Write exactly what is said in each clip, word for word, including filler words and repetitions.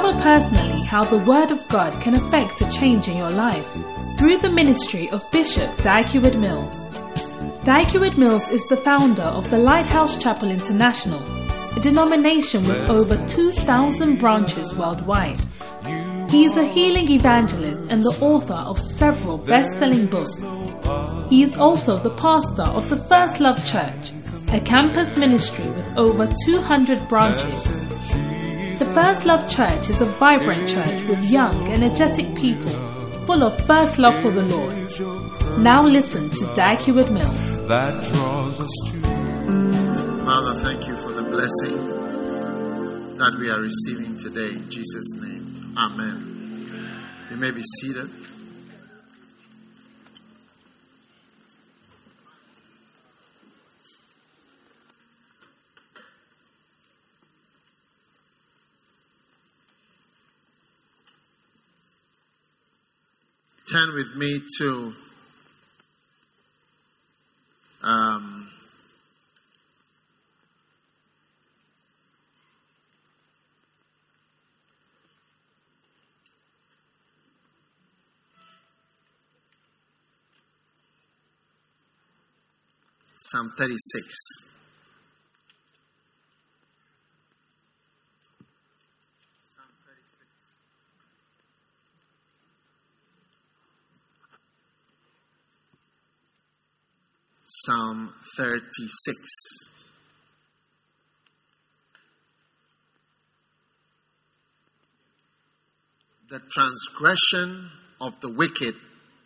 Discover personally how the Word of God can affect a change in your life through the ministry of Bishop Dag Heward-Mills. Dag Heward-Mills is the founder of the Lighthouse Chapel International, a denomination with over two thousand branches worldwide. He is a healing evangelist and the author of several best-selling books. He is also the pastor of the First Love Church, a campus ministry with over two hundred branches. The First Love Church is a vibrant church with young, energetic people, full of first love for the Lord. Now listen to Dag Heward-Mills. That draws us to. Father, thank you for the blessing that we are receiving today. In Jesus' name, amen. You may be seated. Turn with me to um, Psalm thirty-six. Psalm thirty-six. The transgression of the wicked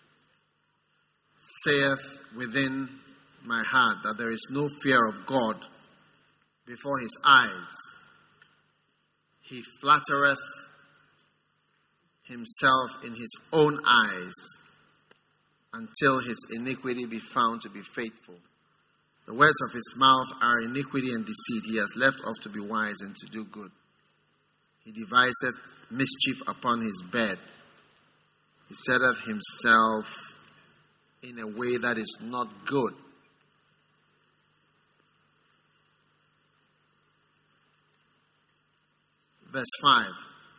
saith within my heart that there is no fear of God before his eyes. He flattereth himself in his own eyes, until his iniquity be found to be faithful. The words of his mouth are iniquity and deceit. He has left off to be wise and to do good. He deviseth mischief upon his bed. He setteth himself in a way that is not good. Verse five.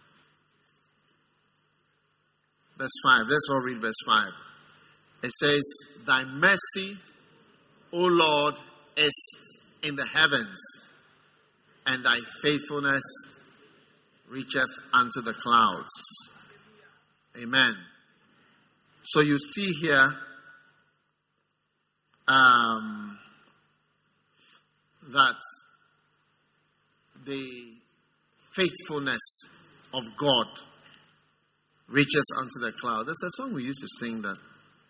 Verse five. Let's all read verse five. It says, thy mercy, O Lord, is in the heavens, and thy faithfulness reacheth unto the clouds. Amen. So you see here um, that the faithfulness of God reaches unto the cloud. There's a song we used to sing that.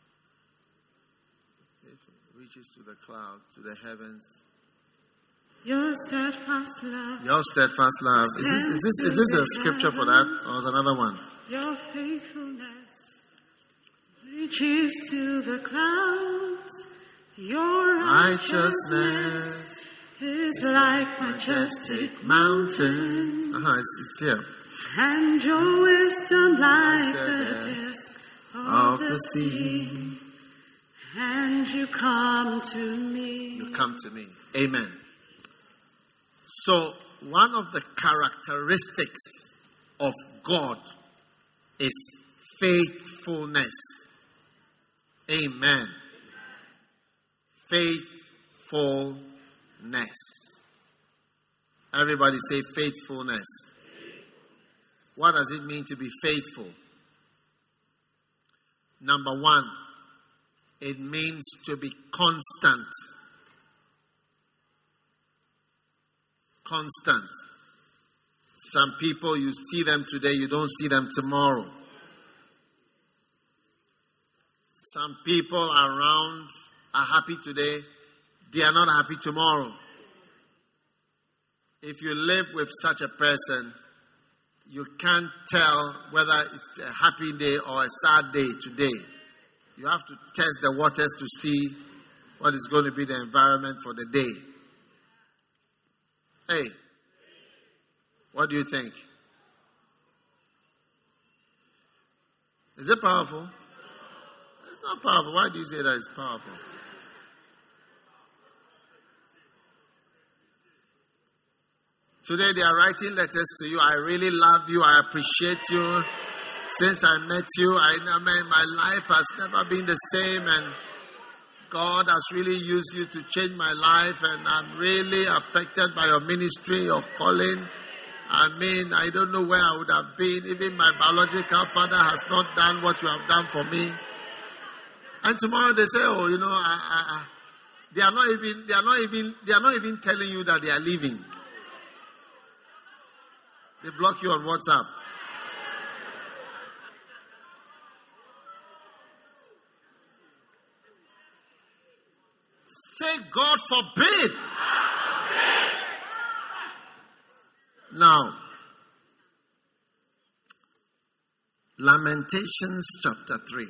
To the clouds, to the heavens. Your steadfast love. Your steadfast love. Is this, is this, is this the scripture for that, or is another one? Your faithfulness reaches to the clouds. Your righteousness is like majestic mountains. Uh-huh, it's, it's here. And your wisdom like the depths of the sea. And you come to me. You come to me. Amen. So, one of the characteristics of God is faithfulness. Amen. Faithfulness. Everybody say faithfulness. What does it mean to be faithful? Number one, it means to be constant. Constant. Some people, you see them today, you don't see them tomorrow. Some people around are happy today, they are not happy tomorrow. If you live with such a person, you can't tell whether it's a happy day or a sad day today. You have to test the waters to see what is going to be the environment for the day. Hey, what do you think? Is it powerful? It's not powerful. Why do you say that it's powerful? Today they are writing letters to you. I really love you. I appreciate you. Since I met you, I, I mean, my life has never been the same, and God has really used you to change my life, and I'm really affected by your ministry, your calling. I mean, I don't know where I would have been. Even my biological father has not done what you have done for me. And tomorrow they say, oh, you know, I, I, I, they are not even, they are not even, they are not even telling you that they are leaving. They block you on WhatsApp. Say, God forbid. Now, Lamentations chapter three.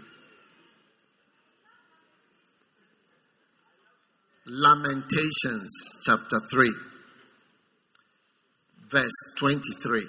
Lamentations chapter three, verse twenty-three.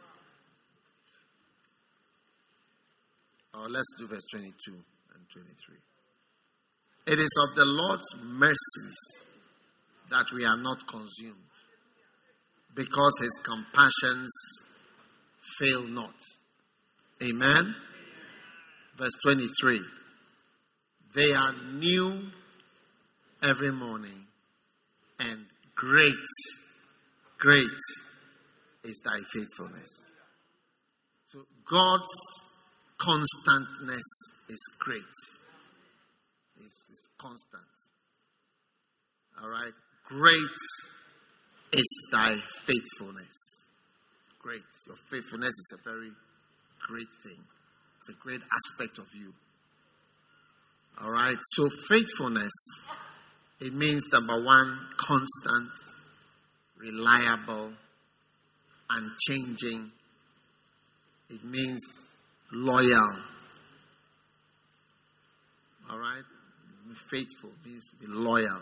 Or let's do verse twenty-two and twenty-three. It is of the Lord's mercies that we are not consumed, because his compassions fail not. Amen? Amen. Verse twenty-three. They are new every morning, and great, great is thy faithfulness. So God's constantness is great. It's, it's constant. All right? Great is thy faithfulness. Great. Your faithfulness is a very great thing. It's a great aspect of you. All right? So faithfulness, it means number one, constant, reliable, unchanging. It means loyal. All right? Faithful means to be loyal.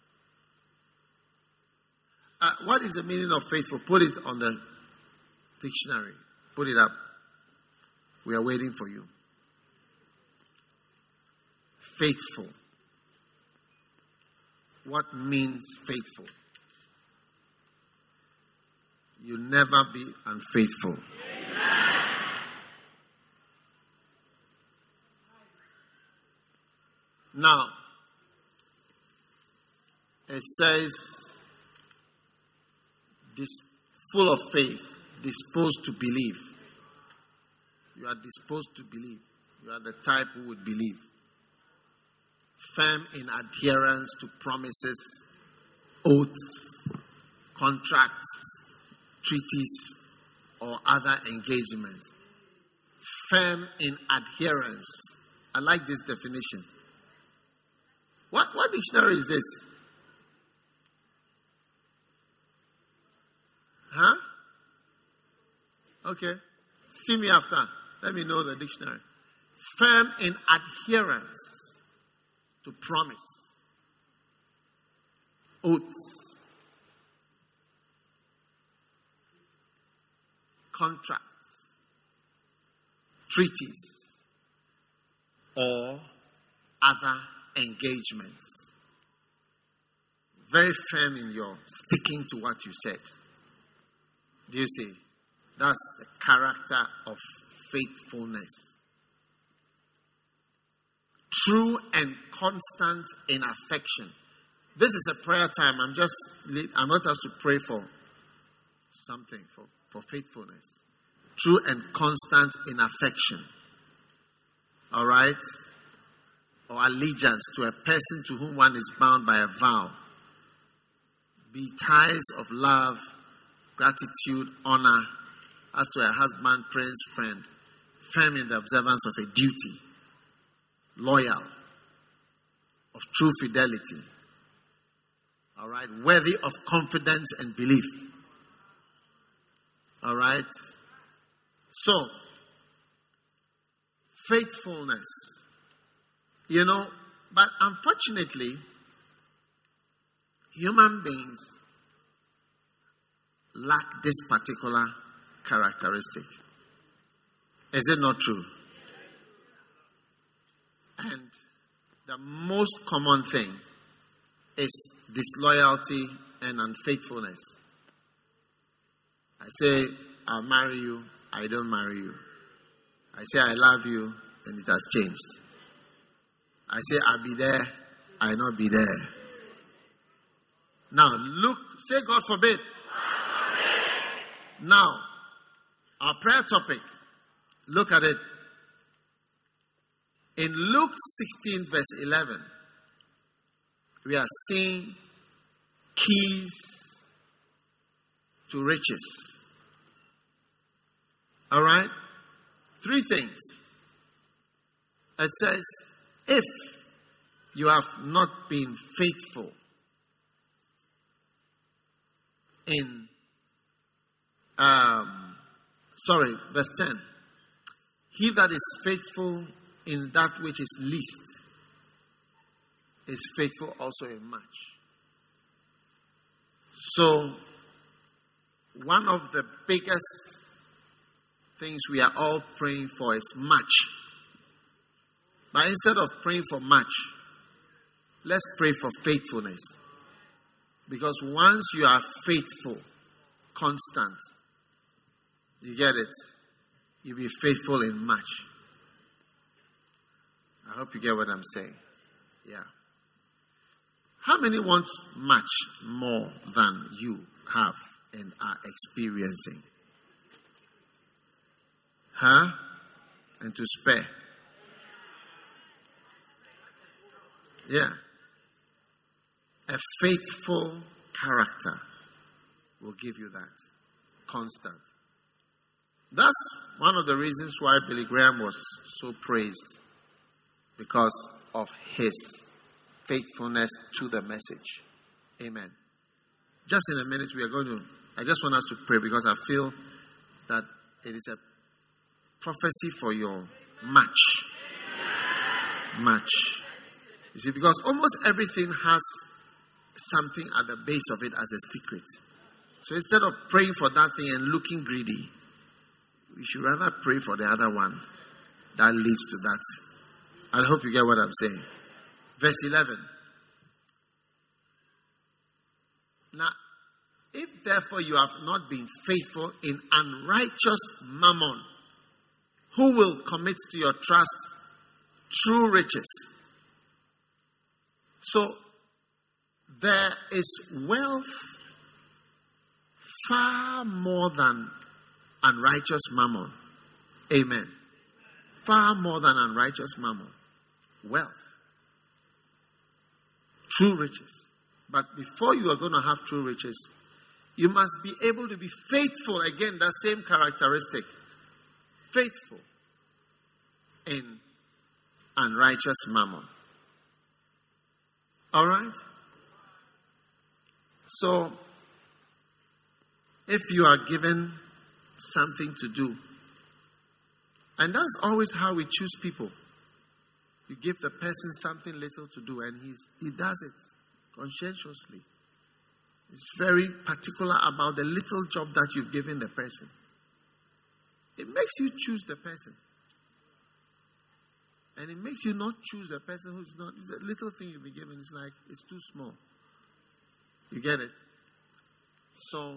Uh, what is the meaning of faithful? Put it on the dictionary. Put it up. We are waiting for you. Faithful. What means faithful? You never be unfaithful. Now, it says, this full of faith, disposed to believe. You are disposed to believe. You are the type who would believe. Firm in adherence to promises, oaths, contracts, treaties, or other engagements. Firm in adherence. I like this definition. What, what dictionary is this? Huh? Okay. See me after. Let me know the dictionary. Firm in adherence to promise, oaths, contracts, treaties, or other engagements. Very firm in your sticking to what you said. Do you see? That's the character of faithfulness. True and constant in affection. This is a prayer time. I'm just, I want us to pray for something, for, for faithfulness. True and constant in affection. All right? Or allegiance to a person to whom one is bound by a vow. Be ties of love, gratitude, honor, as to a husband, prince, friend, firm in the observance of a duty, loyal, of true fidelity, all right, worthy of confidence and belief, all right. So, faithfulness, you know, but unfortunately, human beings lack this particular characteristic. Is it not true? And the most common thing is disloyalty and unfaithfulness. I say, I'll marry you, I don't marry you. I say, I love you, and it has changed. I say, I'll be there, I'll not be there. Now, look, say, God forbid. God forbid. Now, our prayer topic, look at it. In Luke sixteen, verse eleven, we are seeing keys to riches. All right? Three things. It says, if you have not been faithful in, um, sorry, verse ten. He that is faithful in that which is least is faithful also in much. So, one of the biggest things we are all praying for is much. But instead of praying for much, let's pray for faithfulness. Because once you are faithful, constant, you get it, you'll be faithful in much. I hope you get what I'm saying. Yeah. How many want much more than you have and are experiencing? Huh? And to spare. Yeah. A faithful character will give you that. Constant. That's one of the reasons why Billy Graham was so praised. Because of his faithfulness to the message. Amen. Just in a minute we are going to, I just want us to pray because I feel that it is a prophecy for your match. Match. You see, because almost everything has something at the base of it as a secret. So instead of praying for that thing and looking greedy, we should rather pray for the other one that leads to that. I hope you get what I'm saying. Verse eleven. Now, if therefore you have not been faithful in unrighteous mammon, who will commit to your trust true riches? So, there is wealth far more than unrighteous mammon. Amen. Far more than unrighteous mammon. Wealth. True riches. But before you are going to have true riches, you must be able to be faithful. Again, that same characteristic. Faithful in unrighteous mammon. All right? So, if you are given something to do, and that's always how we choose people. You give the person something little to do, and he's, he does it conscientiously. He's very particular about the little job that you've given the person. It makes you choose the person. And it makes you not choose a person who's not. It's a little thing you've been given. It's like, it's too small. You get it? So,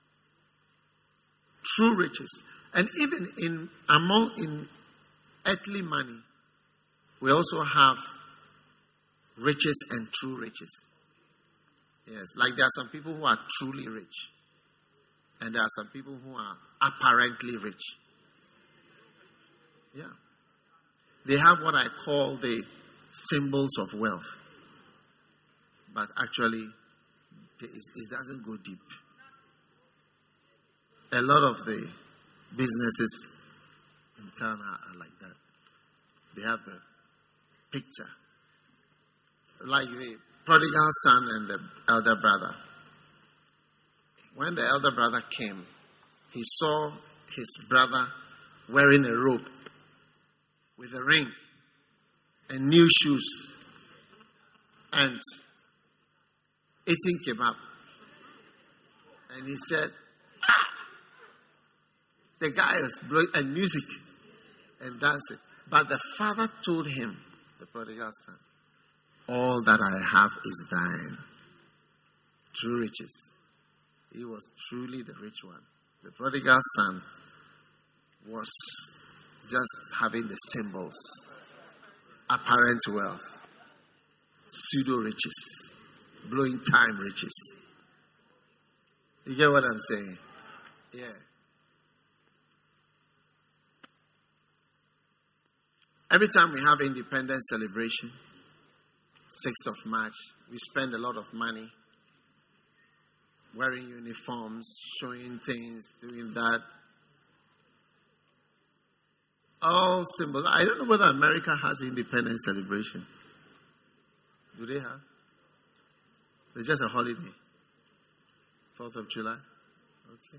true riches. And even in among in earthly money, we also have riches and true riches. Yes, like there are some people who are truly rich. And there are some people who are apparently rich. Yeah. They have what I call the symbols of wealth. But actually, it doesn't go deep. A lot of the businesses in town are like that. They have the picture. Like the prodigal son and the elder brother. When the elder brother came, he saw his brother wearing a robe with a ring and new shoes and eating kebab. And he said, ah! The guy was blowing and music and dancing. But the father told him, the prodigal son, all that I have is thine. True riches. He was truly the rich one. The prodigal son was just having the symbols, apparent wealth, pseudo riches, blowing time riches. You get what I'm saying? Yeah. Every time we have independence celebration, sixth of March, we spend a lot of money wearing uniforms, showing things, doing that. All symbols. I don't know whether America has independence celebration. Do they have? It's just a holiday. fourth of July. Okay.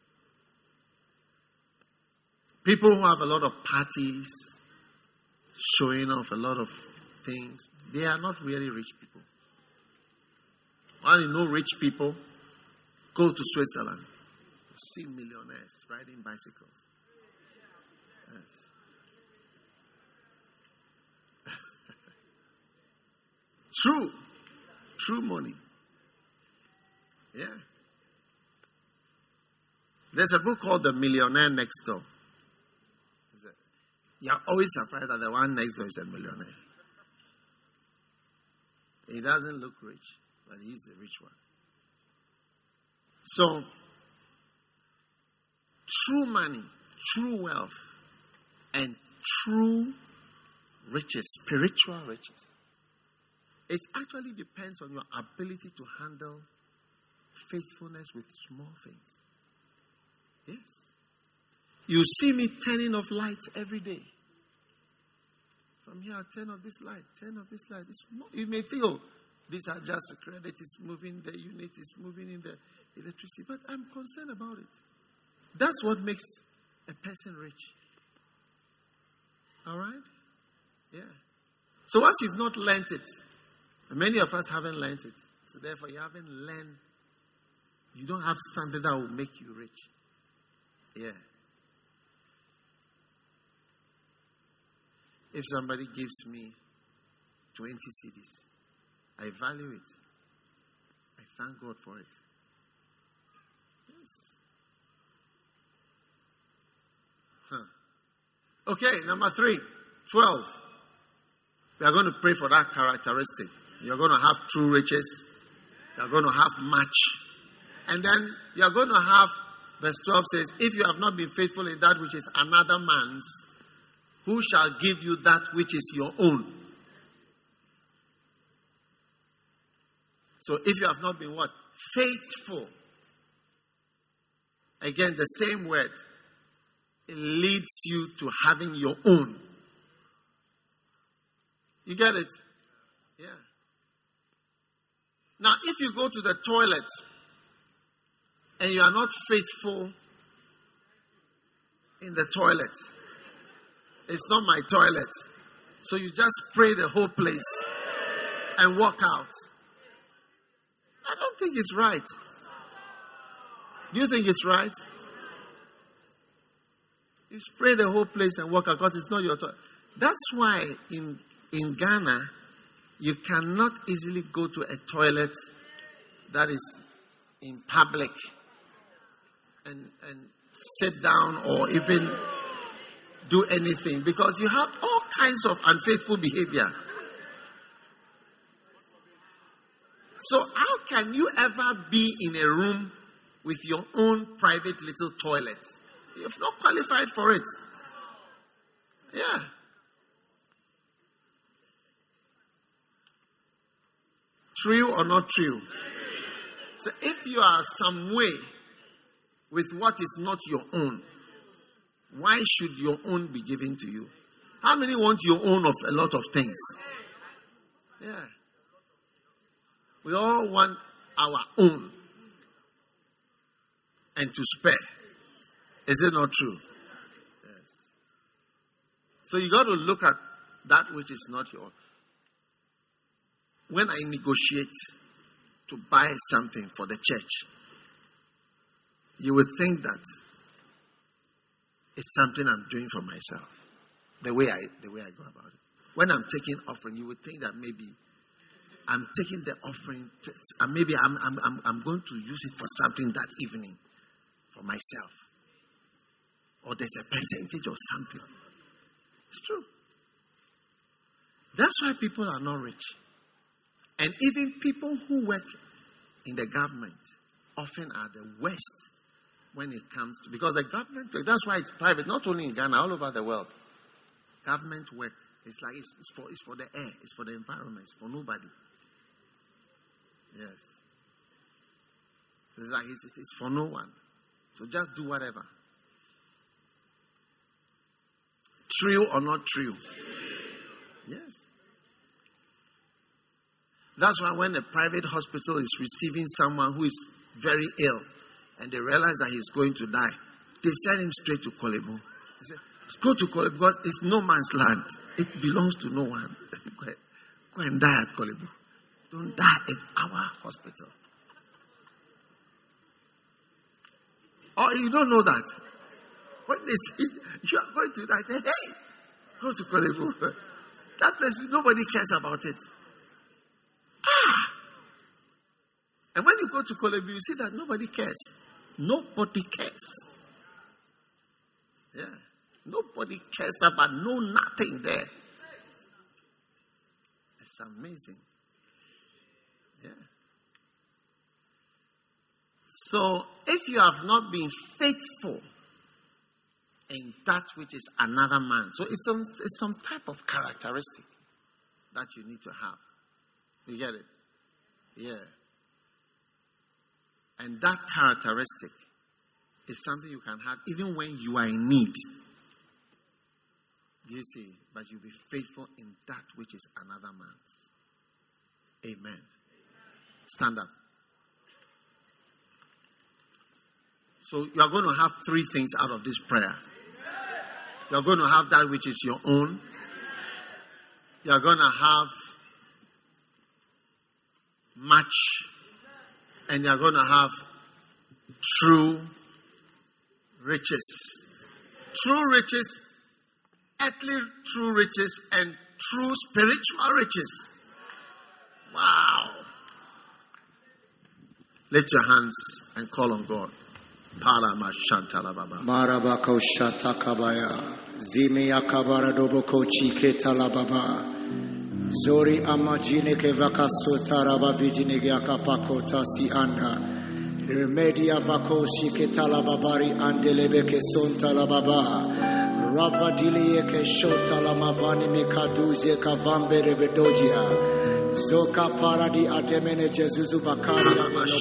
People who have a lot of parties, showing off a lot of things, they are not really rich people. While you know rich people, go to Switzerland. See millionaires riding bicycles. Yes. True. True money. Yeah. There's a book called The Millionaire Next Door. You're always surprised that the one next door is a millionaire. He doesn't look rich, but he's the rich one. So, true money, true wealth, and true riches, spiritual riches, it actually depends on your ability to handle faithfulness with small things. Yes. You see me turning off lights every day. From here, turn off this light, turn off this light. It's more, you may feel these are just a credit, it's moving, the unit is moving in the electricity, but I'm concerned about it. That's what makes a person rich. All right? Yeah. So once you've not learnt it, and many of us haven't learnt it, so therefore you haven't learned, you don't have something that will make you rich. Yeah. If somebody gives me twenty cedis, I value it. I thank God for it. Yes. Huh. Okay, number three, twelve. We are going to pray for that characteristic. You're going to have true riches. You're going to have much. And then you're going to have, verse twelve says, if you have not been faithful in that which is another man's, who shall give you that which is your own? So if you have not been what? Faithful. Again, the same word. It leads you to having your own. You get it? Yeah. Now, if you go to the toilet and you are not faithful in the toilet, it's not my toilet. So you just spray the whole place and walk out. I don't think it's right. Do you think it's right? You spray the whole place and walk out because it's not your toilet. That's why in, in Ghana, you cannot easily go to a toilet that is in public and, and sit down or even do anything because you have all kinds of unfaithful behavior. So how can you ever be in a room with your own private little toilet? You've not qualified for it. Yeah. True or not true? So if you are some way with what is not your own, why should your own be given to you? How many want your own of a lot of things? Yeah. We all want our own and to spare. Is it not true? Yes. So you got to look at that which is not yours. When I negotiate to buy something for the church, you would think that it's something I'm doing for myself. The way I the way I go about it. When I'm taking offering, you would think that maybe I'm taking the offering, to, and maybe I'm, I'm I'm I'm going to use it for something that evening. for myself. Or there's a percentage of something. It's true. That's why people are not rich. And even people who work in the government often are the worst when it comes to, because the government, that's why it's private, not only in Ghana, all over the world. Government work is like, it's, it's for it's for the air, it's for the environment, it's for nobody. Yes. It's like, it's, it's, it's for no one. So just do whatever. True or not true? Yes. That's why when a private hospital is receiving someone who is very ill and they realize that he's going to die, they send him straight to Korle Bu. They say, go to Korle Bu because it's no man's land. It belongs to no one. go, go and die at Korle Bu. Don't die at our hospital. Oh, you don't know that. When they say you are going to die, they say, hey, go to Korle Bu. That place, nobody cares about it. Ah! And when you go to Korle Bu, you see that nobody cares. Nobody cares. Yeah. Nobody cares about no nothing there. It's amazing. Yeah. So, if you have not been faithful in that which is another man, so it's some, it's some type of characteristic that you need to have. You get it? Yeah. And that characteristic is something you can have even when you are in need. Do you see? But you'll be faithful in that which is another man's. Amen. Stand up. So you are going to have three things out of this prayer. You are going to have that which is your own. You are going to have much. And you are going to have true riches. True riches, earthly true riches, and true spiritual riches. Wow. Lift your hands and call on God. Parama Shantala Baba. Marabako Shatakabaya. Zimiya Kabara Doboko Chiketala Baba. Zori Amajine Kevakaso Taraba Vijinega Kapakota Si Anda. Remedia Vako Shiketala Babari Andelebeke Sontala Baba. Ravadilie Keshotala Mavani Mikaduze Kavambe Rebedogia. Zoka Paradi Ademene Jesusu Bakari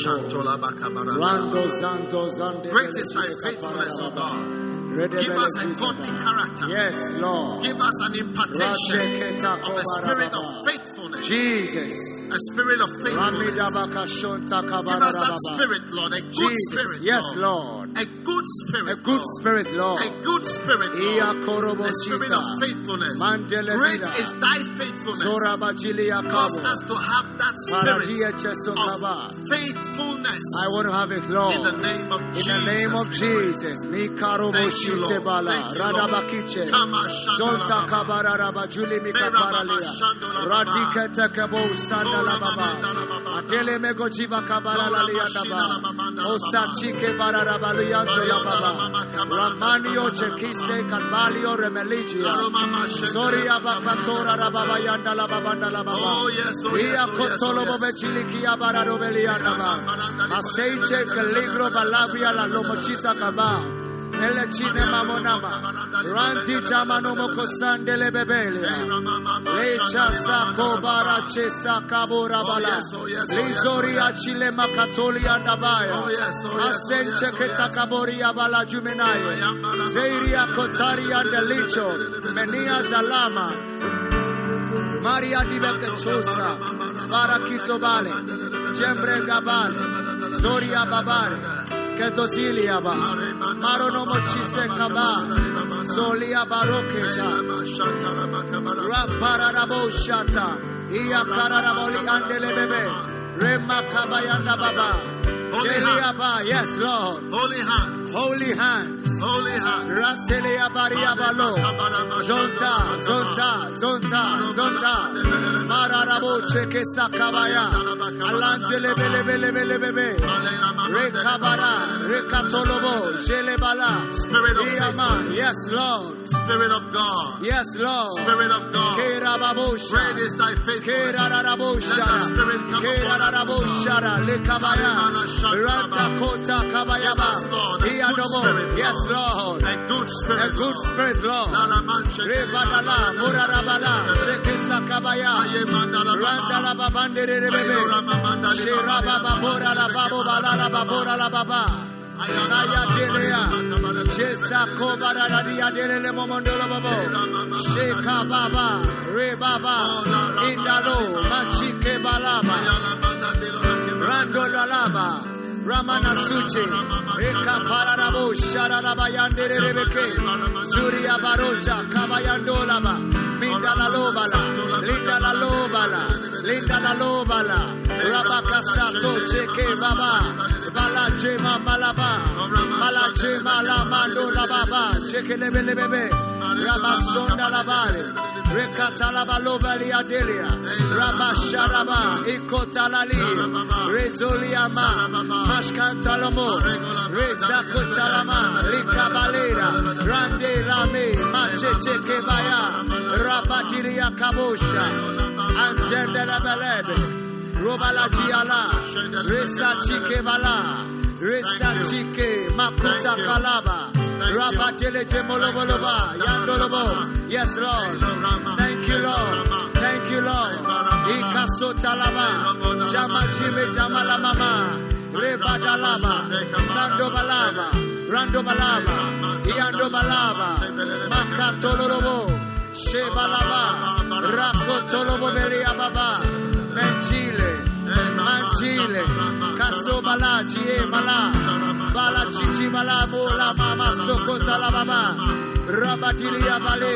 Rando Zanto Zande. Great is thy faithfulness, O God. Give us a godly character. Yes, Lord. Give us an impartation of a spirit of faithfulness. Jesus. A spirit of faithfulness. Give us that spirit, Lord. A good Jesus. spirit, Yes, Lord. Lord. A good spirit, A good Lord. spirit, Lord. A good spirit, Lord. A spirit of faithfulness. Great is thy faithfulness. Cause us to have that spirit of faithfulness. I want to have it, Lord. In the name of Jesus. In the name of Jesus. Thank you, Lord. Thank you, Lord. Kama Zonta kabara raba juli mikaparalia. Radikete kebo sandala baba. Adele mego jiva kabara lalia baba. Osachike bara raba lianjola baba. Ramanio chekise kalvalio remeligia. Zoria bakatora raba yanda la baba la baba. Oh yes, oh yes, Ia oh yes, kotolo oh bobe yes. chilikia bara robelia baba. Aseiche keligro balabria la lomochisa kaba. Ele cinema monama, ranti jamano mokosande le bebelia, lecha sako barache sakabura bala, lizoria chile makatoli andabaya, asenche ketakabori abala jumenaye, zeiria kotari andelicho, menia zalama, Maria dibekechosa, barakito bale, jembre gabale, zoria babare. Ketosilia ba, marono mochiste kaba, solia baroketa, rapararabo shata, iya kararaboli andele bebe, rema kabayanda baba, Holy hands. Yes, Lord. Holy hands. Holy hands. Holy hands. Ratelea bariabalo. Zonta, zonta, zonta, zonta. Mararabo cheke sakabaya. Alantele bele bele bele bele. Rekabara, rekatolobo, jelebala. Spirit of faithfulness. Yes, Lord. Spirit of God. Yes, Lord. Spirit of God. Great is thy faithfulness. Let the Spirit come upon us, Lord. Yes, Lord. A good spirit, A good spirit, Lord. Rebadala, Murarabala, Chekisakabaya, Randala Babandere, Shiraba Babora, La Babo, Bala, Babora, La Baba. Ayaya Delea, Jesa Kobara, Dele Momondola Babo, Sheka Baba, Re Baba, Indalo, Machike Balaba, Rando Dalaba, Ramana Suchi, Eka Parabo, Sharalabayande Rebeke, Surya Barocha, Kabayandolaba, Minda la Lobala, Linda la Lobala, Linda la Lobala, Rabakasato, Cheke Baba, Bala Jema Malaba, Bala Jema la Mando la Baba, Cheke Lebe Bebe, Rabasonda la Vale, Rekatala Lovali Adelia, Rabasharaba, Ikotalali, Rezoliama, Mashkantalomo, Rezakotalama, Likabalera, Rande Rame, Macheche Baya, Rabatiria Kabosha, Angel la Balebe, Robala Giala, Resa Chike Bala, Resa Chike, Makuta Kalaba, Rabatele Jemolobolova, Yandolobo. Yes, Lord. Thank you, Lord. Thank you, Lord. Ikaso Talaba, Jamachime Jamala Mama, Rebadalaba, Sando Balaba, Rando Balaba, Yando Balaba, Makatolobo, Shebalaba, Rakotolobo Belia Baba, Menchile, Manchile, Kaso Bala, Chie Mala, Bala Chichi Mala, Mola Mama, Sokota la Baba, Rabatilia Bale,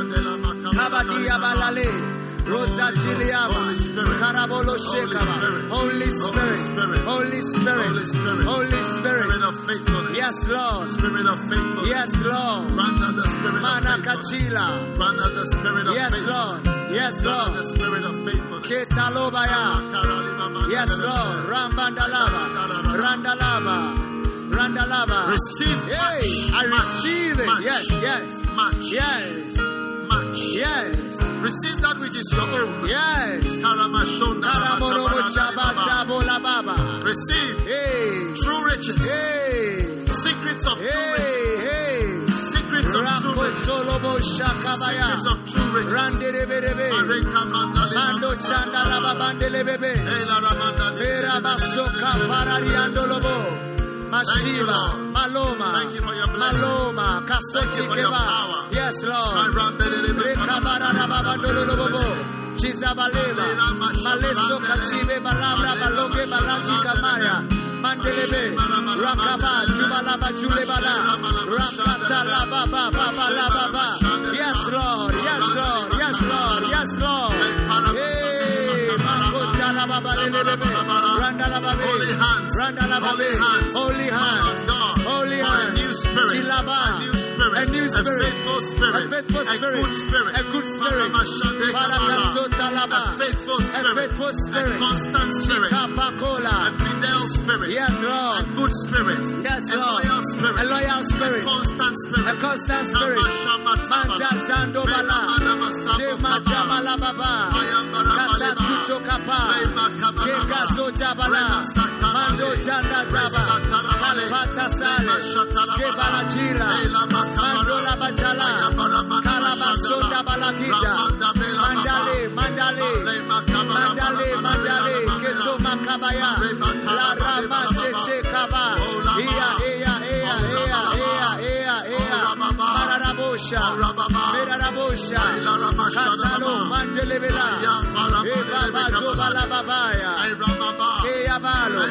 Kabadia Balale, Rosa Chiliaba, Karabolo Shekaba, Holy Spirit, Holy Spirit, Holy Spirit of faithfulness. Yes, Lord. Spirit of faithfulness. Yes, Lord. Grant us the spirit Manakachila. of faithfulness. Grant us the spirit of Yes, faithfulness. Lord. Yes, Grant us Lord. the spirit of faithfulness. Ketalobaya. Yes, Lord. Rambandalaba. Randalaba. Randalaba. Receive Hey, much, I much, receive it. much, Yes, yes. much, Yes. much. Yes. Receive that which is your own. Yes. Karamashonda Karamorobo Baba. Chabasabo la Baba. Receive Hey. true riches. Hey. Secrets of true riches. Hey. Hey. Secrets of true riches. Rakotolobo Shakabaya. Secrets of true riches. Randelebelebe. Areka mandali Mando Chanda la Babandelebebe. Ela ramanda Vera Basoka Parariandolobo. Mashiva, Maloma, Thank you for your blessing. Maloma, Kasochi for your Keba. power. Yes, Lord. My Rambelebe. Rekabara Babandolobo. Chizabaleva, Maleso Kachibe Balabra Baloge Balachi Kamaya. Mandelebe, Rakaba, Jubalaba Julebala, Rakata la Baba, Baba la Baba. Yes, Lord, yes, Lord, yes, Lord, yes, Lord. Hey, Makota la Baba Lebe, Randa la Babe, Randa la Babe, Holy hands, Holy hands, Shilaba, a new spirit, a faithful spirit, a faithful spirit, a good spirit, a good spirit, Parakasota Laba, A faithful spirit, a faithful spirit, a constant spirit, Kapakola. a fidel spirit, Yes, Lord. a good spirit, Yes, a Lord. loyal spirit, A loyal spirit. a constant spirit, A constant spirit. Manda Zando Bala. Jema Jamala Baba. Kata Chucho Kapa. Keka Soja Bala. Mando Janda Zaba. Kalpata Sale. Kebala Jila. Mando La Bajala. Kalabasoda Balakija. Mandale, Mandale. Mandale, Mandale. Keto Makabaya. La Rama Cheche Kaba. Iya, iya, iya, iya, iya, iya, iya. Mararabosha. Merarabosha. Katalo Mandelebela. Eba Bazo Bala Babaya. Keabalo.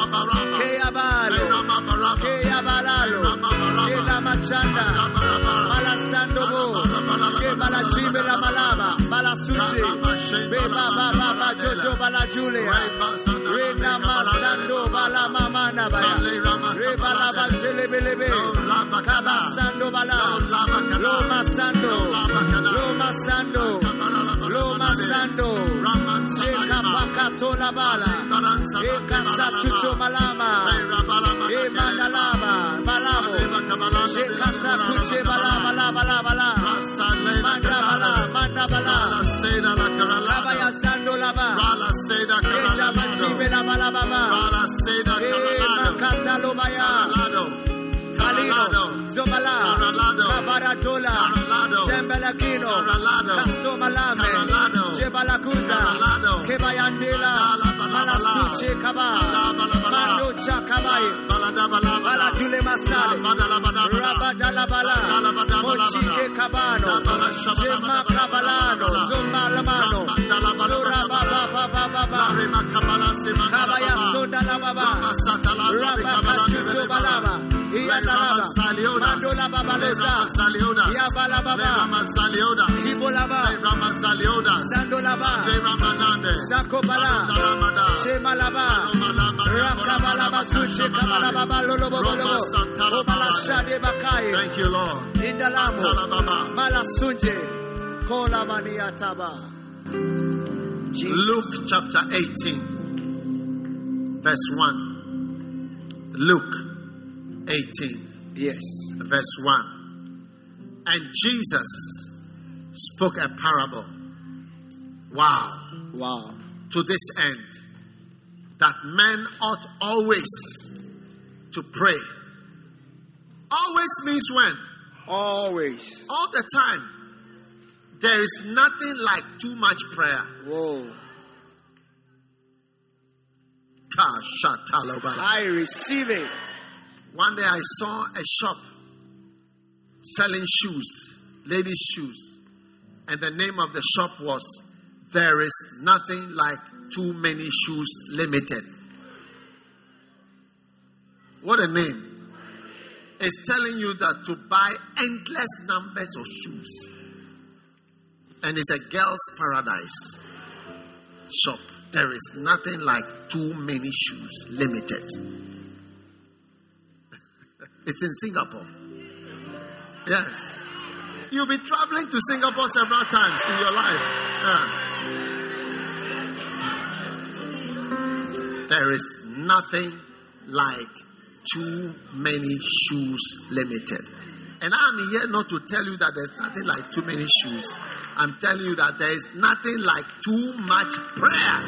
Keabalo. Keabalalo. Kela Machanda. Malasandobo. Kebala Jibela Malaba. Bala Suchi, Beba Baba Jojo Bala Julia, Rena Masando Bala Mamana Baya, Rebala Bajele Belebe, Kabasando Bala, Loma Sando, Loma Sando, Loma Sando, Cheka Pakatola Bala, Eka Sachucho Malama, E Mandalama, Balabo, Cheka Sakuche Bala Bala Bala Bala, Manda Bala, Manda Bala, Kabaya Sando Laba, Eja Machibe la Bala Baba, E Makata Lobaya, Kalino, Zomala, Kabaratola, Zembelakino, Castomalame, Jebalakuza, Kebayandela, Malasuche Kaba, Mandocha Kabai, Baladule Masale, Rabadalabala, Mochike Cabano, Jema Cabalano, Zomalamano, Zora Baba Baba Baba, Kabaya Soda Baba, Rabakachucho Balaba, Iyanalaba, Mandola Babalosa, Yabalababa, Ibolaba, Sandolaba, Zakobala, Shemalaba, Rakabalaba, Sushi, Kabalaba, Lolobo, Obala Shade Bakai. Thank you, Lord. Indalamo, Malasunje, Kola Maniataba. Luke chapter eighteen, verse one. Luke eighteen. Yes. Verse one. And Jesus spoke a parable. Wow. Wow. To this end, that men ought always to pray. Always means when? Always. All the time. There is nothing like too much prayer. Whoa. Kashatalobala. I receive it. One day I saw a shop selling shoes, ladies' shoes. And the name of the shop was, There is Nothing Like Too Many Shoes Limited. What a name. It's telling you that to buy endless numbers of shoes. And it's a girl's paradise shop. There is nothing like too many shoes limited. It's in Singapore. Yes. You'll be traveling to Singapore several times in your life. Yeah. There is nothing like too many shoes limited. And I'm here not to tell you that there's nothing like too many shoes. I'm telling you that there is nothing like too much prayer.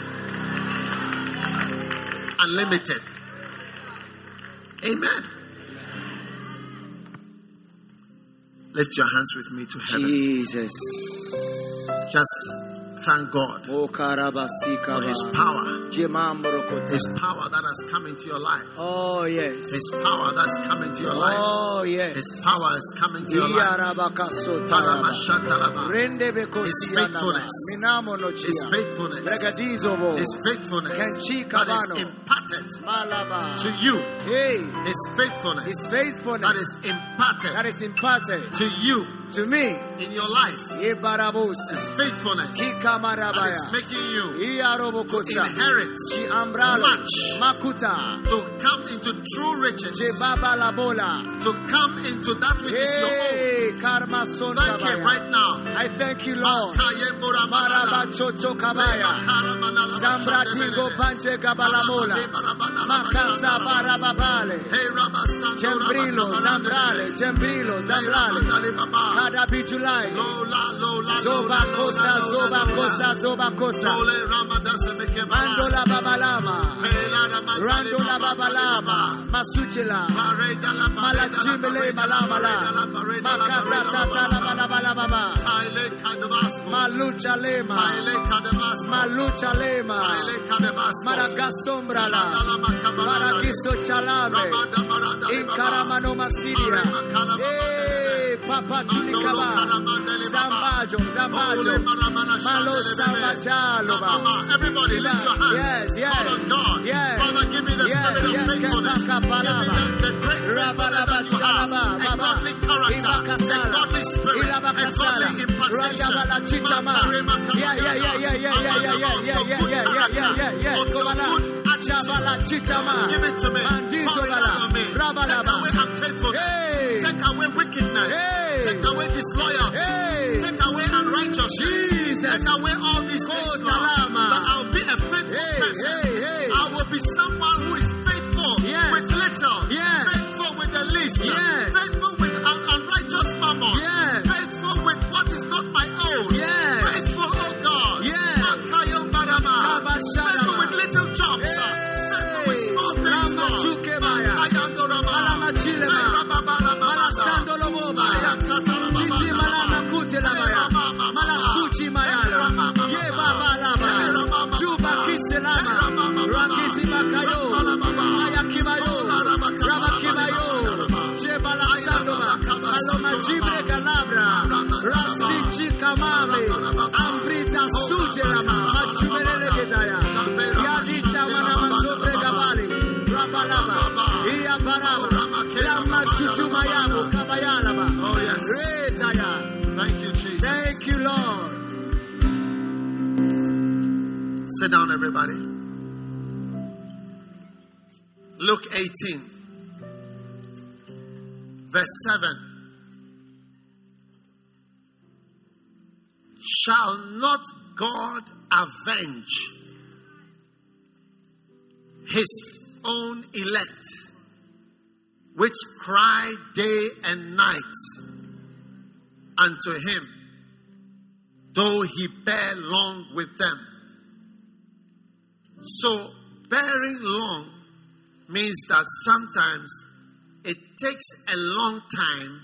Unlimited. Amen. Lift your hands with me to heaven. Jesus. Just thank God for His power. His power that has come into your life. Oh, yes. His power that's come into your life. Oh, yes. His power has come into your life. His faithfulness. His faithfulness. His faithfulness that is imparted to you. His faithfulness. His faithfulness that is imparted. That is imparted to you. To me. In your life. His faithfulness that is making you to inherit much, to come into true riches, to come into that which is your own. Thank Him right now. I thank you, Lord. Zambratigo Banche Gabalamola, Makasa Barababale, Gembrilo, Zambrale, Gembrilo, Zambrale, Kadabijulai, Zoba Kosa, Zoba Kosa, Zoba Kosa, Mandola Babalama, Randola Babalama, Masuchila, Malachimele Malamala, Makata Tatala Balabalababa, Malucha Lema, Malucha Lema, Maragasombrala, Maragiso Chalame, Incaramano Masidia, Eh, Papa Chunikaba, Zambajo, Zambajo, Malo Sambajalova. Everybody, lift your hands. Yes, yes. Call us God. Yes. Father, give me the Yes, spirit yes, of faithfulness. Give me the, the great faithfulness that you have. A godly character, a godly spirit, a godly impartation Yabala Chichama. Yeah, yeah, yeah, yeah, yeah, yeah, yeah, yeah, yeah, yeah, yeah, yeah, yeah, yeah. Kobala. Chabala Chichama. Give it to me. Mandizo Bala. Rabalaba. Take away unfaithfulness. Hey. Take away wickedness. Hey. Take away disloyalty. Hey. Take away unrighteousness. Jesus. Take away all these things, Lord. That I'll be a faithful Hey, person. hey, hey. I will be someone who is faithful Yes. with little. Yes. Faithful with the least. Yes. Faithful with un- unrighteous mammon. Yes. Faithful with what is not my own. Yes. Faithful, oh God. Yes. Makayo Barama. Kabashadama. Faithful with little jobs. Hey. Faithful with small things, Rama Lord. Chukebaya. Makayando Rama. Malama Chilema. Malasando Loboba. Chichi Malama Kutelabaya. Malasuchi Mayala. Ye Baba Laba. Juba Kiselama. Rakisi Makayo. Ayakimayo. Ramakimayo. Jebala Sandova. Aloma Jibre Calabra. Rasichi Kamame. Ambrita Sujelama. Machumele Gezaya. Yadita Manama Sobre Gabali. Rabalaba. Iya Baraba. Lama Chuchumayabu. Kabayalaba. Oh, yes. Retaya. Thank you, Jesus. Thank you, Lord. Sit down, everybody. Luke eighteen, verse seven. Shall not God avenge his own elect, which cry day and night unto him, though he bear long with them? So, bearing long means that sometimes it takes a long time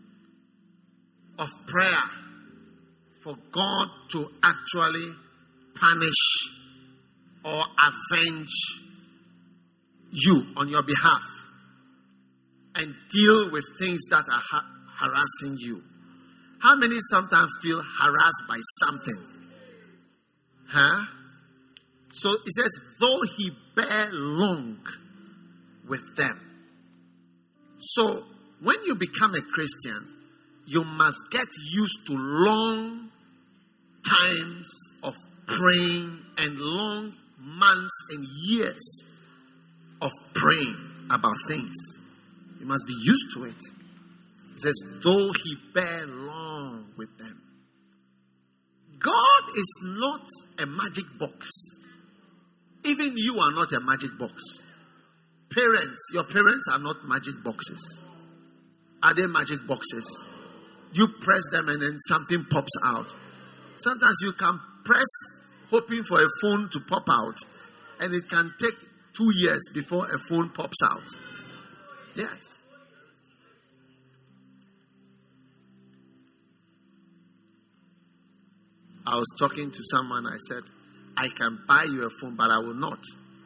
of prayer for God to actually punish or avenge you on your behalf and deal with things that are ha- harassing you. How many sometimes feel harassed by something? Huh? So it says, though he bear long with them. So when you become a Christian, you must get used to long times of praying and long months and years of praying about things. You must be used to it. It says, though he bear long with them. God is not a magic box. Even you are not a magic box. Parents, your parents are not magic boxes. Are they magic boxes? You press them and then something pops out. Sometimes you can press hoping for a phone to pop out, and it can take two years before a phone pops out. Yes. I was talking to someone, I said, I can buy you a phone, but I will not.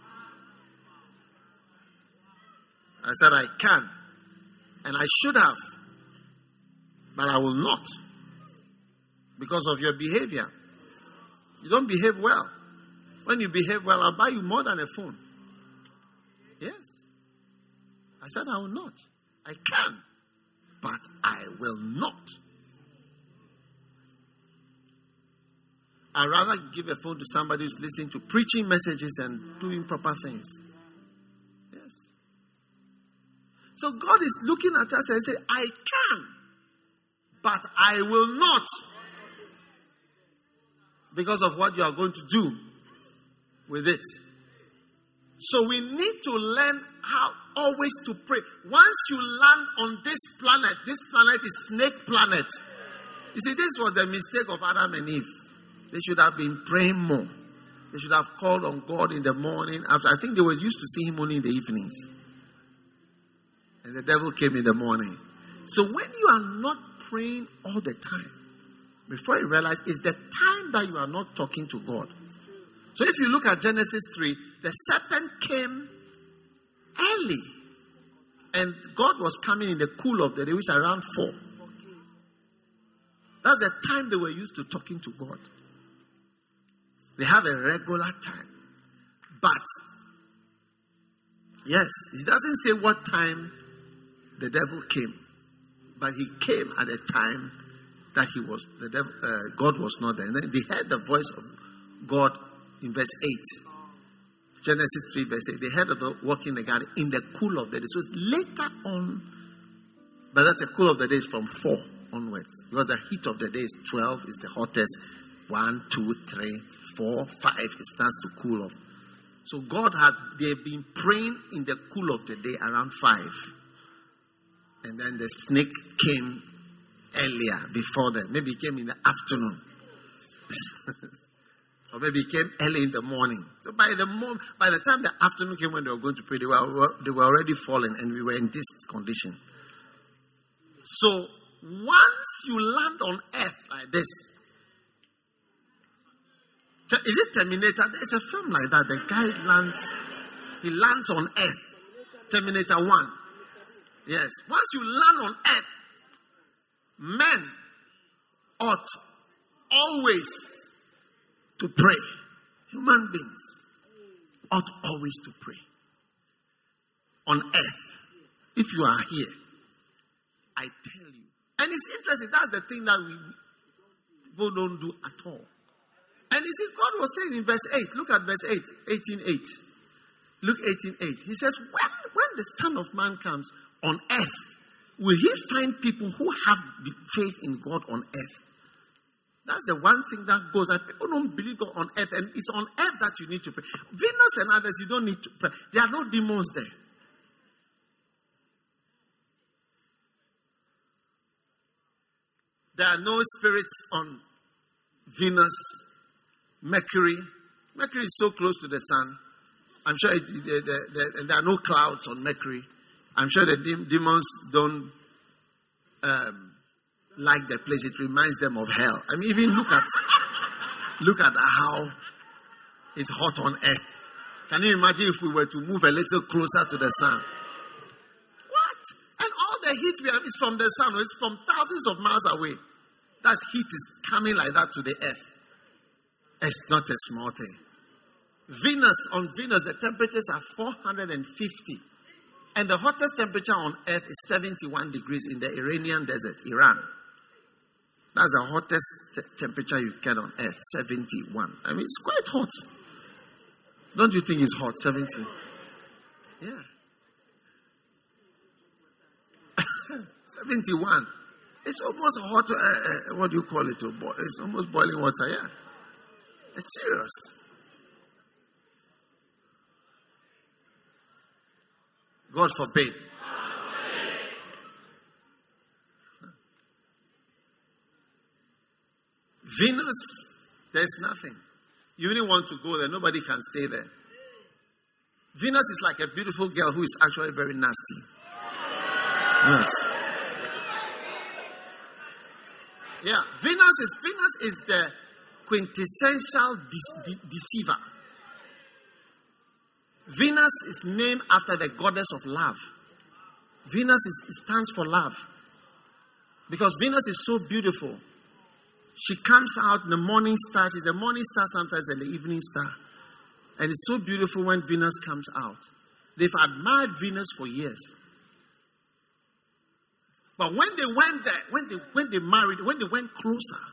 I said, I can. And I should have. But I will not. Because of your behavior. You don't behave well. When you behave well, I'll buy you more than a phone. Yes. I said, I will not. I can. But I will not. I'd rather give a phone to somebody who's listening to preaching messages and doing proper things. Yes. So God is looking at us and saying, I can, but I will not. Because of what you are going to do with it. So we need to learn how always to pray. Once you land on this planet, this planet is snake planet. You see, this was the mistake of Adam and Eve. They should have been praying more. They should have called on God in the morning. After I think they were used to see him only in the evenings. And the devil came in the morning. So when you are not praying all the time, before you realize, it's the time that you are not talking to God. So if you look at Genesis three, the serpent came early. And God was coming in the cool of the day, which is around four. That's the time they were used to talking to God. They have a regular time. But, yes, it doesn't say what time the devil came. But he came at a time that he was the devil, uh, God was not there. And then they heard the voice of God in verse eight. Genesis three verse eight. They heard of the walk in the garden in the cool of the day. So it's later on, but that's the cool of the day is from four onwards. Because the heat of the day is twelve, is the hottest. One, two, three, four, five, it starts to cool off. So God had, they've been praying in the cool of the day around five. And then the snake came earlier, before that. Maybe it came in the afternoon. Or maybe it came early in the morning. So by the mo- by the time the afternoon came when they were going to pray, they were, they were already falling and we were in this condition. So once you land on earth like this, is it Terminator? There's a film like that. The guy lands, he lands on earth. Terminator one. Yes. Once you land on earth, men ought always to pray. Human beings ought always to pray. On earth. If you are here, I tell you. And it's interesting. That's the thing that we people don't do at all. And you see, God was saying in verse eight, look at verse eight, eighteen eight. Luke eighteen eight. He says, when, when the Son of Man comes on earth, will he find people who have faith in God on earth? That's the one thing that goes. And people don't believe God on earth, and it's on earth that you need to pray. Venus and others, you don't need to pray. There are no demons there. There are no spirits on Venus. Mercury. Mercury is so close to the sun. I'm sure it, the, the, the, there are no clouds on Mercury. I'm sure the de- demons don't um, like the place. It reminds them of hell. I mean, even look at look at how it's hot on earth. Can you imagine if we were to move a little closer to the sun? What? And all the heat we have is from the sun. It's from thousands of miles away. That heat is coming like that to the earth. It's not a small thing. Venus, on Venus, the temperatures are four hundred fifty. And the hottest temperature on earth is seventy-one degrees in the Iranian desert, Iran. That's the hottest t- temperature you get on earth, seventy-one. I mean, it's quite hot. Don't you think it's hot, seventy? Yeah. seventy-one. It's almost hot, uh, uh, what do you call it? It's almost boiling water, yeah. It's serious. God forbid. Venus, there's nothing. You really want to go there, nobody can stay there. Venus is like a beautiful girl who is actually very nasty. Yes. Yeah, Venus is Venus is the quintessential de- de- deceiver. Venus is named after the goddess of love. Venus is, it stands for love. Because Venus is so beautiful. She comes out in the morning star. She's the morning star sometimes and the evening star. And it's so beautiful when Venus comes out. They've admired Venus for years. But when they went there, when they when they married, when they went closer,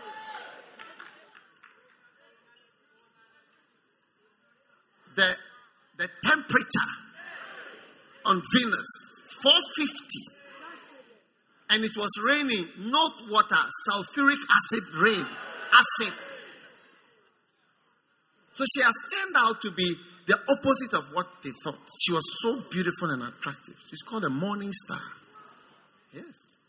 the the temperature on Venus, four fifty. And it was raining, not water, sulfuric acid rain. Acid. So she has turned out to be the opposite of what they thought. She was so beautiful and attractive. She's called a morning star. Yes.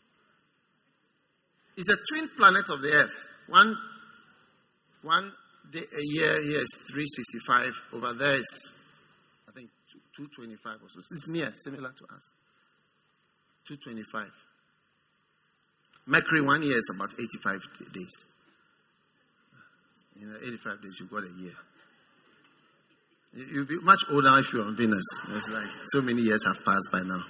It's a twin planet of the Earth. One, one day a year here is three sixty-five. Over there is, I think, two twenty-five or so. It's near, similar to us. two twenty-five. Mercury, one year is about eighty-five days. You know, eighty-five days, you've got a year. You'll be much older if you're on Venus. It's like so many years have passed by now.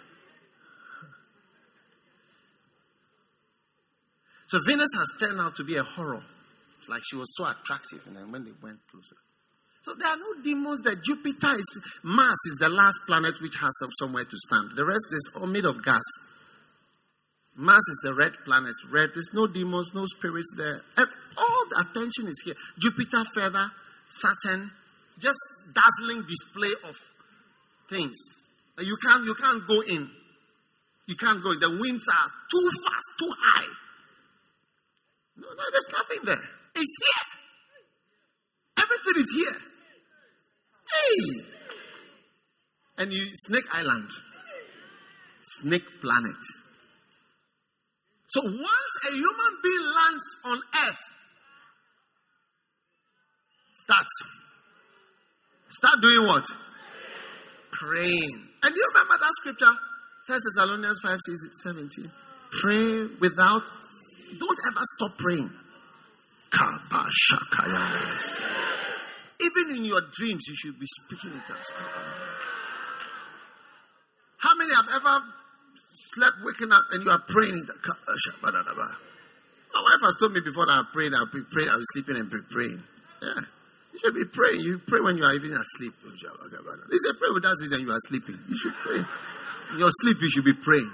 So Venus has turned out to be a horror. It's like she was so attractive, and then when they went closer. So there are no demons there. Jupiter is, Mars is the last planet which has somewhere to stand. The rest is all made of gas. Mars is the red planet. Red. There's no demons, no spirits there. All the attention is here. Jupiter further, Saturn, just dazzling display of things. You can't, you can't go in. You can't go in. The winds are too fast, too high. No, no, there's nothing there. It's here. Everything is here. Hey! And you, Snake Island. Snake Planet. So once a human being lands on earth, start. Start doing what? Praying. And do you remember that scripture? First Thessalonians five, seventeen. Pray without, don't ever stop praying. Even in your dreams, you should be speaking in tongues. How many have ever slept, waking up, and you are praying in the My wife has told me before that I prayed, I'll be praying, I'll be sleeping and be praying. Yeah. You should be praying. You pray when you are even asleep. They say pray without sitting and you are sleeping. You should pray. In your sleep, you should be praying.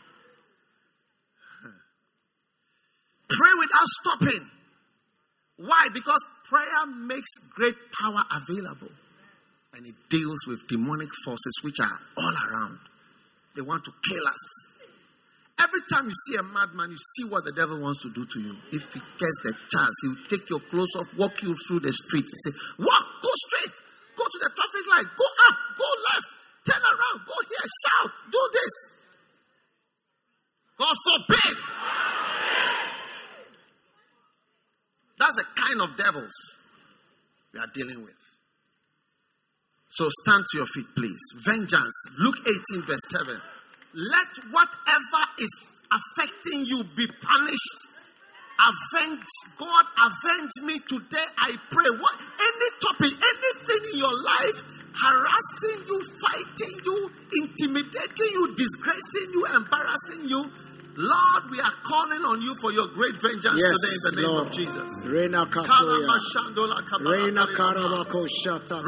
Pray without stopping. Why? Because prayer makes great power available. And it deals with demonic forces which are all around. They want to kill us. Every time you see a madman, you see what the devil wants to do to you. If he gets the chance, he will take your clothes off, walk you through the streets. He say, walk, go straight, go to the traffic light, go up, go left, turn around, go here, shout, do this. God forbid. That's the kind of devils we are dealing with. So stand to your feet, please. Vengeance. Luke eighteen, verse seven. Let whatever is affecting you be punished. Avenge. God, avenge me today, I pray. What? Any topic, anything in your life harassing you, fighting you, intimidating you, disgracing you, embarrassing you. Lord, we are calling on you for your great vengeance yes, today in the name Lord. Of Jesus. Reina Kasoya. Reina Karabakoshata.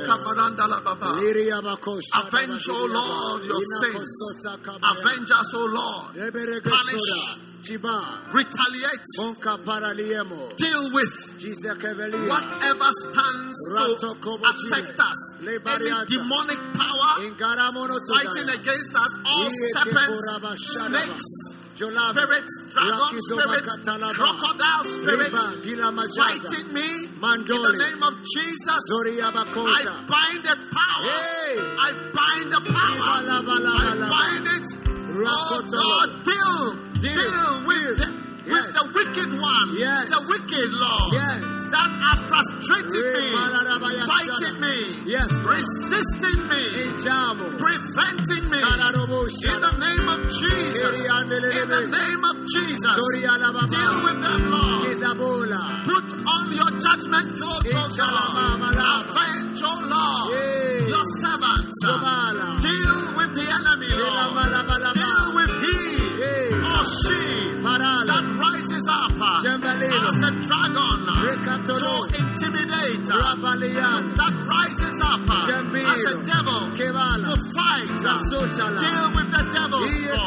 Avenge, O Lord, your saints. Avenge us, O Lord. Punish. Retaliate. Deal with whatever stands to affect us. Any demonic power fighting against us. All serpents, snakes, spirits, dragon spirits, crocodile spirits fighting me in the name of Jesus. I bind the power. I bind the power. I bind it. Oh God, deal, deal with the, yes. with the wicked one, yes. the wicked Lord yes. that are frustrating me, fighting me, yes. resisting me, preventing me. In the name of Jesus, in the name of Jesus, deal with them, Lord. Put on your judgment clothes, O God. Avenge, O Lord, your servants. Deal with the enemy, Lord. Deal with he or she that rises up as a dragon to intimidate, that rises up as a devil to fight. Deal with the devil.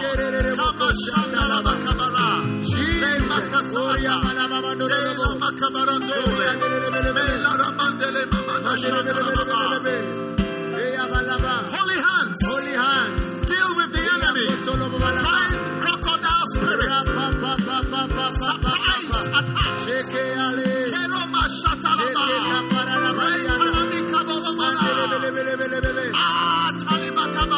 Holy hands. Holy hands. Deal with the enemy. Blind crocodile spirit. Surprise attack. Keroma shatalaba. Reitalami kabolomana. Ah, talibakaba.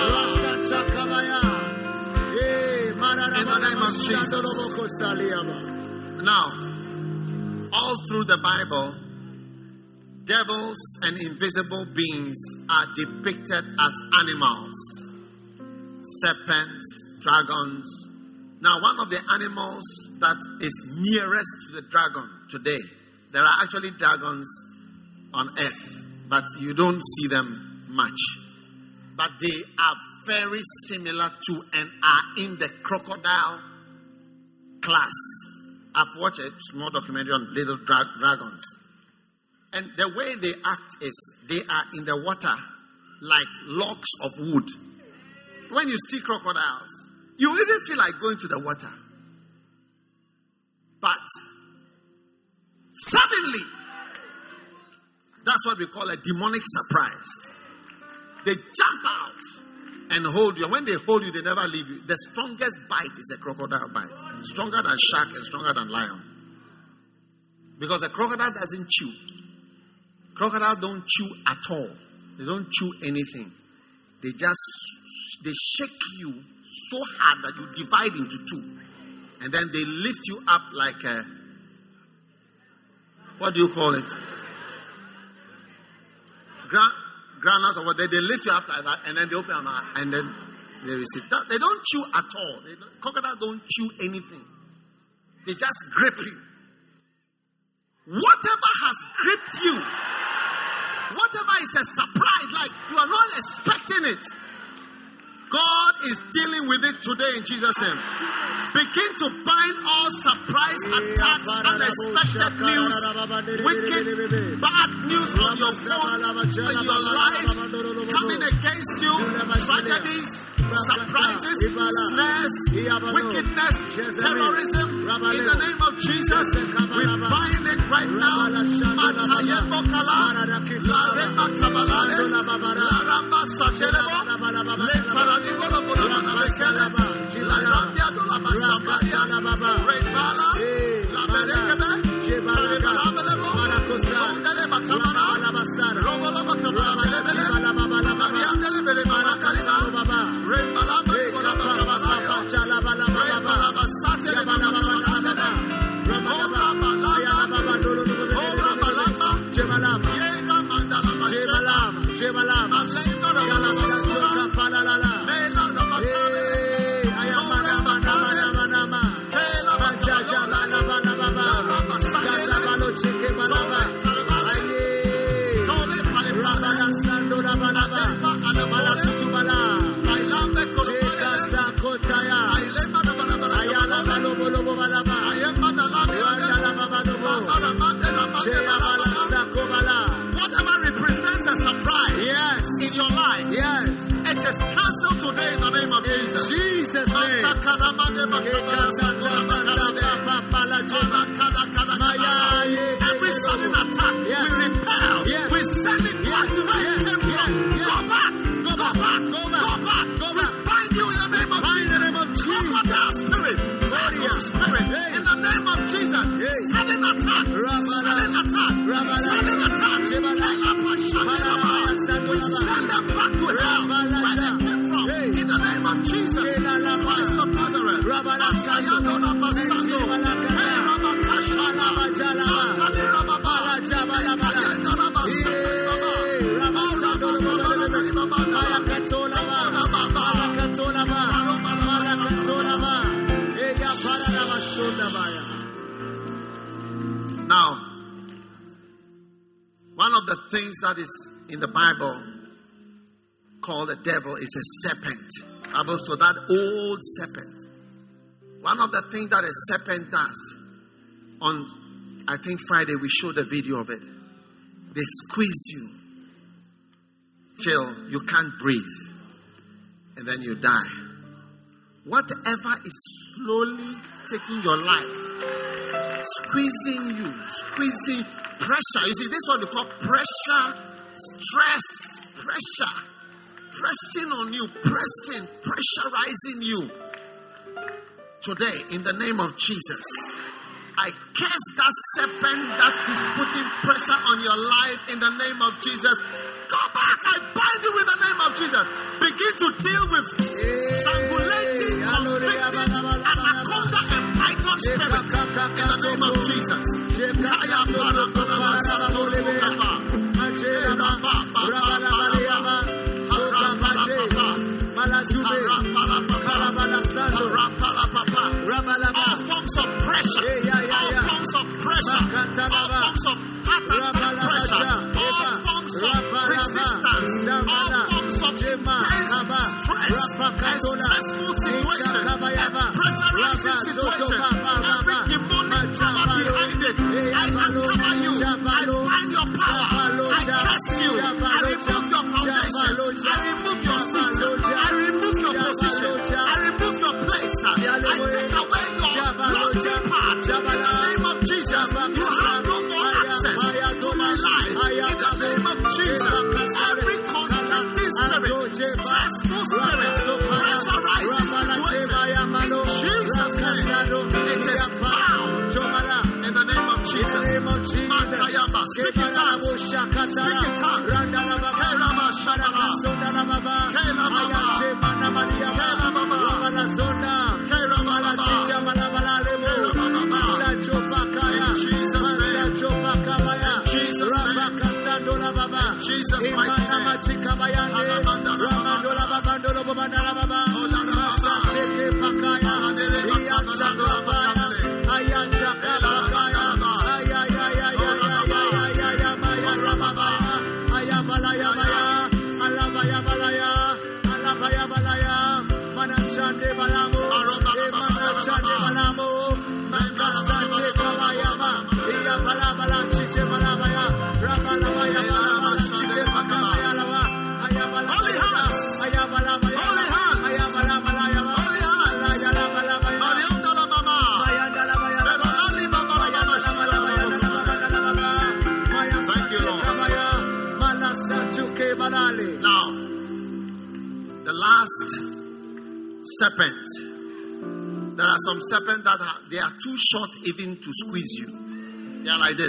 In the name of Jesus. Now, all through the Bible, devils and invisible beings are depicted as animals. Serpents, dragons. Now, one of the animals that is nearest to the dragon today, there are actually dragons on earth, but you don't see them much. But they are very similar to and are in the crocodile class. I've watched a small documentary on little dra- dragons. And the way they act is they are in the water like logs of wood. When you see crocodiles, you even feel like going to the water. Suddenly. That's what we call a demonic surprise. They jump out and hold you. And when they hold you, they never leave you. The strongest bite is a crocodile bite. Stronger than shark and stronger than lion. Because a crocodile doesn't chew. Crocodiles don't chew at all. They don't chew anything. They just, they shake you so hard that you divide into two. And then they lift you up like a, what do you call it? Gra- granules or what? They, they lift you up like that, and then they open their mouth, and then they receive. That, they don't chew at all. They don't, crocodiles don't chew anything. They just grip you. Whatever has gripped you, whatever is a surprise, like you are not expecting it, God is dealing with it today in Jesus' name. Begin to bind all surprise attacks, unexpected news, wicked, bad news on your phone, in your life, coming against you, tragedies, surprises, snares, wickedness, terrorism. In the name of Jesus, we bind it right now. Matayemo kala, larema kabalade, laramba sachelebo, le paradibolo bonamana mekeleba, larambia dola masambaya, rebala, laberekebe, jebalabelebo, ondele makamana, robolo makamana, mariandele bele marakaliba, rebalaba, rebalaba, rebalaba, satele makamana, Ora balaba, ora balaba, jebalaba, yega mandala jebalaba, jebalaba, alenga balaba, kapalala, mela balaba, ayamana mana mana mana, kela bajaja bala bala bala, jala balo cheke balaba, aye, tole pale bala sando la balaba, bala tutu bala, bailambe kolombe sakotaya, ailema bala bala, ayala balo bolo balaba, ayema whatever represents a surprise yes. in your life, yes. it is cancelled today in the name of Jesus. Jesus' name. Every sudden attack, yes. we repel, yes. we send it back to where it came from. Go back, go back, go back, go back, go back. We bind you in the name of Jesus. Crocodile spirit, crocodile spirit, in the name of Jesus. Sudden attack, sudden attack, sudden attack. We send them back to hell where they came from. In the name of Jesus Christ of Nazareth. Now, one of the things that is in the Bible called the devil is a serpent. So that old serpent. One of the things that a serpent does, on I think Friday we showed a video of it. They squeeze you till you can't breathe, and then you die. Whatever is slowly taking your life, squeezing you, squeezing pressure. You see, this is what we call pressure, stress, pressure. Pressing on you, pressing, pressurizing you. Today, in the name of Jesus, I curse that serpent that is putting pressure on your life in the name of Jesus. Go back, I bind you with the name of Jesus. Begin to deal with strangulating, constricting, anaconda and python spirits in the name of Jesus. All forms of pressure, all forms of pressure, all forms of heart attack pressure, all forms of resistance, all forms of intense stress and stressful situations and pressurizing situations, every demonic power behind it, I uncover you, I find your power, I curse you, I remove your foundation, I remove your seat, I remove your position, I remove your place, I take away your launching pad in the name of Jesus. You have no more Jesus. In the name of Jesus. Makayaba. Speak in tongues. Speak in tongues. Kelama Shabala. Kelama. Jesus' mighty name. Chande balamo, emana chande balamo, makasa che kabayama, iya balabala chiche balabaya, rabalabaya balabala chiche makabaya lawa, ayabala, Holy hands, ayabalabaya, holy hands, ayabalabalaya, holy hands, ayabalabalaya, Mariandala Mama, ayandalabaya, Berolali Mama, Thank you, Lord. Now, the last serpent. There are some serpents that are, they are too short even to squeeze you. They are like this.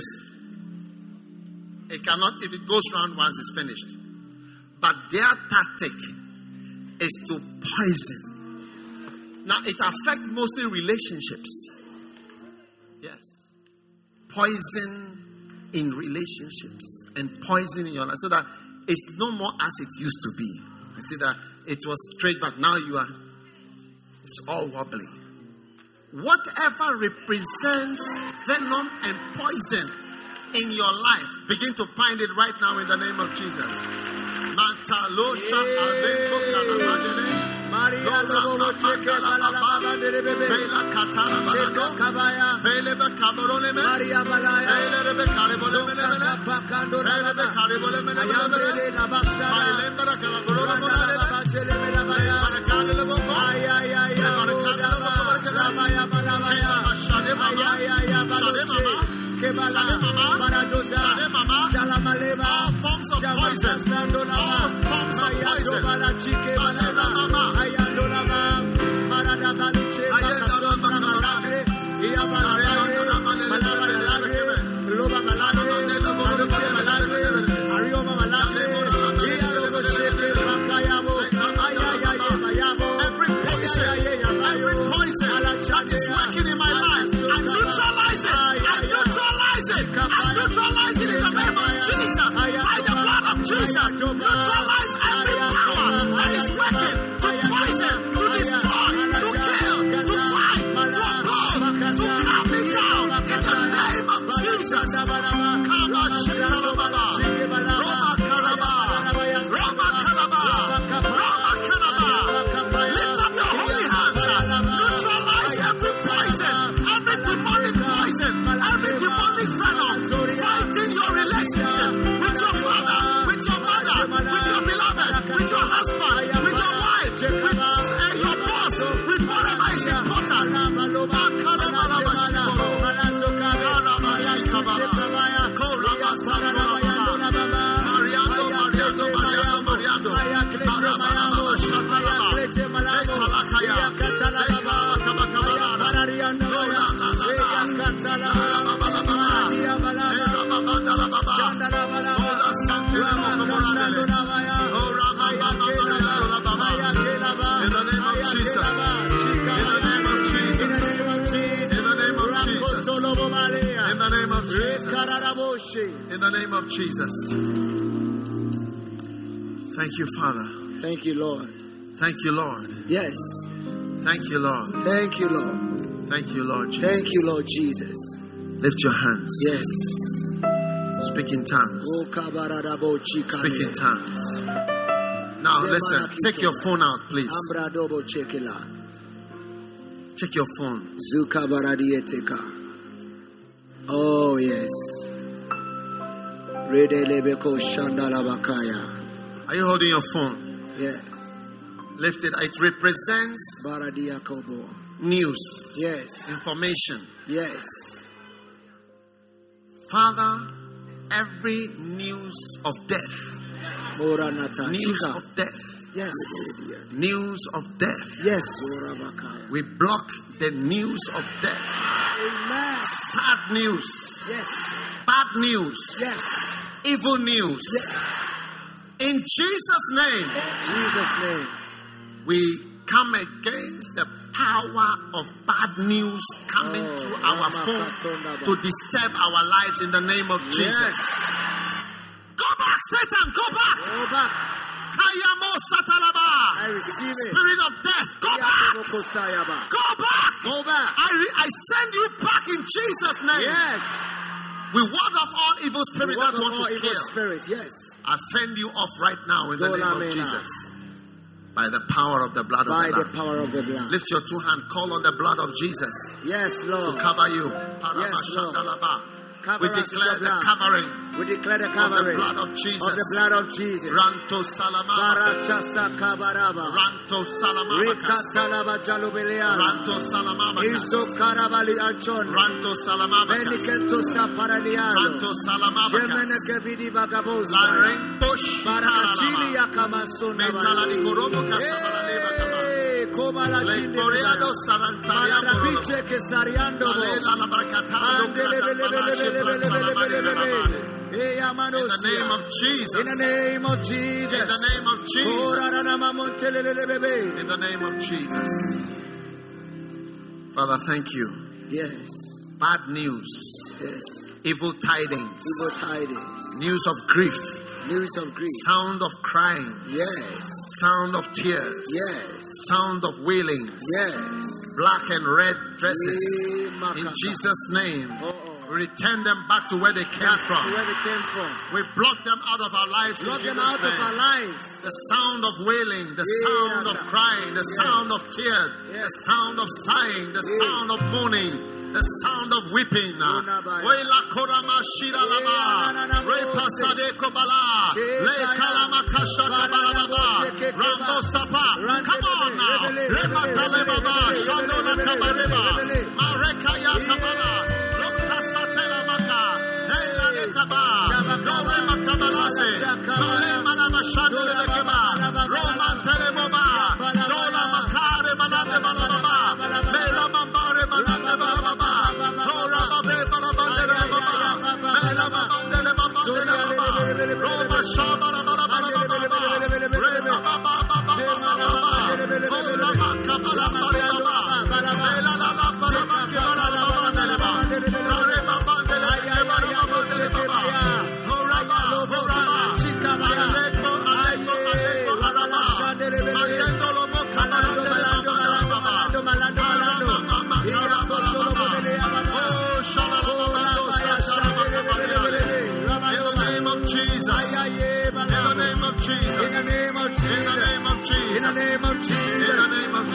It cannot, if it goes round once, it's finished. But their tactic is to poison. Now, it affects mostly relationships. Yes. Poison in relationships and poison in your life. So that it's no more as it used to be. You see that it was straight, but now you are, it's all wobbly. Whatever represents venom and poison in your life, begin to bind it right now in the name of Jesus. Maria Lobo Cheke Balaba Bebe Cheko Kabaya Belebe Camerone Maria Balaya Belebe Caribole Melena Pacando Belebe Caribole Melena Nabasha Lembra Calabrola Baba Chelemela Baya Maracale Bobo ay ay ay Maracale Bobo Maya Balaya Shalema ya ya Balema Kebala Baradoza Shalamalema all forms of poison, all forms of poison. Every poison, every poison that is working in my life, I neutralize it. I neutralize it. I neutralize it in the name of Jesus. By the blood of Jesus, neutralize every power that is working to poison, to destroy, to kill, to fight, to oppose, to calm me down in the name of Jesus. Kaba Shetalababa, Roma Karaba, Roma Karaba, Roma Karaba. Lift up your holy hands. Neutralize every poison, every demonic poison, every demonic venom fighting your relationship with your father, with your mother, with your beloved, with your husband, with your wife, with uh, your boss, with whatever is important. In the name of Jesus. In the name of Jesus. In the name of Jesus. In the name of Jesus. In the name of Jesus. In the name of Jesus. Thank you, Father. Thank you, Lord. Thank you, Lord. Yes. Thank you, Lord. Thank you, Lord. Thank you, Lord Jesus. Thank you, Lord Jesus. Lift your hands. Yes. Speak in tongues. Speak in tongues. Now listen, take your phone out, please. Take your phone. Oh, yes. Are you holding your phone? Yes. Lift it. It represents news. Yes. Information. Yes. Father, every news of death. News of death. Yes. News of death. Yes. We block the news of death. Amen. Sad news. Yes. Bad news. Yes. Evil news. Yes. In Jesus' name. In Jesus' name. We come against the power of bad news coming Oh, through our Rama phone Katonda to Ba. disturb our lives in the name of Jesus. Yes. Go back, Satan. Go back. Go back. Kayamo Satalaba. I receive it. Spirit of death. Go back. Go back. Go back. I, re- I send you back in Jesus' name. Yes. We ward off all evil spirits Walk that of want all to evil kill. spirits. Yes. I fend you off right now in the Dola name of mena. Jesus. By the power of the blood By of the the Lamb. power of the blood. Lift your two hands. Call on the blood of Jesus Yes, to Lord. cover you. Yes, Lord. Paramashandalaba. Cover We us with declare your the blood. covering We declare the of the covering blood of Jesus. of the blood of Jesus. Ranto Salamama. Barachasa kabaraba. Ranto Salamama. Rekatalaba jalubeliana. Ranto Salamama. Iso karabali archon. Ranto Salamama. Beniketo saparadiano. Ranto Salamama. Jemene kevidi vagabosa. Larento Barakachili Shitalama. yakamasunda. Mentala di Korobo Casabaleva. Eh, kobala chinde. Leporeado Sarantaya. Marabiche que sariando. Alela la Bracatano. In the name of Jesus. In the name of Jesus. In the name of Jesus. In the name of Jesus. Father, thank you. Yes. Bad news. Yes. Evil tidings. Evil tidings. News of grief. News of grief. Sound of crying. Yes. Sound of tears. Yes. Sound of wailings. Yes. Black and red dresses. Yeah, In Jesus' name. Oh, oh. We return them back to where they came Back to from. where they came from. We block them out of our lives. Block in them Jesus' out name. of our lives. The sound of wailing, the Yeah, sound of God. crying, the Yes. sound of tears, Yes. the sound of sighing, the Yeah. sound of mourning, the sound of weeping. Unabaya. Waila korama shira Yeah, lama, na, na, na, repa mose. sadeko bala, Yeah, le kaya. kalama kashaka Bara bala na baba, mose keke rambo ba. sapa. Rande Come on lebe, now, lebe, lebe, repa lebe, tale lebe, baba, lebe, shando lebe, la lebe, kabareba, lebe, lebe. mareka ya kabala, lokta satela maka, heila le kaba, dore makabalase, male malama shando le keba, Roma tele boba, dola makare balande balababa, mela mambare balande balababa, dora babe balabande balababa, mela mambande balabande balababa, Roma shabala balabala balababa, reba baba baba baba, ola makabala balababa, mela la la balababa balababa balababa, dore babande balababa balababa, horaba horaba, aleko aleko aleko haraba, mayendo lobo kabalande balababa, oh shalalabando satalababa. In the name of Jesus. In the name of Jesus. In the name of Jesus. In the name of Jesus. In the name of Jesus. In the name of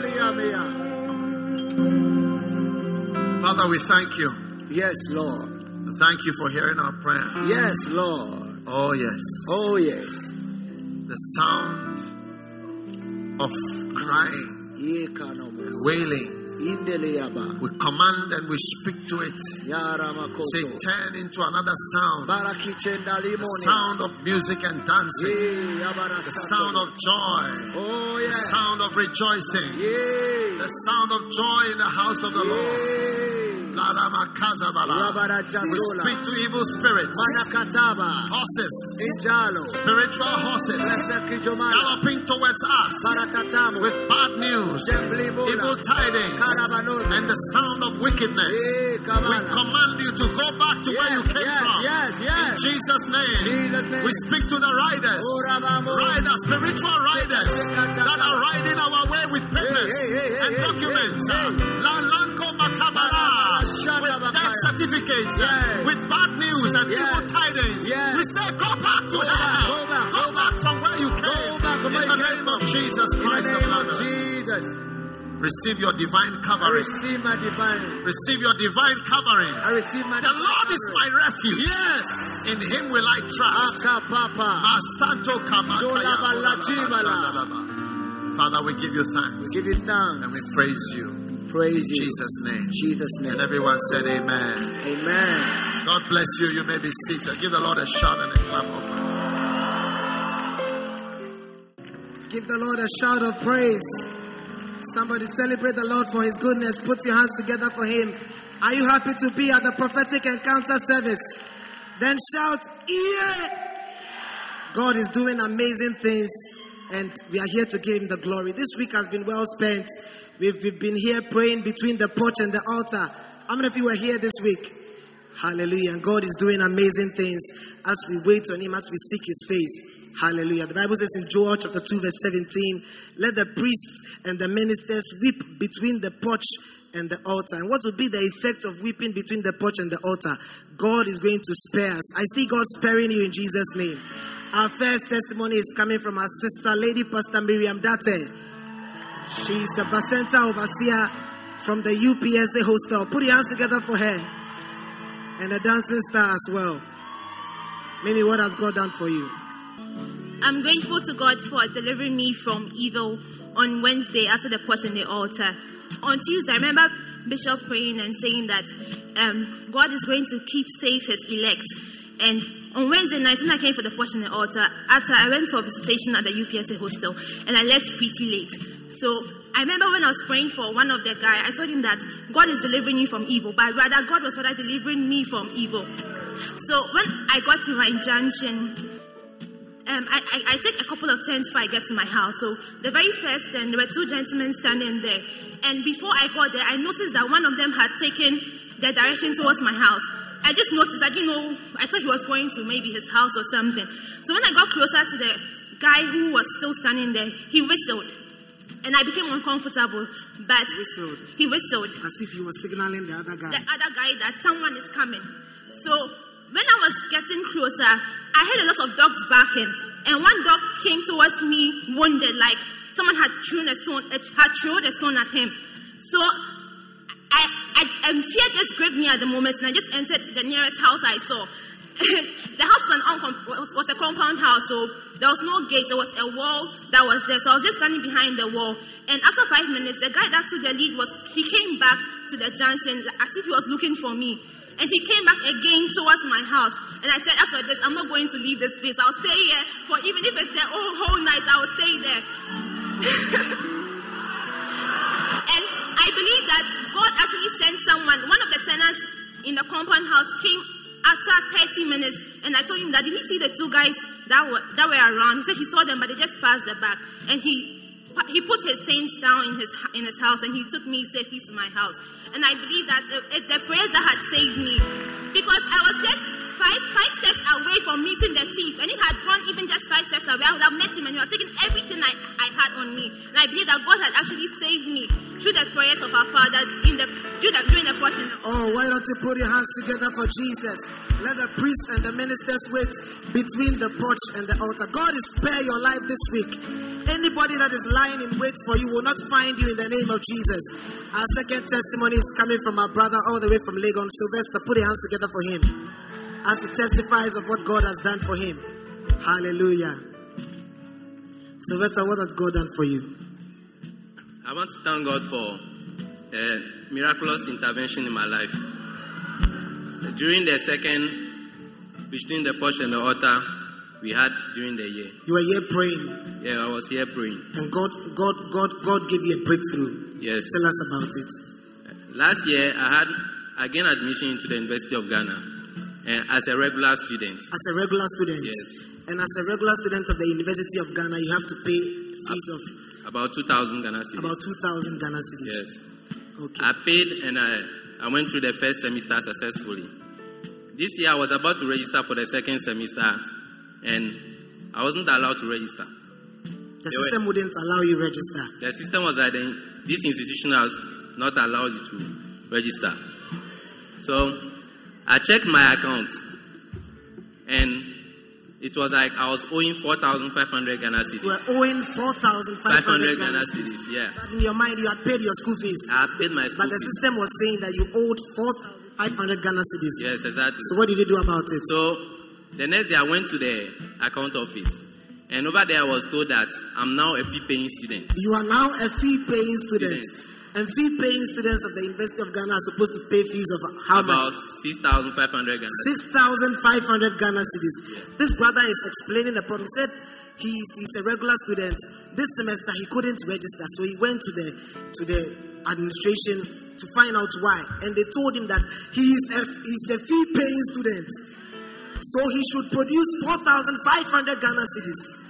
Jesus. Father, we thank you. Yes, Lord. Thank you for hearing our prayer. Yes, Lord. Oh, yes. Oh, yes. The sound of crying, Yekanamos. wailing. Indeleyaba. We command and we speak to it. Yaramakoto. Say, turn into another sound. Barakichenda The limoni. sound of music and dancing. Ye, yabara The sato. sound of joy. Oh, The yes. sound of rejoicing. Ye. The sound of joy in the house of the Lord. Ye. Laramakazavala. Rabara We jazola. speak to evil spirits, Manakataba. horses, Injalo. spiritual horses Blessed Kijomana. galloping towards us Barakatamu. with bad news, Jemblibola. evil tidings, Karabanota. and the sound of wickedness. Ye, We Kabala. command you to go back to where you Yes, came yes, from. yes, In yes. Jesus' name. Jesus' name. We speak to the riders, Orabamo. riders, spiritual riders that are riding our way with papers Hey, hey, hey, and hey, documents. hey, hey. La Lanko Makabala. With death certificates, Yes. with bad news and Yes. evil tidings. Yes. We say, go back to Go back, hell. go back, Go go back from where you came. Go back from In where the you came name of Jesus In the Christ of name of Nazareth. Jesus. Receive your divine I covering. receive my divine. Receive your divine covering. I receive my The Lord is my refuge. Yes. In him will I trust. Aka Papa. Masanto Jola bala jibala. Kamakaya. Father, we give you thanks We give you thanks. and we praise you. Praise In you. Jesus' name. Jesus' name. And everyone said amen. Amen. God bless you. You may be seated. Give the Lord a shout and a clap offering. Give the Lord a shout of praise. Somebody celebrate the Lord for his goodness. Put your hands together for him Are you happy to be at the prophetic encounter service? Then shout, yeah! God is doing amazing things, and we are here to give him the glory. This week has been well spent. We've, we've been here praying between the porch and the altar. How many of you were here this week? Hallelujah. And God is doing amazing things as we wait on him, as we seek his face. Hallelujah. The Bible says in Joel chapter two verse seventeen, let the priests and the ministers weep between the porch and the altar. And what will be the effect of weeping between the porch and the altar? God is going to spare us. I see God sparing you in Jesus' name. Our first testimony is coming from our sister, Lady Pastor Miriam Date. She's the Bacenta overseer from the U P S A hostel. Put your hands together for her. And a dancing star as well. Maybe what has God done for you? I'm grateful to God for delivering me from evil on Wednesday after the porch and the altar. On Tuesday, I remember Bishop praying and saying that um, God is going to keep safe his elect. And on Wednesday night, when I came for the porch and the altar, after I went for a visitation at the U P S A hostel, and I left pretty late. So I remember when I was praying for one of the guys, I told him that God is delivering you from evil, but rather God was rather delivering me from evil. So when I got to my junction, Um, I, I, I take a couple of turns before I get to my house. So the very first turn, there were two gentlemen standing there. And before I got there, I noticed that one of them had taken the direction towards my house. I just noticed, I didn't know, I thought he was going to maybe his house or something. So when I got closer to the guy who was still standing there, he whistled. And I became uncomfortable. But Whistled. he whistled. As if he was signaling the other guy. The other guy that someone is coming. So when I was getting closer, I heard a lot of dogs barking, and one dog came towards me wounded, like someone had thrown a stone, had thrown a stone at him. So I, I, and fear just gripped me at the moment, and I just entered the nearest house I saw. The house was, an, was, was a compound house, so there was no gate. There was a wall that was there, so I was just standing behind the wall. And after five minutes, the guy that took the lead was he came back to the junction as if he was looking for me. And he came back again towards my house. And I said, as for this, I'm not going to leave this place. I'll stay here for even if it's the whole, whole night, I will stay there. And I believe that God actually sent someone. One of the tenants in the compound house came after thirty minutes. And I told him that, did he see the two guys that were, that were around? He said he saw them, but they just passed the back. And he he put his things down in his in his house, and he took me safely to my house. And I believe that it's the prayers that had saved me, because I was just five five steps away from meeting the thief, and he had gone even just five steps away. I would have met him, and he had taken everything I, I had on me. And I believe that God had actually saved me through the prayers of our Father in the during the portion. Oh, why don't you put your hands together for Jesus? Let the priests and the ministers wait between the porch and the altar. God is spare your life this week. Anybody that is lying in wait for you will not find you in the name of Jesus. Our second testimony is coming from our brother all the way from Lagos, Sylvester. Put your hands together for him as he testifies of what God has done for him. Hallelujah. Sylvester, what has God done for you? I want to thank God for a miraculous intervention in my life. During the second, between the porch and the altar, we had during the year. You were here praying. Yeah, I was here praying. And God, God, God, God gave you a breakthrough. Yes. Tell us about it. Last year, I had I gained admission into the University of Ghana, and as a regular student. As a regular student. Yes. And as a regular student of the University of Ghana, you have to pay fees of about two thousand Ghana cedis. About two thousand Ghana cedis. Yes. Okay. I paid and I I went through the first semester successfully. This year, I was about to register for the second semester, and I wasn't allowed to register. The they system were, wouldn't allow you to register. The system was that this institution has not allowed you to register. So I checked my account, and it was like I was owing four thousand five hundred Ghana cedis. You were owing four thousand five hundred Ghana cedis. Yeah. But in your mind, you had paid your school fees. I paid my school But the fees. system was saying that you owed four thousand five hundred Ghana cedis. Yes, exactly. So what did you do about it? So the next day I went to the account office, and over there I was told that I'm now a fee-paying student. You are now a fee-paying student. student. And fee-paying students of the University of Ghana are supposed to pay fees of how About much? About six thousand five hundred Ghana. six thousand five hundred Ghana cedis. Yes. This brother is explaining the problem. He said he's, he's a regular student. This semester he couldn't register, so he went to the to the administration to find out why. And they told him that he is a, he's a fee-paying student. So he should produce four thousand five hundred Ghana cedis.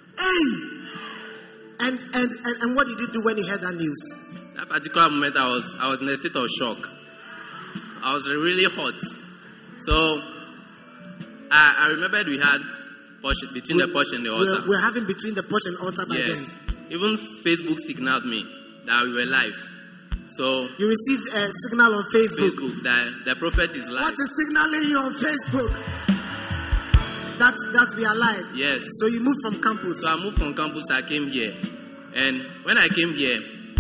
Hey! And, and, and, and what did he do when he heard that news? That particular moment, I was I was in a state of shock. I was really hot. So, I, I remembered we had porch, between we, the porch and the altar. We're, we're having between the porch and altar by yes. then. Even Facebook signaled me that we were live. So you received a signal on Facebook. Facebook that the prophet is live. What is signaling you on Facebook? That's that we are live. Yes. So you moved from campus. So I moved from campus. I came here, and when I came here,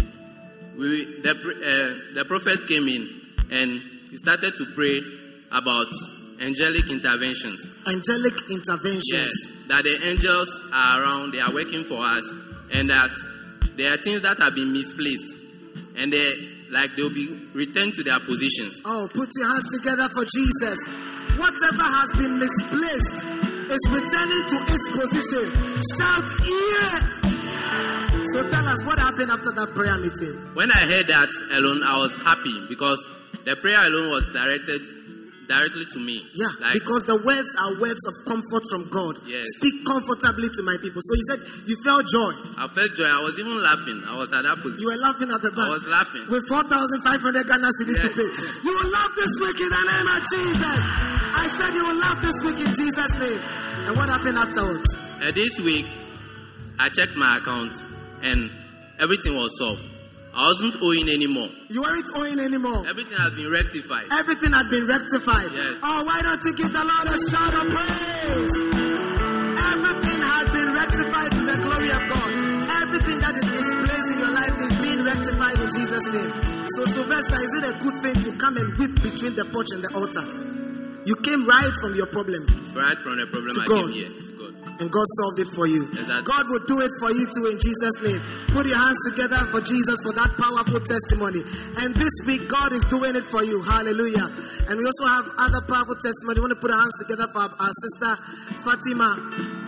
we the uh, the prophet came in and he started to pray about angelic interventions. Angelic interventions. Yes. That the angels are around. They are working for us, and that there are things that have been misplaced, and they like they'll be returned to their positions. Oh, put your hands together for Jesus. Whatever has been misplaced is returning to its position. Shout, yeah! So tell us, what happened after that prayer meeting? When I heard that alone, I was happy because the prayer alone was directed directly to me. Yeah, like, because the words are words of comfort from God. Yes. Speak comfortably to my people. So you said you felt joy. I felt joy. I was even laughing. I was at that position. You were laughing at the back. I was laughing. With four thousand five hundred Ghana cedis yes. to pay. You will laugh this week in the name of Jesus. I said you will laugh this week in Jesus' name. And what happened afterwards? Uh, this week, I checked my account and everything was solved. I wasn't owing anymore. You weren't owing anymore. Everything has been rectified. Everything had been rectified. Yes. Oh, why don't you give the Lord a shout of praise? Everything had been rectified to the glory of God. Everything that is misplaced in your life is being rectified in Jesus' name. So, Sylvester, is it a good thing to come and whip between the porch and the altar? You came right from your problem. Right from the problem to I God. came here. To God. And God solved it for you. Exactly. God will do it for you too in Jesus' name. Put your hands together for Jesus for that powerful testimony. And this week, God is doing it for you. Hallelujah. And we also have other powerful testimony. We want to put our hands together for our, our sister Fatima.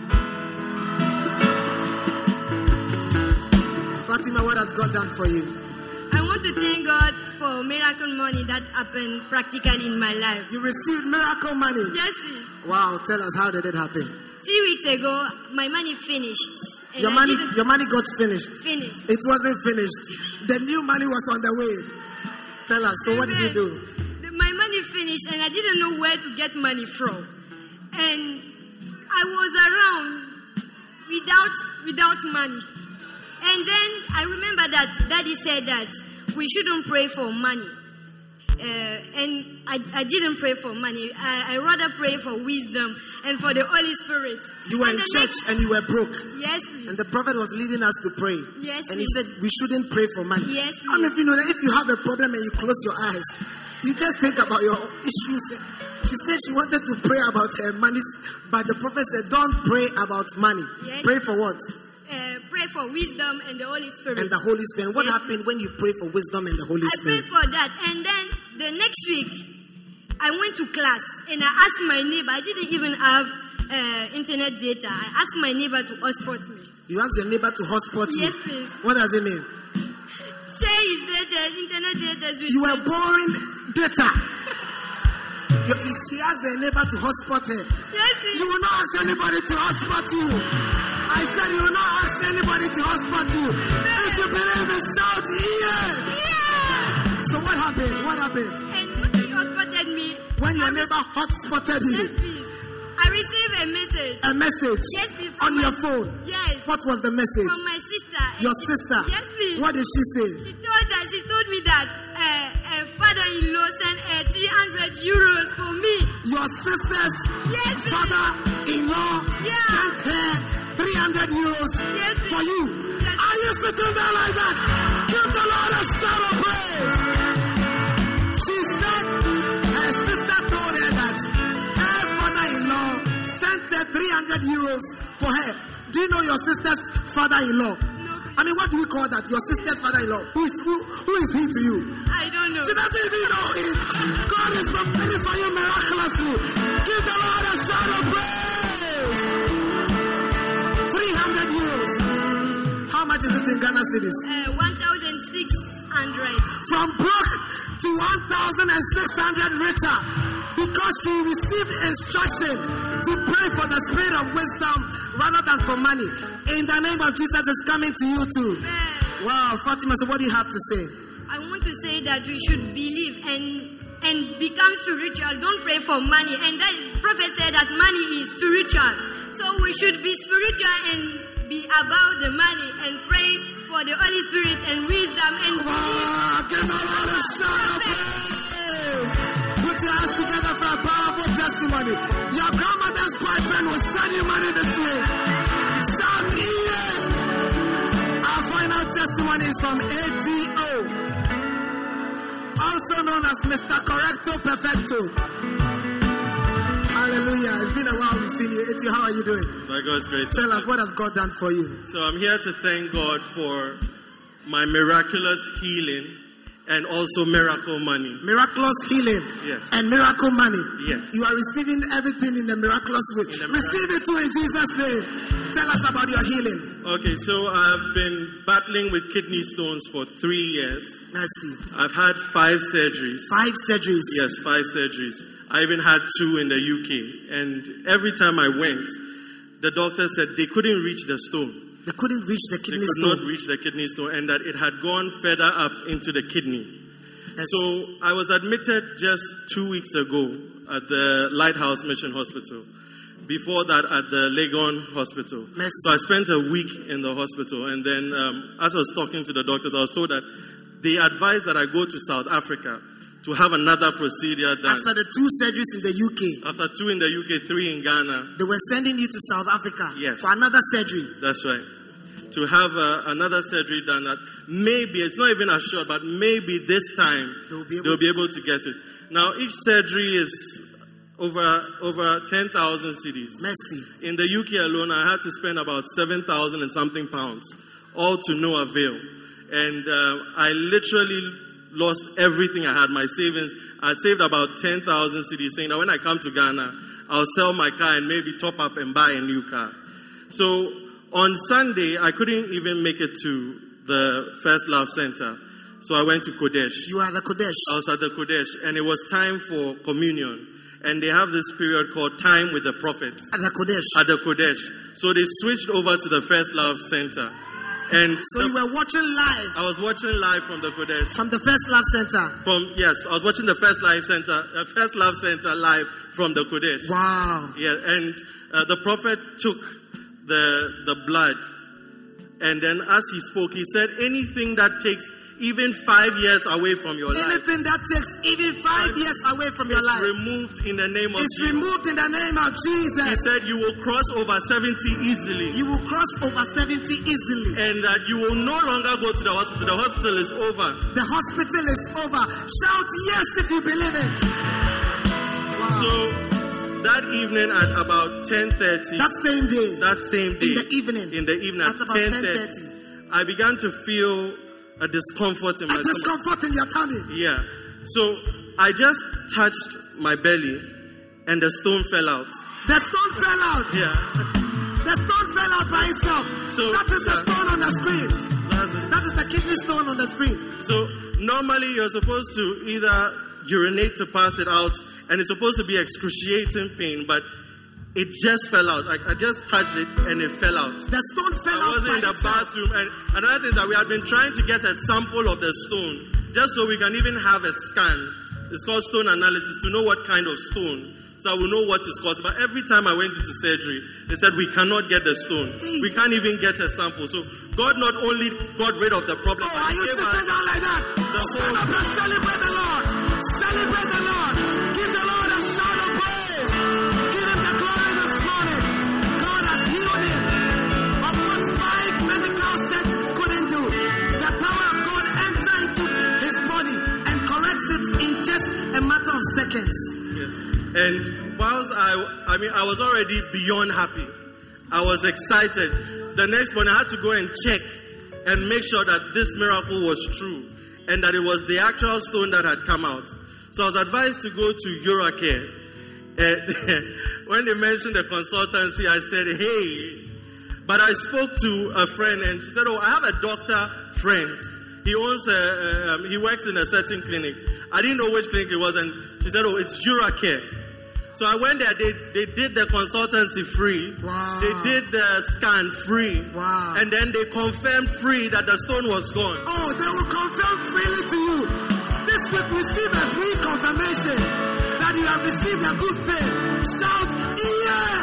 Fatima, what has God done for you? I want to thank God for miracle money that happened practically in my life. You received miracle money? Yes, please. Wow, tell us, how did it happen? Three weeks ago, my money finished. And your I money your money got finished? Finished. It wasn't finished. The new money was on the way. Tell us, so what did you do? The, my money finished and I didn't know where to get money from. And I was around without without money. And then I remember that Daddy said that we shouldn't pray for money. Uh, and I, I didn't pray for money. I, I rather pray for wisdom and for the Holy Spirit. You were and in church next, and you were broke. Yes, please. And the prophet was leading us to pray. Yes, and please. he said we shouldn't pray for money. Yes, please. I don't know if you know that if you have a problem and you close your eyes, you just think about your issues. She said she wanted to pray about her money, but the prophet said, don't pray about money. Yes. Pray for what? Uh, pray for wisdom and the Holy Spirit. And the Holy Spirit. What yes. happened when you pray for wisdom and the Holy I Spirit? I prayed for that. And then the next week, I went to class and I asked my neighbor. I didn't even have uh, internet data. I asked my neighbor to hotspot me. You asked your neighbor to hotspot you? Yes, please. What does it mean? Say is that the internet data is with you were borrowing data. you, she asked the neighbor to hotspot her. Yes, please. You will not ask anybody to hotspot you. I said you will not ask anybody to hotspot you. Yeah. If you believe it, shout yeah. Yeah. So what happened? What happened? And when he hotspotted me. When your neighbor hotspotted you. Yes, please. I received a message. A message? Yes, please. On my, your phone? Yes. What was the message? From my sister. Your sister? Yes, please. What did she say? She told that she told me that uh, a father-in-law sent uh, three hundred euros for me. Your sister's yes, father-in-law yeah. sent her three hundred euros yes, for you. Yes. Are you sitting there like that? Give the Lord a shout of praise. She said her sister told her that her father-in-law sent her three hundred euros for her. Do you know your sister's father-in-law? No. I mean, what do we call that? Your sister's father-in-law. Who is, who, who is he to you? I don't know. She doesn't even know it. God is providing for you miraculously. Give the Lord a shout of praise. three hundred euros. How much is it in Ghana cedis? Uh, one thousand six hundred. From broke one thousand six hundred richer because she received instruction to pray for the spirit of wisdom rather than for money. In the name of Jesus, it's coming to you too. Amen. Wow, Fatima, so what do you have to say? I want to say that we should believe and and become spiritual. Don't pray for money. And that prophet said that money is spiritual. So we should be spiritual and be about the money and pray for the Holy Spirit and wisdom and wow, give a lot of shout of praise. Put your hands together for a powerful testimony. Your grandmother's boyfriend will send you money this week. Shout yeah. Our final testimony is from A T O, also known as Mister Correcto Perfecto. Hallelujah. It's been a while we've seen you. A T O, how are you doing? By God's grace. Tell us, what has God done for you? So I'm here to thank God for my miraculous healing and also miracle money. Miraculous healing Yes. and miracle money. Yes. You are receiving everything in the miraculous way. the Receive it too in Jesus' name. Tell us about your healing. Okay, so I've been battling with kidney stones for three years. Mercy. I've had five surgeries. Five surgeries. Yes, five surgeries. I even had two in the U K. And every time I went, the doctor said they couldn't reach the stone. They couldn't reach the They kidney could stone. not reach the kidney stone, and that it had gone further up into the kidney. Yes. So I was admitted just two weeks ago at the Lighthouse Mission Hospital. Before that, at the Legon Hospital. Mercy. So I spent a week in the hospital, and then um, as I was talking to the doctors, I was told that they advised that I go to South Africa to have another procedure done. After the two surgeries in the U K, After two in the U K, three in Ghana. they were sending you to South Africa Yes. for another surgery. That's right. To have uh, another surgery done that maybe, it's not even assured, but maybe this time They'll be able they'll to be able to get it. Now, each surgery is over over ten thousand cedis. Mercy. In the U K alone, I had to spend about seven thousand and something pounds, all to no avail. And uh, I literally lost everything I had, my savings. I'd saved about ten thousand cedis, saying that when I come to Ghana, I'll sell my car and maybe top up and buy a new car. So on Sunday, I couldn't even make it to the First Love Center. So I went to Kodesh. You are the Kodesh. I was at the Kodesh, and it was time for communion. And they have this period called Time with the Prophets At the Kodesh. at the Kodesh. So they switched over to the First Love Center. And So you were watching live I was watching live from the Kodesh. from the First Love Center. From yes, I was watching the First Live Center, uh, First Love Center live from the Kodesh. Wow. Yeah, and uh, the prophet took the the blood, and then as he spoke, he said, "Anything that takes even five years away from your life Anything that takes even five years away from your is life removed in the name of is Jesus." removed in the name of He Jesus. said, "You will cross over seventy easily." You will cross over seventy easily. And that you will no longer go to the hospital. The hospital is over. The hospital is over. Shout yes if you believe it. Wow. So that evening at about ten thirty, that same day, that same day, in the evening, in the evening at at about ten ten thirty, thirty, I began to feel a discomfort in my a discomfort in your tummy. Yeah. So I just touched my belly and the stone fell out. The stone fell out. Yeah. The stone fell out by itself. So, that is the yeah. stone on the screen. That's the- That is the kidney stone on the screen. So normally you're supposed to either urinate to pass it out, and it's supposed to be excruciating pain, but it just fell out. Like I just touched it and it fell out. The stone fell I out wasn't by in the itself. bathroom, and another thing is that we had been trying to get a sample of the stone just so we can even have a scan. It's called stone analysis to know what kind of stone, so I will know what is caused. But every time I went into surgery, they said we cannot get the stone. We can't even get a sample. So God not only got rid of the problem, Oh, but are He you gave sitting us down like that? the Stand whole- up and celebrate the Lord. Celebrate the Lord. Give the Lord a shout of praise. Give him the glory this morning. God has healed him of what five medicals said couldn't do. The power of God enters into his body and corrects it in just a matter of seconds. Yeah. And whilst I, I mean, I was already beyond happy. I was excited. The next morning, I had to go and check and make sure that this miracle was true and that it was the actual stone that had come out. So I was advised to go to Eurocare. And when they mentioned the consultancy, I said, hey. But I spoke to a friend and she said, oh, I have a doctor friend. he owns, a, um, he works in a certain clinic. I didn't know which clinic it was, and she said, oh, it's Uracare. So I went there, they, they did the consultancy free. Wow. They did the scan free. Wow. And then they confirmed free that the stone was gone. Oh, they will confirm freely to you. This week, receive a free confirmation that you have received a good thing. Shout, yeah!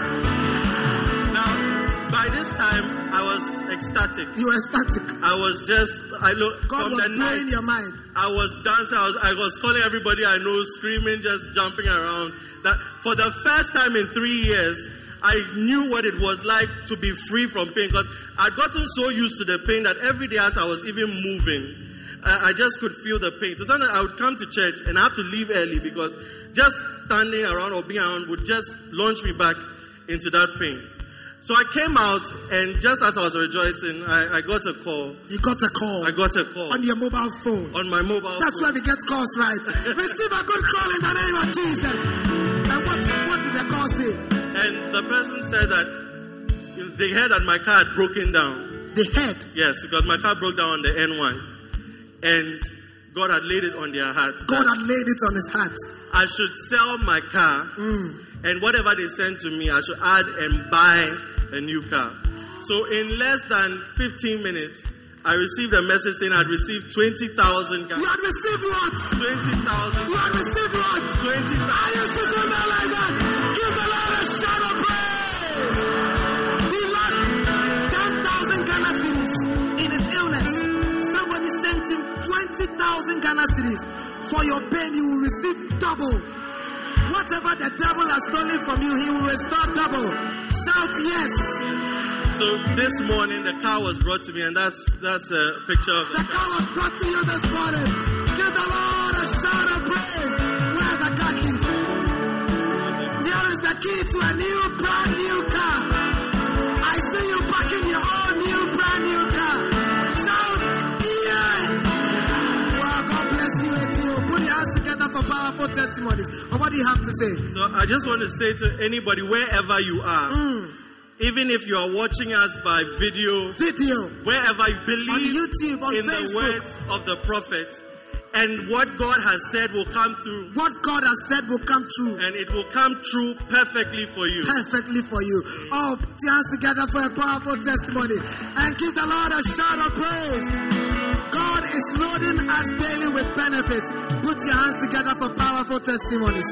Now, by this time, I was ecstatic. You were ecstatic. I was just, I look, God from was the blowing night, your mind. I was dancing, I was, I was calling everybody I know, screaming, just jumping around. That for the first time in three years, I knew what it was like to be free from pain, because I'd gotten so used to the pain that every day as I was even moving, uh, I just could feel the pain. So sometimes I would come to church and I have to leave early because just standing around or being around would just launch me back into that pain. So I came out, and just as I was rejoicing, I, I got a call. You got a call. I got a call. On your mobile phone. On my mobile That's phone. where we get calls right. Receive a good call in the name of Jesus. And what's, what did the call say? And the person said that they heard that my car had broken down. They heard? Yes, because my car broke down on the N one. And God had laid it on their heart. God had laid it on his heart. I should sell my car. Mm. And whatever they sent to me, I should add and buy a new car. So in less than fifteen minutes, I received a message saying I'd received twenty thousand. You had received what? twenty thousand. You had received what? twenty thousand. I used to say that like that. Give the Lord a shout of praise. He lost ten thousand Ghana cedis in his illness. Somebody sent him twenty thousand Ghana cedis. For your pain, you will receive double. Whatever the devil has stolen from you, he will restore double. Shout yes. So this morning, the car was brought to me, and that's that's a picture of the, the car was brought to you this morning. Give the Lord a shout of praise. Where are the car keys? Here is the key to a new, brand new car. I see you packing your own new, brand new car. Shout yeah. Wow, God bless you, it's you. Put your hands together for powerful testimonies. And what do you have to say? So I just want to say to anybody, wherever you are, mm. even if you are watching us by video, video, wherever you believe on YouTube, on in Facebook, the words of the prophet, and what God has said will come true. What God has said will come true. And it will come true perfectly for you. Perfectly for you. Oh, put your hands together for a powerful testimony. And give the Lord a shout of praise. God is loading us daily with benefits. Put your hands together for powerful testimonies.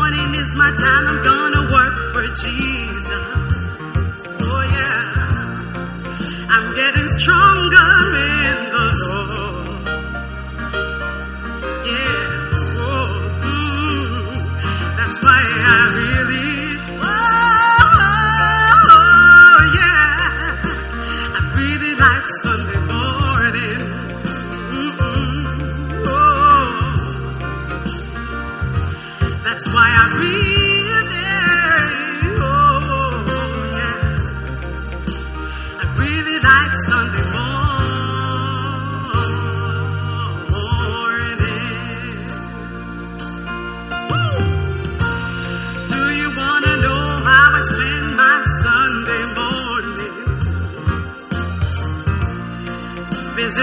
my time, I'm gonna work for Jesus. Oh yeah.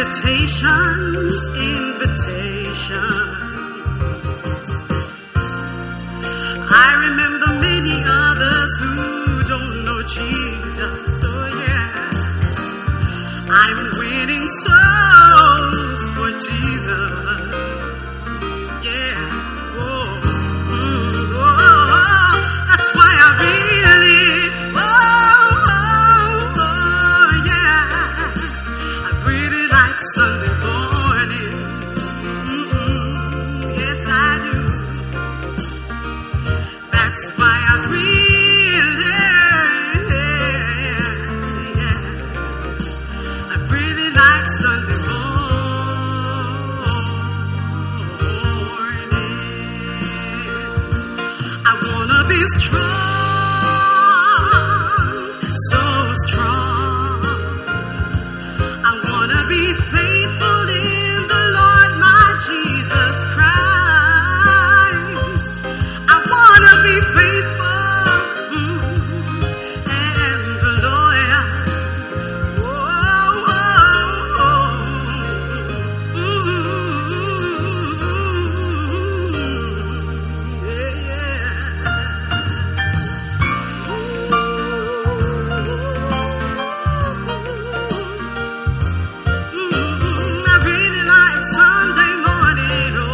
invitations, invitations. I remember many others who don't know Jesus. Oh yeah, I'm winning souls for Jesus. Yeah, oh, mm, oh, that's why I really, oh, oh, oh yeah, I really like Sunday morning. Mm-mm, yes, I do. That's why I really, yeah, I really like Sunday morning. I wanna be strong, so strong. I wanna be faithful in the Lord, my Jesus Christ. I wanna be faithful mm, and loyal. Oh, oh, oh. Ooh, yeah, yeah. Mm, I really like Sunday morning. Oh,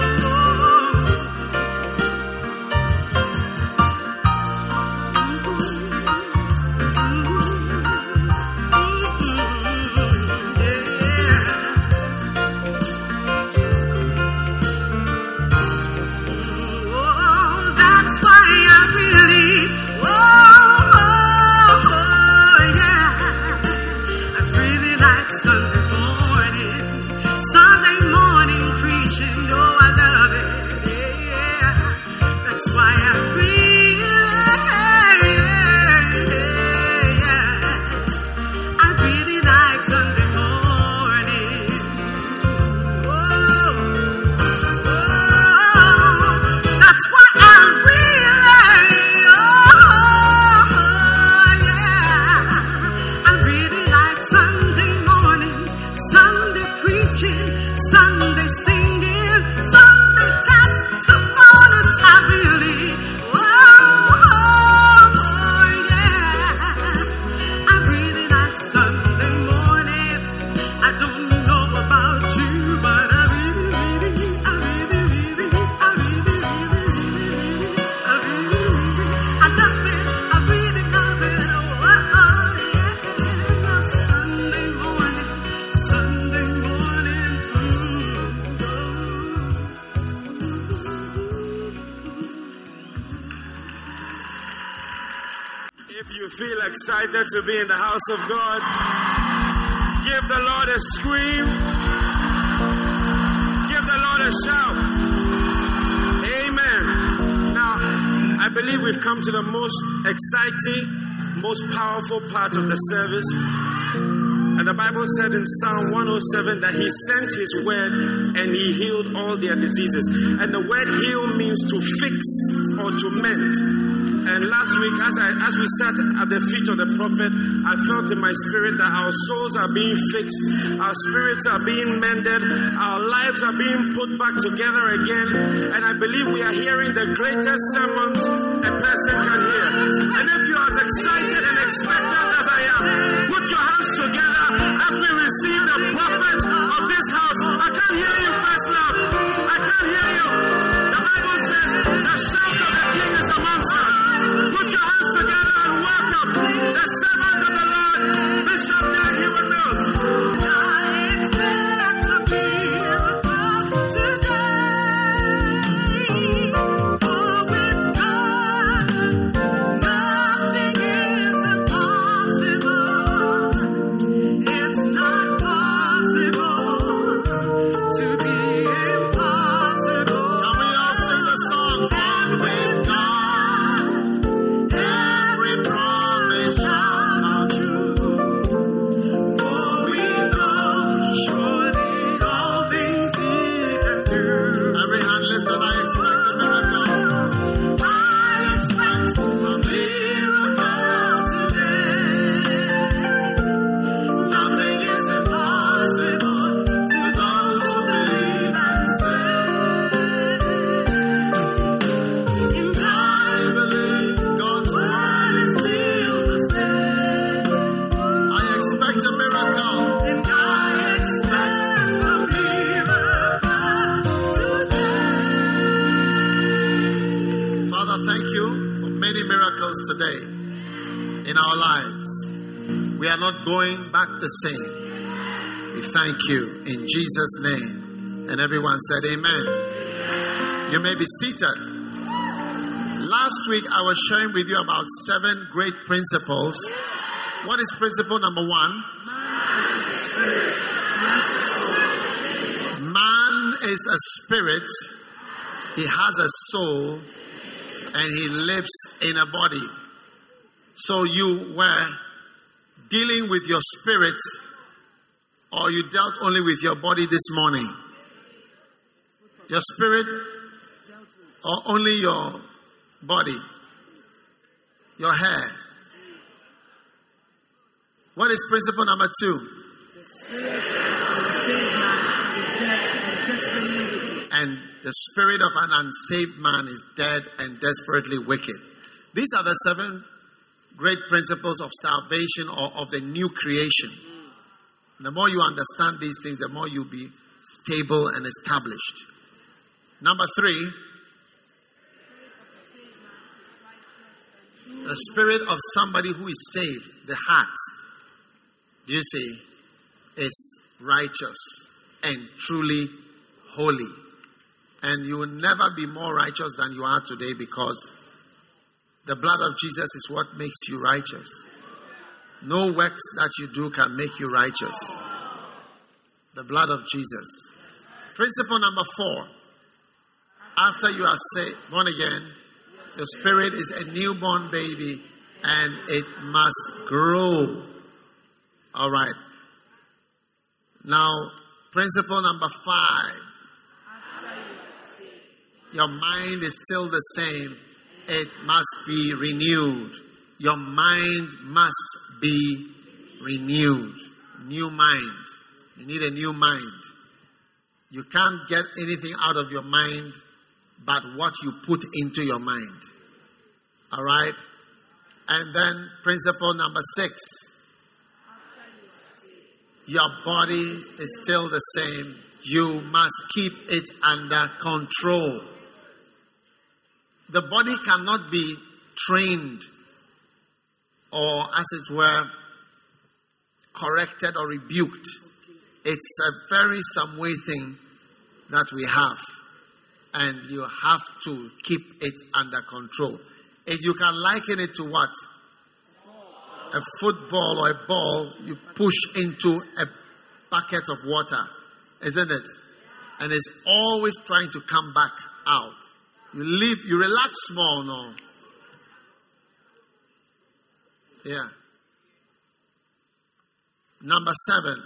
oh, that's why I really, oh, oh, oh, yeah, I really like Sunday morning, Sunday morning preaching. Oh, I love it. Yeah, that's why I really, yeah, I really like Sunday morning. Oh, oh, that's why I really, oh, yeah, I really like Sunday morning, Sunday preaching, Sunday singing, Sunday testimonies. I really, oh, oh, yeah, I really like Sunday morning. I don't know about you, but I really, really, I really, really, I really, really, I really, really, I love it. I really love it. Oh, oh, yeah, Sunday morning, Sunday morning. If you feel excited to be in the house of God, give the Lord a scream. Give the Lord a shout. Amen. Now, I believe we've come to the most exciting, most powerful part of the service. And the Bible said in Psalm one oh seven that He sent His word and He healed all their diseases. And the word heal means to fix or to mend. And last week, as I as we sat at the feet of the prophet, I felt in my spirit that our souls are being fixed, our spirits are being mended, our lives are being put back together again. And I believe we are hearing the greatest sermons a person can hear. And if you are as excited and expectant as I am, put your hands together as we receive the prophet of this house. I can't hear you first now. I can't hear you. The Bible says the shout of the king is amongst us. Put your hands together and welcome the servant of the Lord, Bishop Dag Heward-Mills. It's better to be today, for with God nothing is impossible. It's not possible. miracles today in our lives. We are not going back the same. We thank you in Jesus' name. And everyone said amen. You may be seated. Last week I was sharing with you about seven great principles. What is principle number one? Man is a spirit. He has a soul. And he lives in a body. So you were dealing with your spirit, or you dealt only with your body this morning? Your spirit, or only your body? Your hair? What is principle number two? And the spirit of an unsaved man is dead and desperately wicked. These are the seven great principles of salvation or of the new creation. The more you understand these things, the more you'll be stable and established. Number three, the spirit of somebody who is saved, the heart, do you see, is righteous and truly holy. And you will never be more righteous than you are today, because the blood of Jesus is what makes you righteous. No works that you do can make you righteous. The blood of Jesus. Principle number four. After you are saved, born again, your spirit is a newborn baby and it must grow. All right. Now, principle number five. Your mind is still the same. It must be renewed. Your mind must be renewed. New mind. You need a new mind. You can't get anything out of your mind but what you put into your mind. All right? And then principle number six. Your body is still the same. You must keep it under control. The body cannot be trained or, as it were, corrected or rebuked. It's a very some way thing that we have. And you have to keep it under control. And you can liken it to what? A football or a ball you push into a bucket of water, isn't it? And it's always trying to come back out. You leave, you relax small, no? Yeah. Number seven.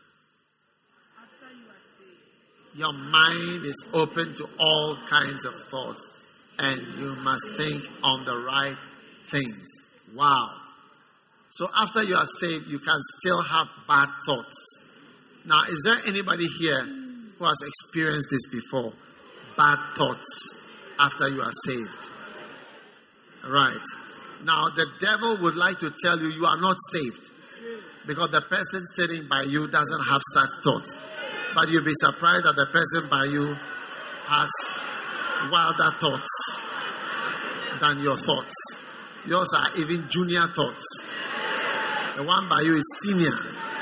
Your mind is open to all kinds of thoughts, and you must think on the right things. Wow. So after you are saved, you can still have bad thoughts. Now, is there anybody here who has experienced this before? Bad thoughts after you are saved. Right. Now, the devil would like to tell you you are not saved, because the person sitting by you doesn't have such thoughts. But you'll be surprised that the person by you has wilder thoughts than your thoughts. Yours are even junior thoughts. The one by you is senior.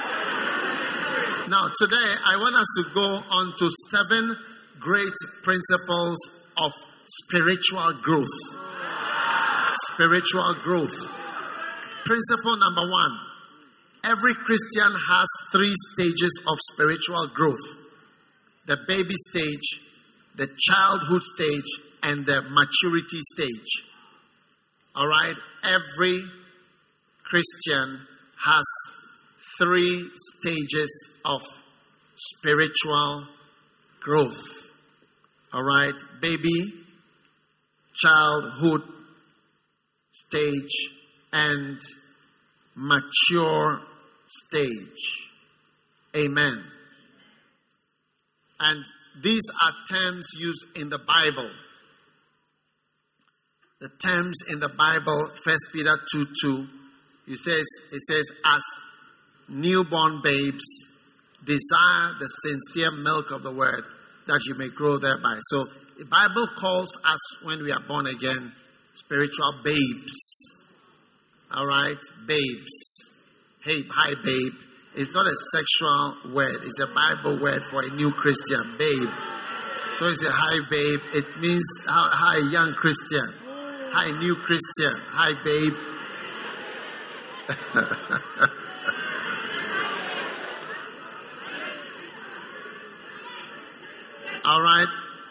Now, today, I want us to go on to seven great principles of spiritual growth. Spiritual growth. Principle number one. Every Christian has three stages of spiritual growth. The baby stage, the childhood stage, and the maturity stage. All right? Every Christian has three stages of spiritual growth. All right? Baby, childhood stage, and mature stage. Amen. And these are terms used in the Bible. The terms in the Bible, First Peter two two, it says, it says, as newborn babes, desire the sincere milk of the word, that you may grow thereby. So the Bible calls us, when we are born again, spiritual babes. All right, babes. Hey, hi, babe. It's not a sexual word. It's a Bible word for a new Christian, babe. So it's a hi, babe. It means hi, young Christian. Hi, new Christian. Hi, babe. All right.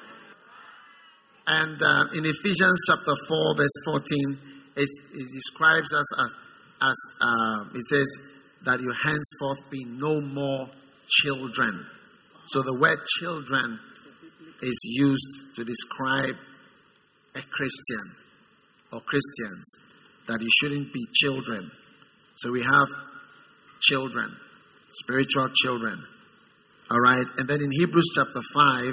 And uh, in Ephesians chapter four, verse fourteen, it, it describes us as, as uh, it says that you henceforth be no more children. So the word children is used to describe a Christian or Christians, that you shouldn't be children. So we have children, spiritual children. All right. And then in Hebrews chapter five,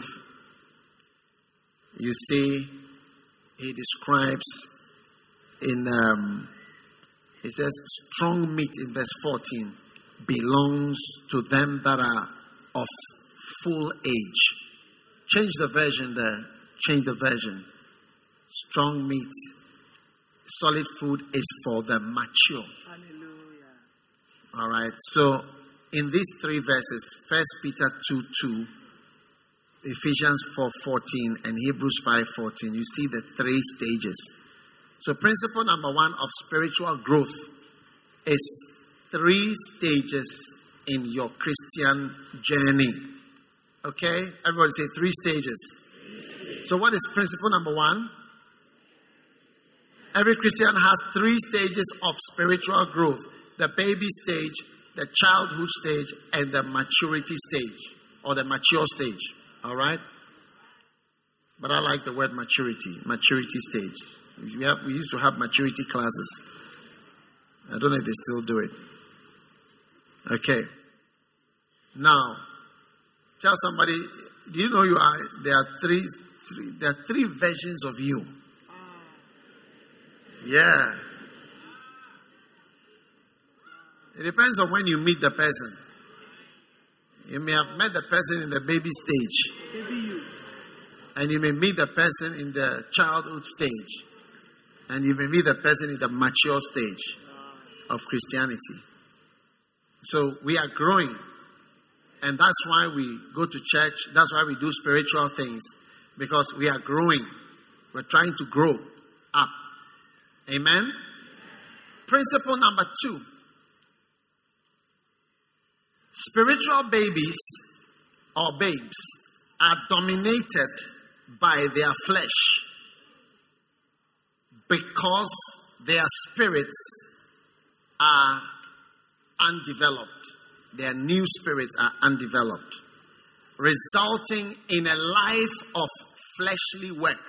you see, he describes in, um, he says, strong meat in verse fourteen belongs to them that are of full age. Change the version there. Change the version. Strong meat, solid food is for the mature. Hallelujah. All right. So in these three verses, First Peter two two, Ephesians four fourteen, and Hebrews five fourteen, you see the three stages. So principle number one of spiritual growth is three stages in your Christian journey. Okay? Everybody say three stages. Three stages. So what is principle number one? Every Christian has three stages of spiritual growth. The baby stage, the childhood stage, and the maturity stage, or the mature stage. All right? But I like the word maturity. Maturity stage. We, have, we used to have maturity classes. I don't know if they still do it. Okay. Now, tell somebody, do you know you are, there are three, three there are three versions of you. Yeah. It depends on when you meet the person. You may have met the person in the baby stage. Baby you. And you may meet the person in the childhood stage. And you may meet the person in the mature stage of Christianity. So we are growing. And that's why we go to church. That's why we do spiritual things. Because we are growing. We're trying to grow up. Amen? Principle number two. Spiritual babies or babes are dominated by their flesh because their spirits are undeveloped. Their new spirits are undeveloped, resulting in a life of fleshly works.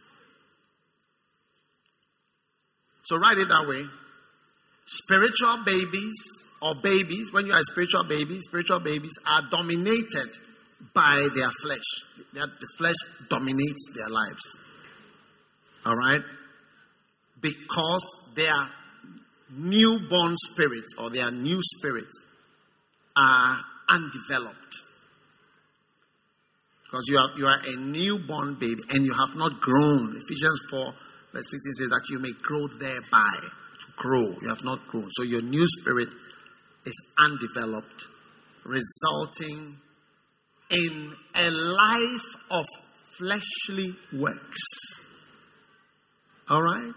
So write it that way. Spiritual babies or babies, when you are a spiritual baby, spiritual babies are dominated by their flesh. The flesh dominates their lives. All right? Because their newborn spirits or their new spirits are undeveloped. Because you are, you are a newborn baby and you have not grown. Ephesians four verse sixteen says that you may grow thereby. To grow. You have not grown. So your new spirit is undeveloped, resulting in a life of fleshly works. All right?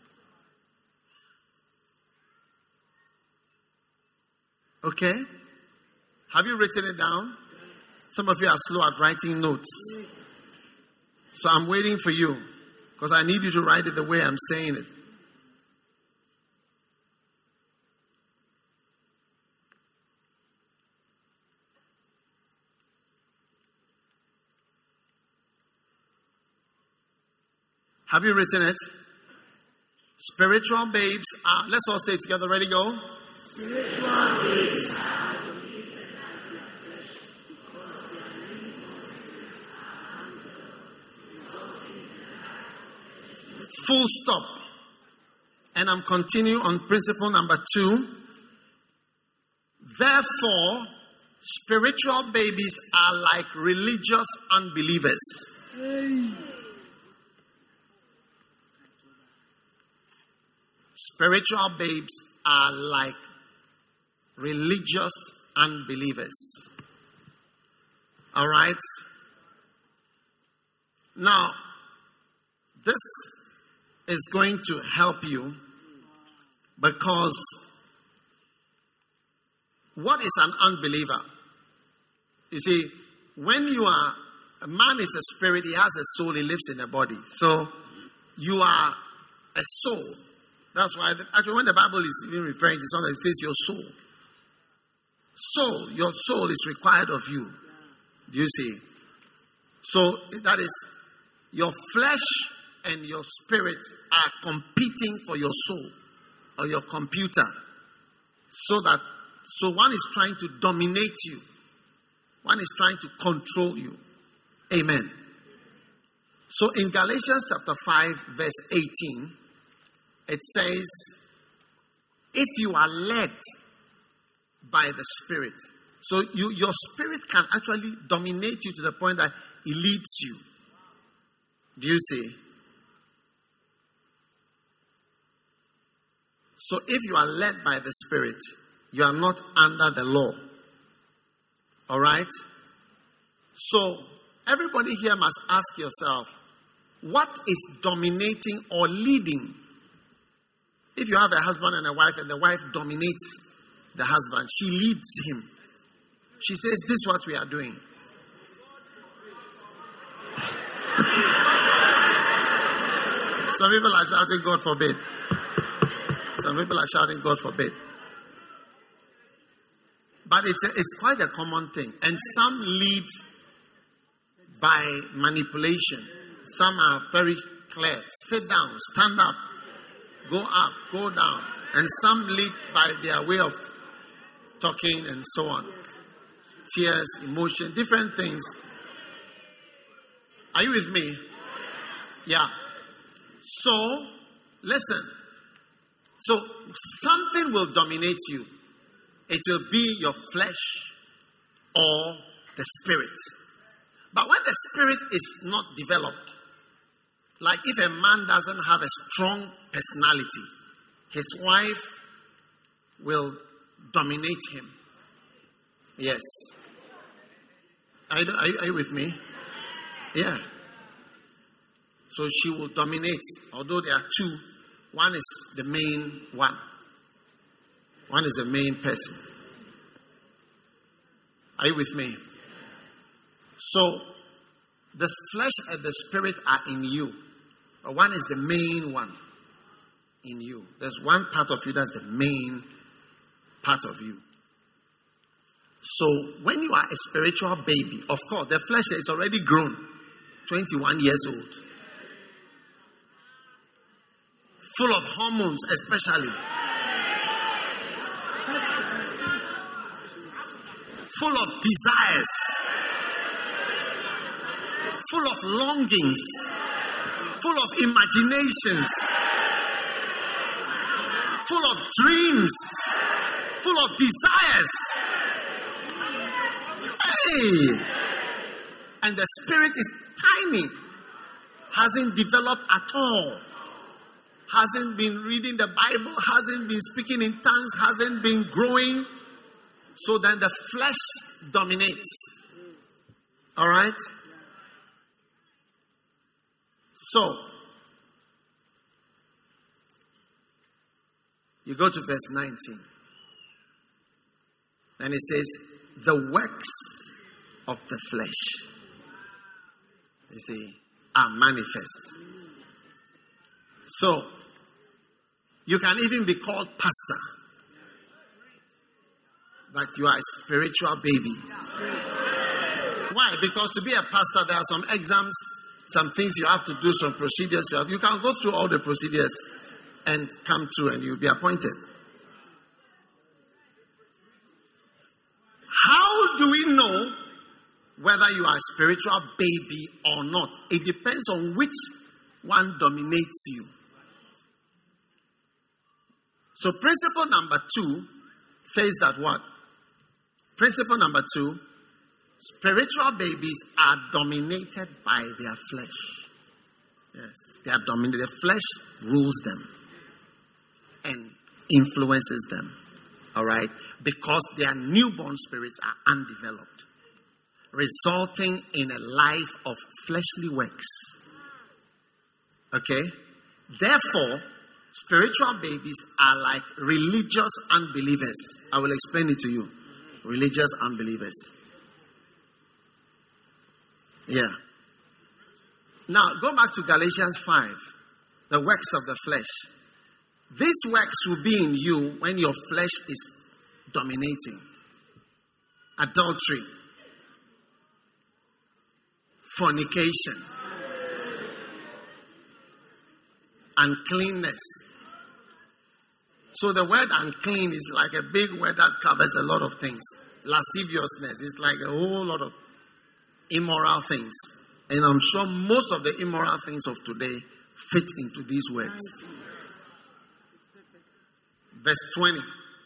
Okay? Have you written it down? Some of you are slow at writing notes. So I'm waiting for you because I need you to write it the way I'm saying it. Have you written it? Spiritual babes are, let's all say it together. Ready, go. Spiritual babes are full stop. And I'm continuing on principle number two. Therefore, spiritual babies are like religious unbelievers. Hey. spiritual babes are like religious unbelievers. All right? Now, this is going to help you because what is an unbeliever? You see, when you are, a man is a spirit, he has a soul, he lives in a body. So, you are a soul. That's why, actually, when the Bible is even referring to something, it says your soul. Soul, your soul is required of you. Do you see? So, that is, your flesh and your spirit are competing for your soul or your computer. So that, so one is trying to dominate you. One is trying to control you. Amen. So in Galatians chapter five, verse eighteen, it says, if you are led by the Spirit, so you, your spirit can actually dominate you to the point that it leads you. Do you see? So if you are led by the Spirit, you are not under the law. All right? So everybody here must ask yourself, what is dominating or leading? If you have a husband and a wife and the wife dominates the husband, she leads him. She says, this is what we are doing. Some people are shouting, God forbid. Some people are shouting, God forbid. But it's a, it's quite a common thing. And some lead by manipulation. Some are very clear. Sit down, stand up, go up, go down. And some lead by their way of talking and so on. Tears, emotion, different things. Are you with me? Yeah. So, listen. So, something will dominate you. It will be your flesh or the spirit. But when the spirit is not developed, like if a man doesn't have a strong personality, his wife will dominate him. Yes. Are you, are you, are you with me? Yeah. So she will dominate. Although there are two, one is the main one. One is the main person. Are you with me? So, the flesh and the spirit are in you. But one is the main one in you. There's one part of you that's the main part of you. So, when you are a spiritual baby, of course, the flesh is already grown. twenty-one years old. Full of hormones, especially. Full of desires. Full of longings. Full of imaginations. Full of dreams. Full of desires. Hey! And the spirit is tiny. Hasn't developed at all. Hasn't been reading the Bible. Hasn't been speaking in tongues. Hasn't been growing. So then the flesh dominates. All right? So, you go to verse nineteen. And it says, the works of the flesh, you see, are manifest. So, you can even be called pastor. That you are a spiritual baby. Why? Because to be a pastor, there are some exams, some things you have to do, some procedures. You, have, you can go through all the procedures and come through and you'll be appointed. How do we know whether you are a spiritual baby or not? It depends on which one dominates you. So principle number two says that what? Principle number two, spiritual babies are dominated by their flesh. Yes, they are dominated. The flesh rules them. And influences them. All right? Because their newborn spirits are undeveloped, resulting in a life of fleshly works. Okay? Therefore, spiritual babies are like religious unbelievers. I will explain it to you. Religious unbelievers. Yeah. Now, go back to Galatians five. The works of the flesh. These works will be in you when your flesh is dominating. Adultery. Fornication. Uncleanness. So the word unclean is like a big word that covers a lot of things. Lasciviousness is like a whole lot of immoral things. And I'm sure most of the immoral things of today fit into these words. Verse twenty.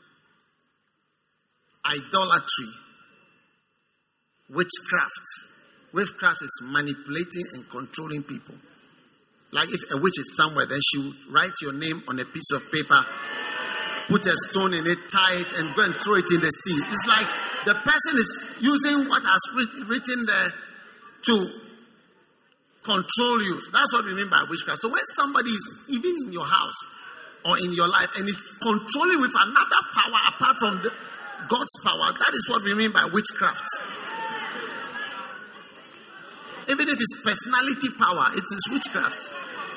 Idolatry. Witchcraft. Witchcraft is manipulating and controlling people. Like if a witch is somewhere, then she would write your name on a piece of paper, put a stone in it, tie it, and go and throw it in the sea. It's like the person is using what has written there to control you. So that's what we mean by witchcraft. So when somebody is even in your house or in your life and is controlling with another power apart from the, God's power, that is what we mean by witchcraft. Even if it's personality power, it is witchcraft.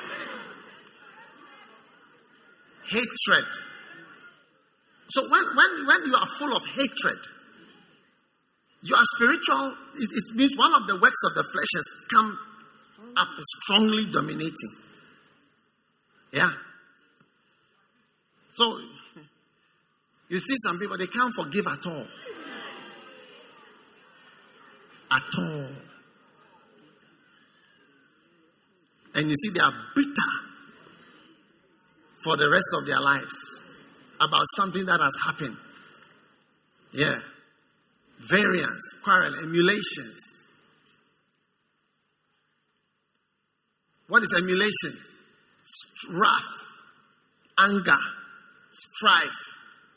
Hatred. So when, when, when you are full of hatred, you are spiritual. It, it means one of the works of the flesh has come up strongly dominating. Yeah. So you see some people, they can't forgive at all. At all. And you see they are bitter for the rest of their lives about something that has happened. Yeah. Variance, quarrel, emulations. What is emulation? Wrath, anger, strife,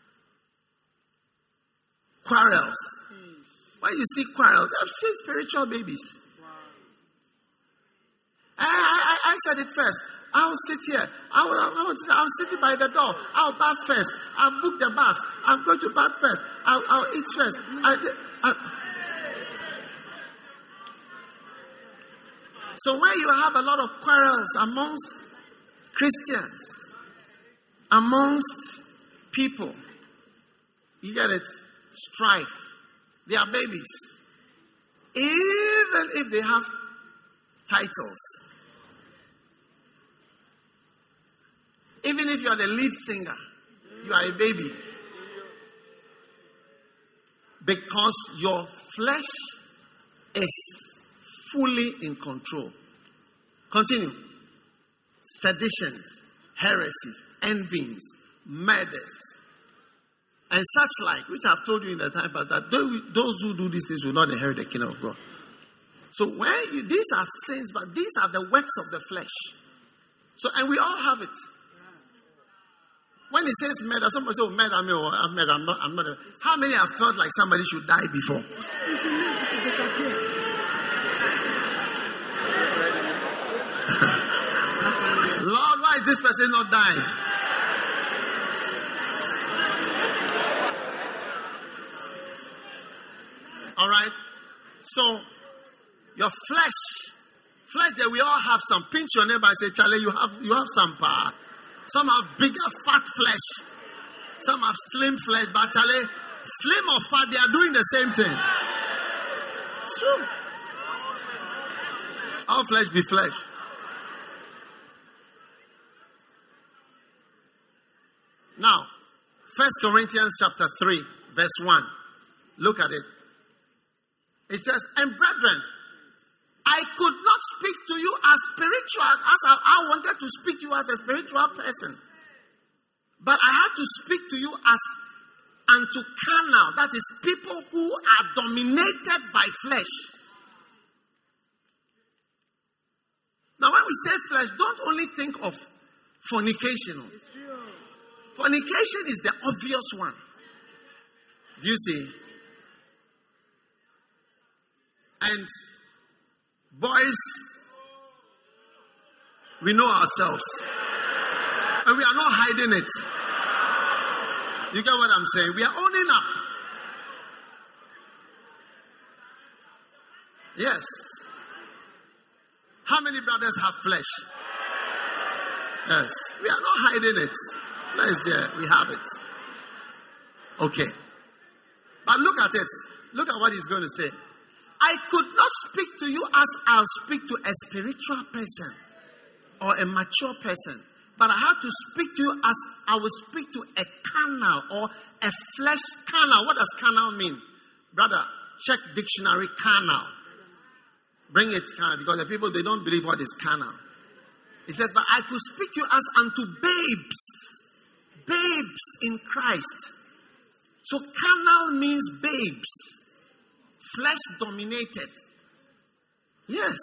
quarrels. When you see quarrels, I've seen spiritual babies. I, I, I said it first. I'll sit here. I'll, I'll, I'll sit by the door. I'll bath first. I'll book the bath. I'm going to bath first. I'll, I'll eat first. I, I, so when you have a lot of quarrels amongst Christians, amongst people, you get it? Strife. They are babies. Even if they have titles. Even if you are the lead singer, you are a baby. Because your flesh is fully in control. Continue. Seditions, heresies, envyings, murders, and such like, which I've told you in the time past, that those who do these things will not inherit the kingdom of God. So when you, these are sins, but these are the works of the flesh. So, and we all have it. When it says murder, somebody says, oh, murder me, or I'm murder, I'm not, I'm not. How many have felt like somebody should die before? You should live, you should disappear. Lord, why is this person not dying? All right? So, your flesh, flesh that we all have some. Pinch your neighbor and say, Charlie, you have, you have some power. Some have bigger, fat flesh. Some have slim flesh. But Charlie, slim or fat, they are doing the same thing. It's true. All flesh be flesh. Now, First Corinthians chapter three, verse one. Look at it. It says, and brethren, I could not speak to you as spiritual, as I, I wanted to speak to you as a spiritual person. But I had to speak to you as unto carnal, that is, people who are dominated by flesh. Now, when we say flesh, don't only think of fornication. Fornication is the obvious one. Do you see? And boys, we know ourselves. And we are not hiding it. You get what I'm saying? We are owning up. Yes. How many brothers have flesh? Yes. We are not hiding it. Flesh there. We have it. Okay. But look at it. Look at what he's going to say. I could not speak to you as I'll speak to a spiritual person or a mature person. But I have to speak to you as I will speak to a carnal or a flesh carnal. What does carnal mean? Brother, check dictionary carnal. Bring it carnal, because the people, they don't believe what is carnal. He says, but I could speak to you as unto babes. Babes in Christ. So carnal means babes. Flesh dominated. Yes.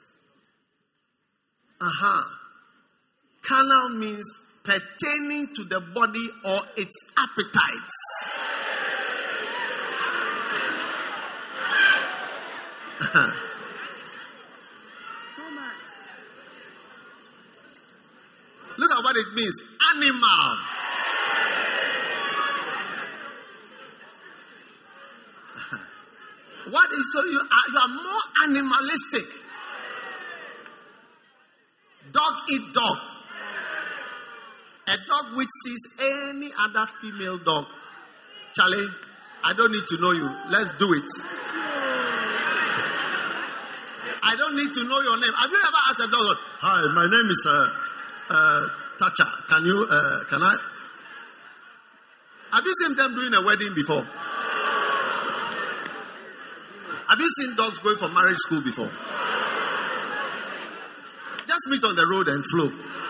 Uh-huh. Carnal means pertaining to the body or its appetites. Look at what it means. Animal. What is so you are, you are more animalistic. Dog eat dog. A dog which sees any other female dog. Charlie, I don't need to know you. Let's do it. I don't need to know your name. Have you ever asked a dog, hi, my name is uh, uh, Tacha. Can you, uh, can I? Have you seen them doing a wedding before? Have you seen dogs going for marriage school before? Just meet on the road and flow.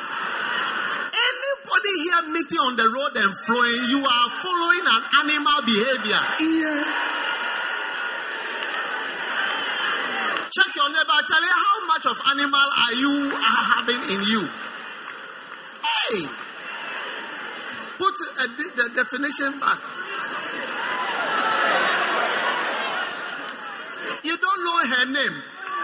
Anybody here meeting on the road and flowing, you are following an animal behavior. Yeah. Check your neighbor. Tell you how much of animal are you having in you? Hey! Put a, the definition back. You don't know her name.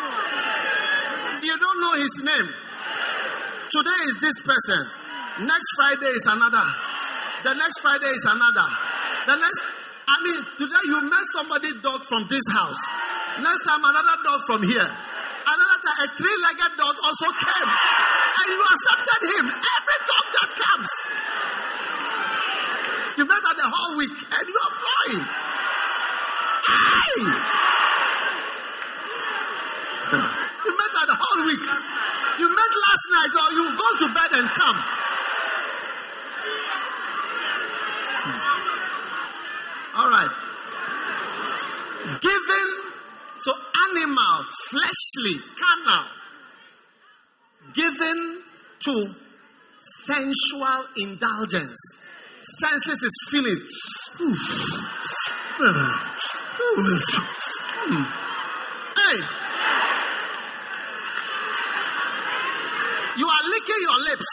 You don't know his name. Today is this person. Next Friday is another. The next Friday is another. The next, I mean, today you met somebody dog from this house. Next time another dog from here. Another time a three-legged dog also came. And you accepted him. Every dog that comes. You met her the whole week and you are flying. Hey! You met her the whole week. You met last night or you go to bed and come. All right. Given, so animal, fleshly, carnal. Given to sensual indulgence. Senses is feeling. Hey. You are licking your lips.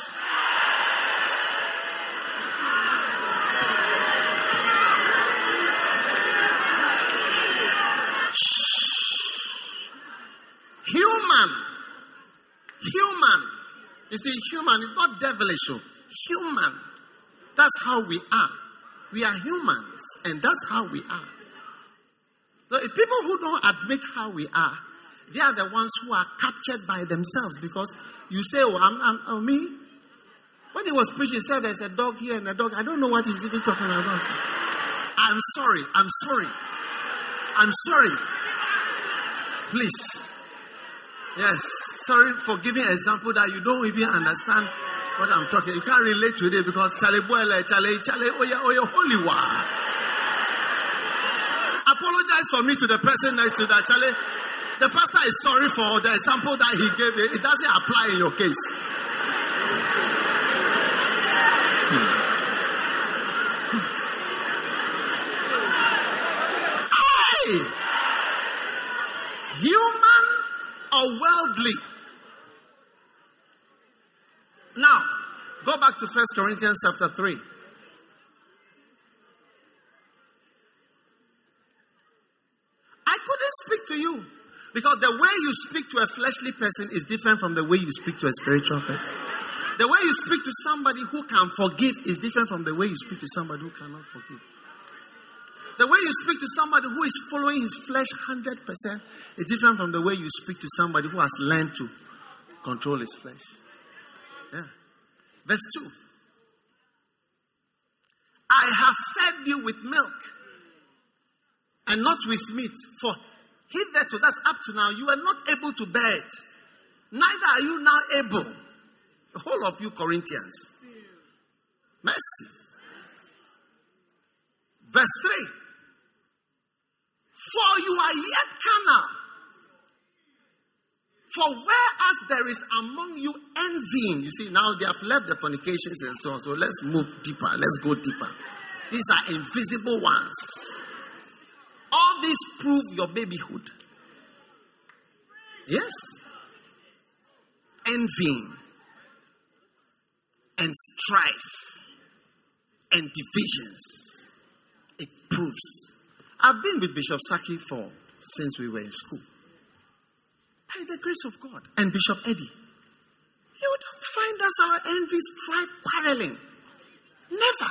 Human. Human. You see, human is not devilish. Human. That's how we are. We are humans. And that's how we are. So if people who don't admit how we are, they are the ones who are captured by themselves, because you say, oh, I'm, I'm, I'm me. When he was preaching, he said there's a dog here and a dog. I don't know what he's even talking about. I'm sorry. I'm sorry. I'm sorry. Please. Yes. Sorry for giving an example that you don't even understand what I'm talking. You can't relate to it because Charlie Boyle, Charlie, Charlie, oh yeah, oh yeah, holy wow. Apologize for me to the person next to that, Charlie. The pastor is sorry for the example that he gave you. It doesn't apply in your case. Hey! Human or worldly? Now, go back to First Corinthians chapter three. to a fleshly person is different from the way you speak to a spiritual person. The way you speak to somebody who can forgive is different from the way you speak to somebody who cannot forgive. The way you speak to somebody who is following his flesh one hundred percent is different from the way you speak to somebody who has learned to control his flesh. Yeah. Verse two. I have fed you with milk and not with meat. For hitherto, that's up to now, you are not able to bear it. Neither are you now able. The whole of you Corinthians. Mercy. Verse three. For you are yet carnal. For whereas there is among you envying, you see, now they have left the fornications and so on. So let's move deeper. Let's go deeper. These are invisible ones. All these prove your babyhood. Yes. Envying and strife and divisions. It proves. I've been with Bishop Saki for since we were in school. By the grace of God. And Bishop Eddie. You don't find us our envy, strife, quarreling. Never.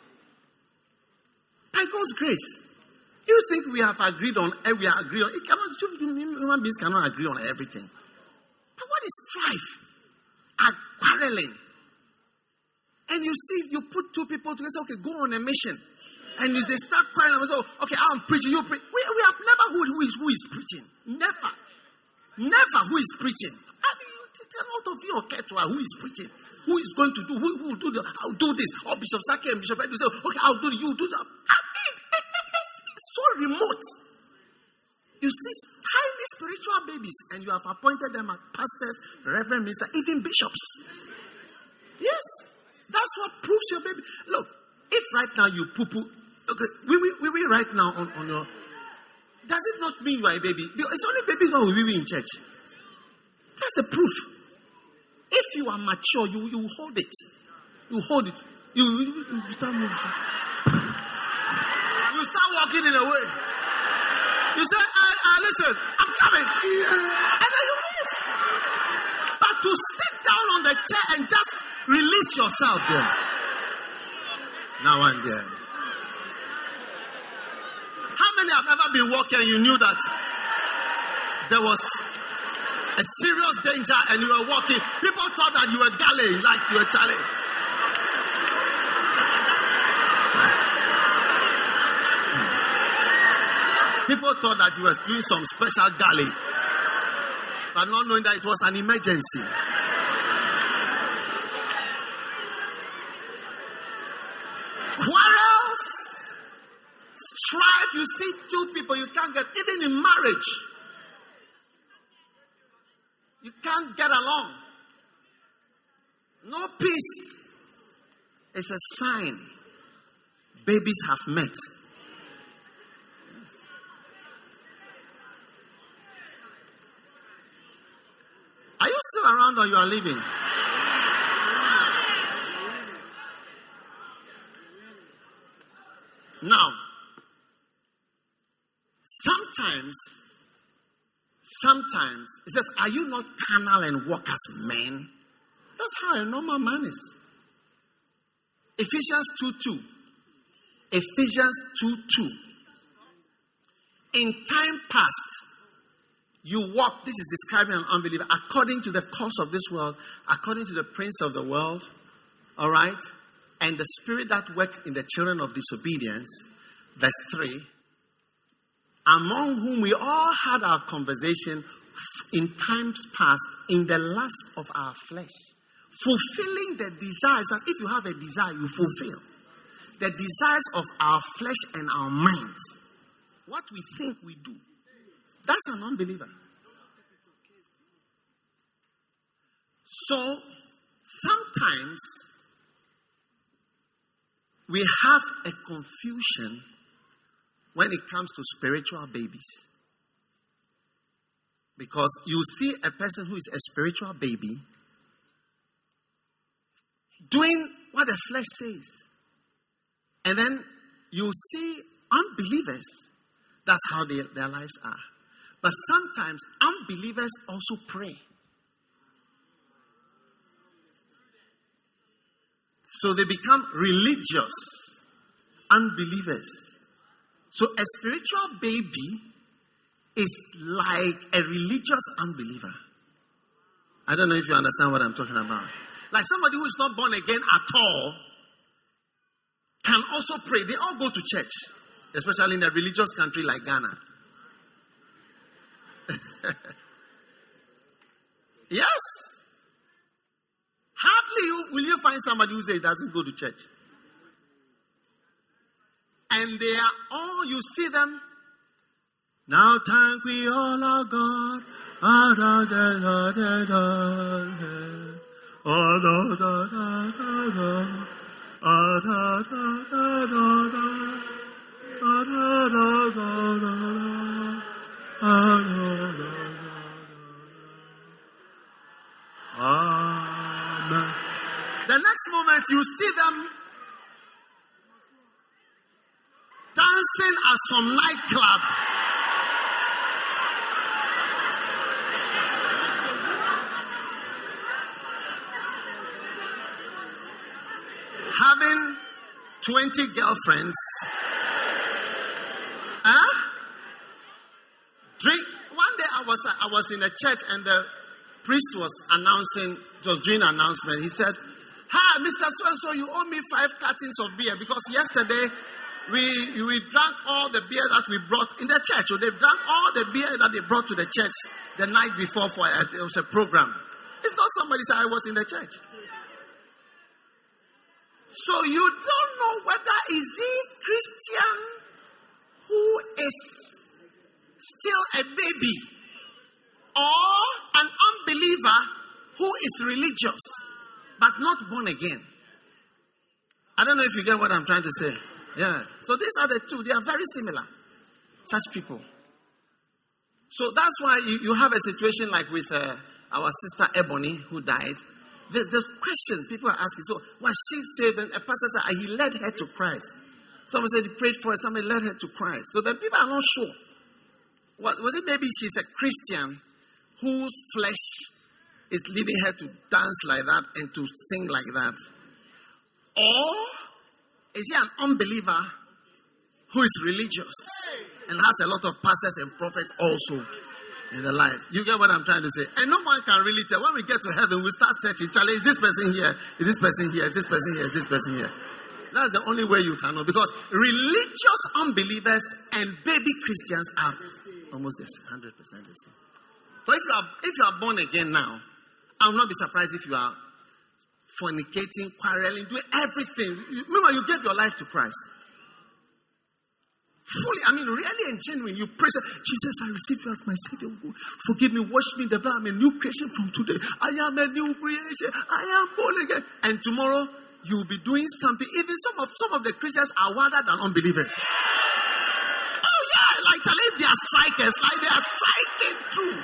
By God's grace. You think we have agreed on, we are agreed on, it cannot, human beings cannot agree on everything. But what is strife? And quarreling. And you see, you put two people together, say, okay, go on a mission. And they start quarreling, and say, okay, I'm preaching, you preach. We, we have never who, who, is, who is preaching. Never. Never who is preaching. I mean, a lot of you are Ketua, who is preaching. Who is going to do, who, who will do the, I'll do this. Or Bishop Saki and Bishop Eddie say, okay, I'll do it, you do that. I mean, it's so remote. You see tiny spiritual babies, and you have appointed them as pastors, reverend ministers, even bishops. Yes. That's what proves your baby. Look, if right now you poo-poo, okay, we we we, we right now on, on your, does it not mean you are a baby? It's only babies who will be in church. That's the proof. If you are mature, you you hold it. You hold it. You, you, you start moving. You start walking in a way. You say, I, I listen, I'm coming. Yeah. And then you move. But to sit down on the chair and just release yourself there. Now and then. How many have ever been walking and you knew that there was a serious danger and you were walking? People thought that you were galley, like you were Charlie. People thought that you were doing some special galley, but not knowing that it was an emergency. Quarrels, strife. You see two people you can't get, even in marriage. You can't get along. No peace. It's a sign babies have met. Are you still around or you are leaving? Now, sometimes, sometimes, it says, are you not carnal and walk as men? That's how a normal man is. Ephesians two two. Ephesians two two. In time past, you walk, this is describing an unbeliever, according to the course of this world, according to the prince of the world, all right? And the spirit that worked in the children of disobedience, verse three, among whom we all had our conversation in times past in the lust of our flesh, fulfilling the desires. That if you have a desire, you fulfill the desires of our flesh and our minds. What we think we do. That's an unbeliever. So, sometimes we have a confusion when it comes to spiritual babies. Because you see a person who is a spiritual baby doing what the flesh says. And then you see unbelievers. That's how they, their lives are. But sometimes unbelievers also pray. So they become religious unbelievers. So a spiritual baby is like a religious unbeliever. I don't know if you understand what I'm talking about. Like somebody who is not born again at all can also pray. They all go to church, especially in a religious country like Ghana. Yes. Hardly will you find somebody who says he doesn't go to church. And they are all, you see them. Now thank we all our God. Ah, da, da, da, da, da, ah, da, da, da, da, da. Ah, da, da, da, da, da. Ah, da, da, da, da, da. Ah, da, da, da, da. Amen. The next moment you see them dancing at some nightclub. Having twenty girlfriends. Huh? Drink. One day I was I was in a church and the priest was announcing, just doing an announcement. He said, "Hi, Mister So-and-so, you owe me five cartons of beer because yesterday we we drank all the beer that we brought in the church. So they drank all the beer that they brought to the church the night before for a, it was a program. It's not somebody said I was in the church. So you don't know whether is he Christian who is still a baby or an unbeliever who is religious but not born again. I don't know if you get what I'm trying to say. Yeah. So these are the two. They are very similar. Such people. So that's why you, you have a situation like with uh, our sister Ebony who died. The, the question people are asking, so was she saved? And a pastor said he led her to Christ. Someone said he prayed for her. Somebody led her to Christ. So the people are not sure. What, was it maybe she's a Christian whose flesh is leading her to dance like that and to sing like that? Or is he an unbeliever who is religious and has a lot of pastors and prophets also in the life? You get what I'm trying to say? And no one can really tell. When we get to heaven, we start searching. Charlie, is this person here? Is this person here? Is this person here? Is this person here? That's the only way you can know. Because religious unbelievers and baby Christians are almost the one hundred percent the same. So if you are if you are born again now, I will not be surprised if you are fornicating, quarreling, doing everything. Remember, you gave your life to Christ. Fully, I mean, really and genuine. You pray, Jesus, I receive you as my Savior. Forgive me, wash me in the blood. I'm a new creation from today. I am a new creation. I am born again. And tomorrow, you will be doing something. Even some of some of the Christians are wilder than unbelievers. Oh yeah, like tell if they are strikers, like they are striking through.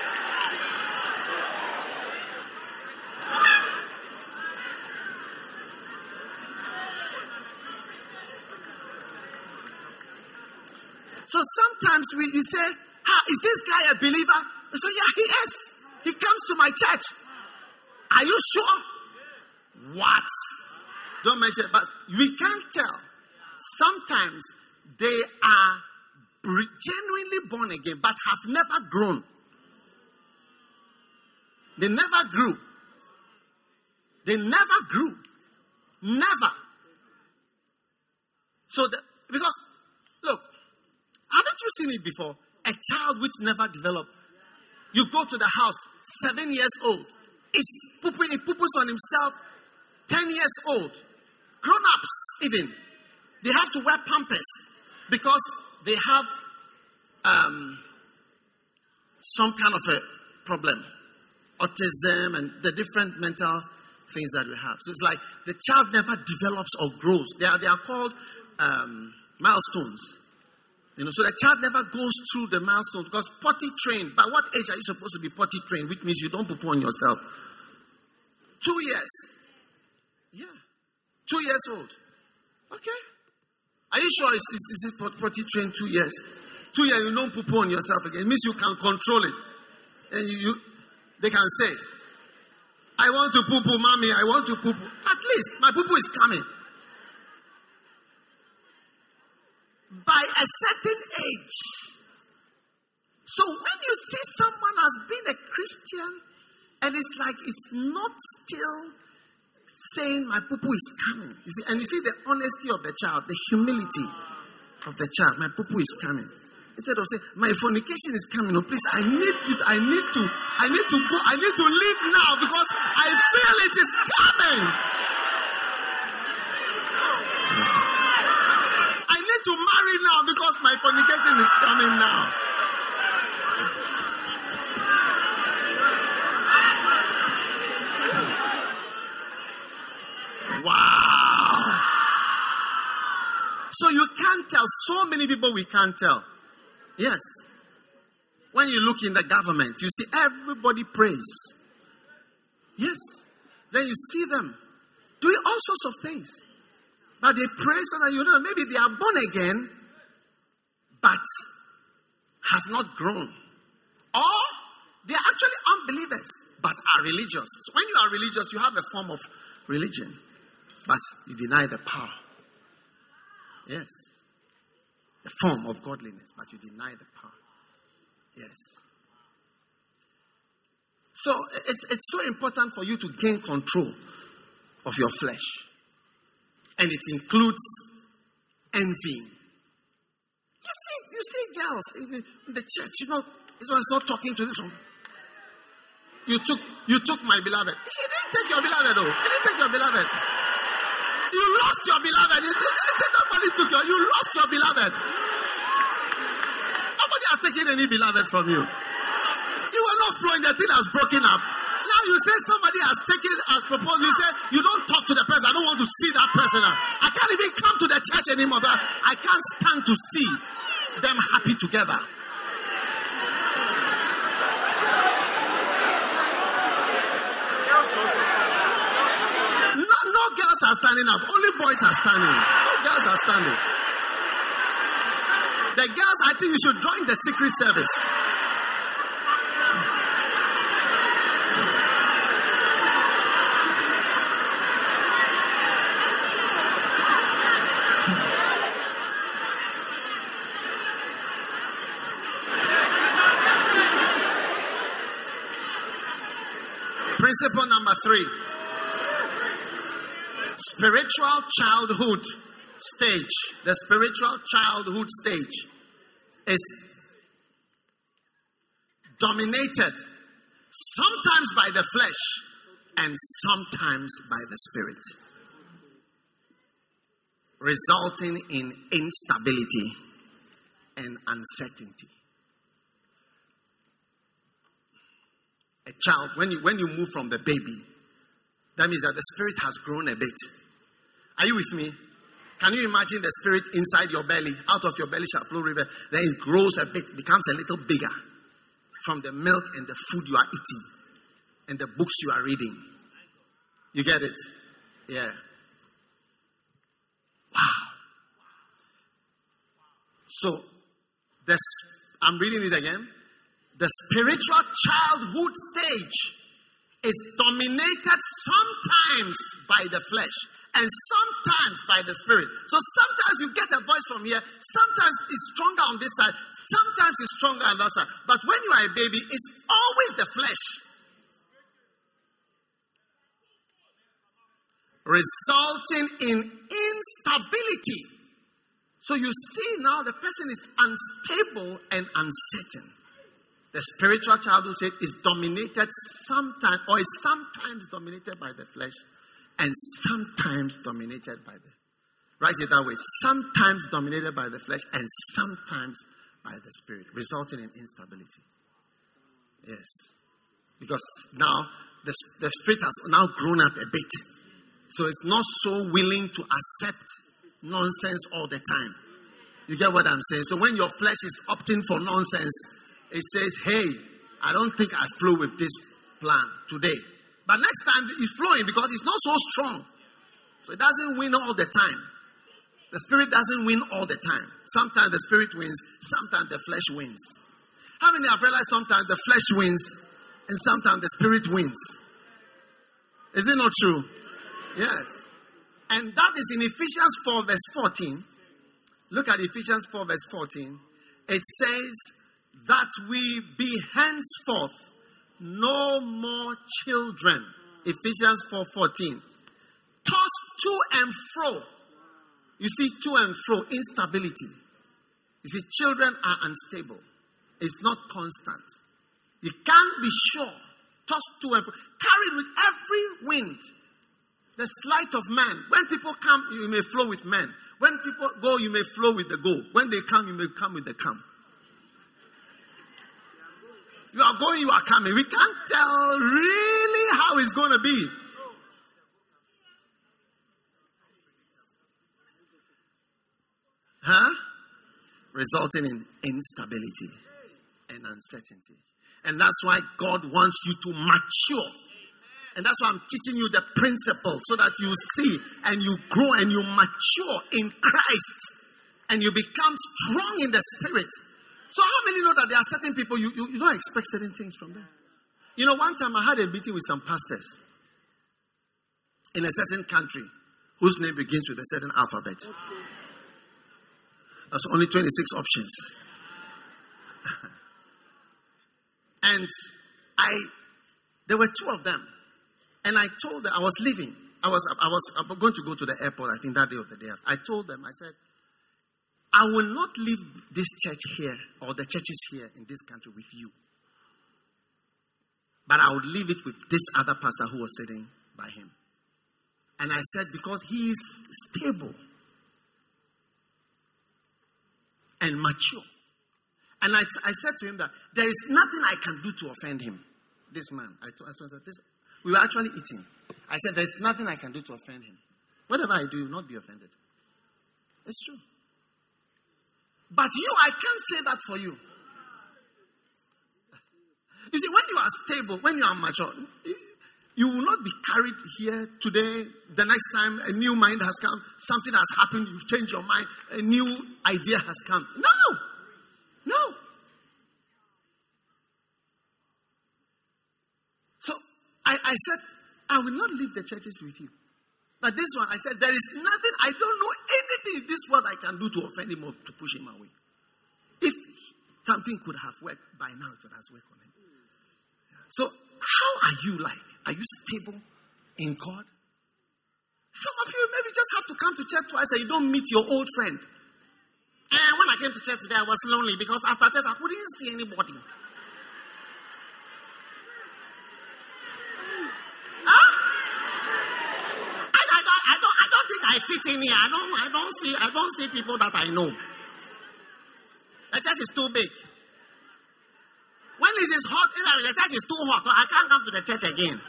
So sometimes we you say, "Ha, is this guy a believer?" We say, "Yeah, he is. He comes to my church." Are you sure? What? Don't mention it, but we can't tell. Sometimes they are genuinely born again, but have never grown. They never grew. They never grew. Never. So, the, because, look, haven't you seen it before? A child which never developed. You go to the house, seven years old. It's pooping, he poops on himself, ten years old. Grown-ups even. They have to wear pampers because they have um, some kind of a problem. Autism and the different mental things that we have. So it's like the child never develops or grows. They are, they are called um, milestones. You know, so the child never goes through the milestones because potty trained. By what age are you supposed to be potty trained? Which means you don't poo on yourself. Two years. Yeah. Two years old. Okay. Are you sure it's, it's, it's potty trained two years? two years you don't poo-poo on yourself again. It means you can control it. And you, you they can say, I want to poo-poo, mommy, I want to poo-poo. At least my poo-poo is coming. By a certain age. So when you see someone has been a Christian and it's like it's not still saying my poo-poo is coming. You see, and you see the honesty of the child, the humility of the child. My poo-poo is coming. Instead of saying my fornication is coming, oh please, I need you to, I need to, I need to go, I need to leave now because I feel it is coming. I need to marry now because my fornication is coming now. Wow. So you can't tell. So many people we can't tell. Yes. When you look in the government, you see everybody prays. Yes. Then you see them doing all sorts of things. But they pray so that you know maybe they are born again, but have not grown. Or they are actually unbelievers, but are religious. So when you are religious, you have a form of religion, but you deny the power. Yes. A form of godliness, but you deny the power. Yes. So it's, it's so important for you to gain control of your flesh. And it includes envy. You see, you see girls in the, in the church, you know, this one is not talking to this one. You took you took my beloved. She didn't take your beloved, though. She didn't take your beloved. You lost your beloved. It didn't say nobody took your. You lost your beloved. Nobody has taken any beloved from you. You were not flowing. The thing has broken up. Now you say somebody has taken, has proposed. You say you don't talk to the person. I don't want to see that person. I can't even come to the church anymore. But I can't stand to see them happy together. No, no girls are standing up. Only boys are standing. No girls are standing. The girls, I think you should join the secret service. Principle number three. Spiritual childhood stage. The spiritual childhood stage is dominated sometimes by the flesh and sometimes by the spirit, resulting in instability and uncertainty. A child, when you when you move from the baby, that means that the spirit has grown a bit. Are you with me? Can you imagine the spirit inside your belly? Out of your belly shall flow river. Then it grows a bit, becomes a little bigger from the milk and the food you are eating and the books you are reading. You get it? Yeah. Wow. So, this, I'm reading it again. The spiritual childhood stage is dominated sometimes by the flesh and sometimes by the spirit. So sometimes you get a voice from here, sometimes it's stronger on this side, sometimes it's stronger on that side. But when you are a baby, it's always the flesh. Resulting in instability. So you see now the person is unstable and uncertain. The spiritual childhood state is dominated sometimes, or is sometimes dominated by the flesh, and sometimes dominated by the, write it that way, sometimes dominated by the flesh, and sometimes by the spirit, resulting in instability. Yes. Because now, the, the spirit has now grown up a bit. So it's not so willing to accept nonsense all the time. You get what I'm saying? So when your flesh is opting for nonsense, it says, hey, I don't think I flow with this plan today. But next time it's flowing because it's not so strong. So it doesn't win all the time. The spirit doesn't win all the time. Sometimes the spirit wins, sometimes the flesh wins. How many have realized sometimes the flesh wins and sometimes the spirit wins? Is it not true? Yes. And that is in Ephesians four verse fourteen. Look at Ephesians four verse fourteen. It says that we be henceforth no more children. Ephesians four fourteen. Tossed to and fro. You see, to and fro, instability. You see, children are unstable. It's not constant. You can't be sure. Tossed to and fro. Carried with every wind. The sleight of man. When people come, you may flow with men. When people go, you may flow with the go. When they come, you may come with the come. You are going, you are coming. We can't tell really how it's going to be. Huh? Resulting in instability and uncertainty. And that's why God wants you to mature. And that's why I'm teaching you the principle so that you see and you grow and you mature in Christ. And you become strong in the spirit. So how many know that there are certain people you, you, you don't expect certain things from them? You know, one time I had a meeting with some pastors in a certain country whose name begins with a certain alphabet. There's only twenty-six options. And I, there were two of them. And I told them, I was leaving. I was, I was, I was going to go to the airport, I think that day or the day after. I told them, I said, I will not leave this church here or the churches here in this country with you. But I would leave it with this other pastor who was sitting by him. And I said, because he is stable and mature. And I, I said to him that there is nothing I can do to offend him. This man. I told, I told him, this, we were actually eating. I said, there's nothing I can do to offend him. Whatever I do, you will not be offended. It's true. But you, I can't say that for you. You see, when you are stable, when you are mature, you will not be carried here today. The next time a new mind has come, something has happened, you've changed your mind, a new idea has come. No! No! So, I, I said, I will not leave the churches with you. But this one, I said, there is nothing, I don't know anything in this world I can do to offend him or to push him away. If something could have worked, by now it has worked on him. So, how are you like? Are you stable in God? Some of you maybe just have to come to church twice and you don't meet your old friend. And when I came to church today, I was lonely because after church, I couldn't see anybody. I fit in here. I don't. I don't see. I don't see people that I know. The church is too big. When it is hot, the church is too hot. I can't come to the church again.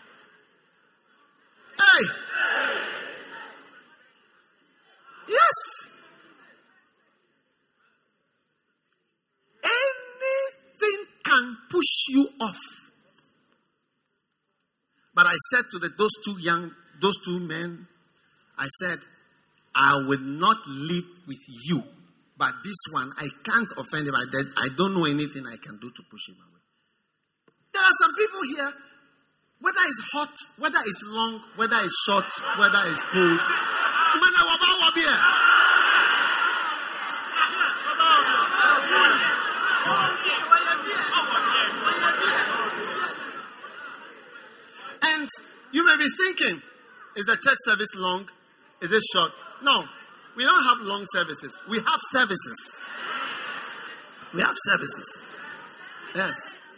Hey. Yes. Anything can push you off. But I said to the, those two young, those two men. I said, I will not live with you. But this one, I can't offend him. I, I don't know anything I can do to push him away. There are some people here, whether it's hot, whether it's long, whether it's short, whether it's cold. And you may be thinking, is the church service long? Is it short? No. We don't have long services. We have services. We have services. Yes.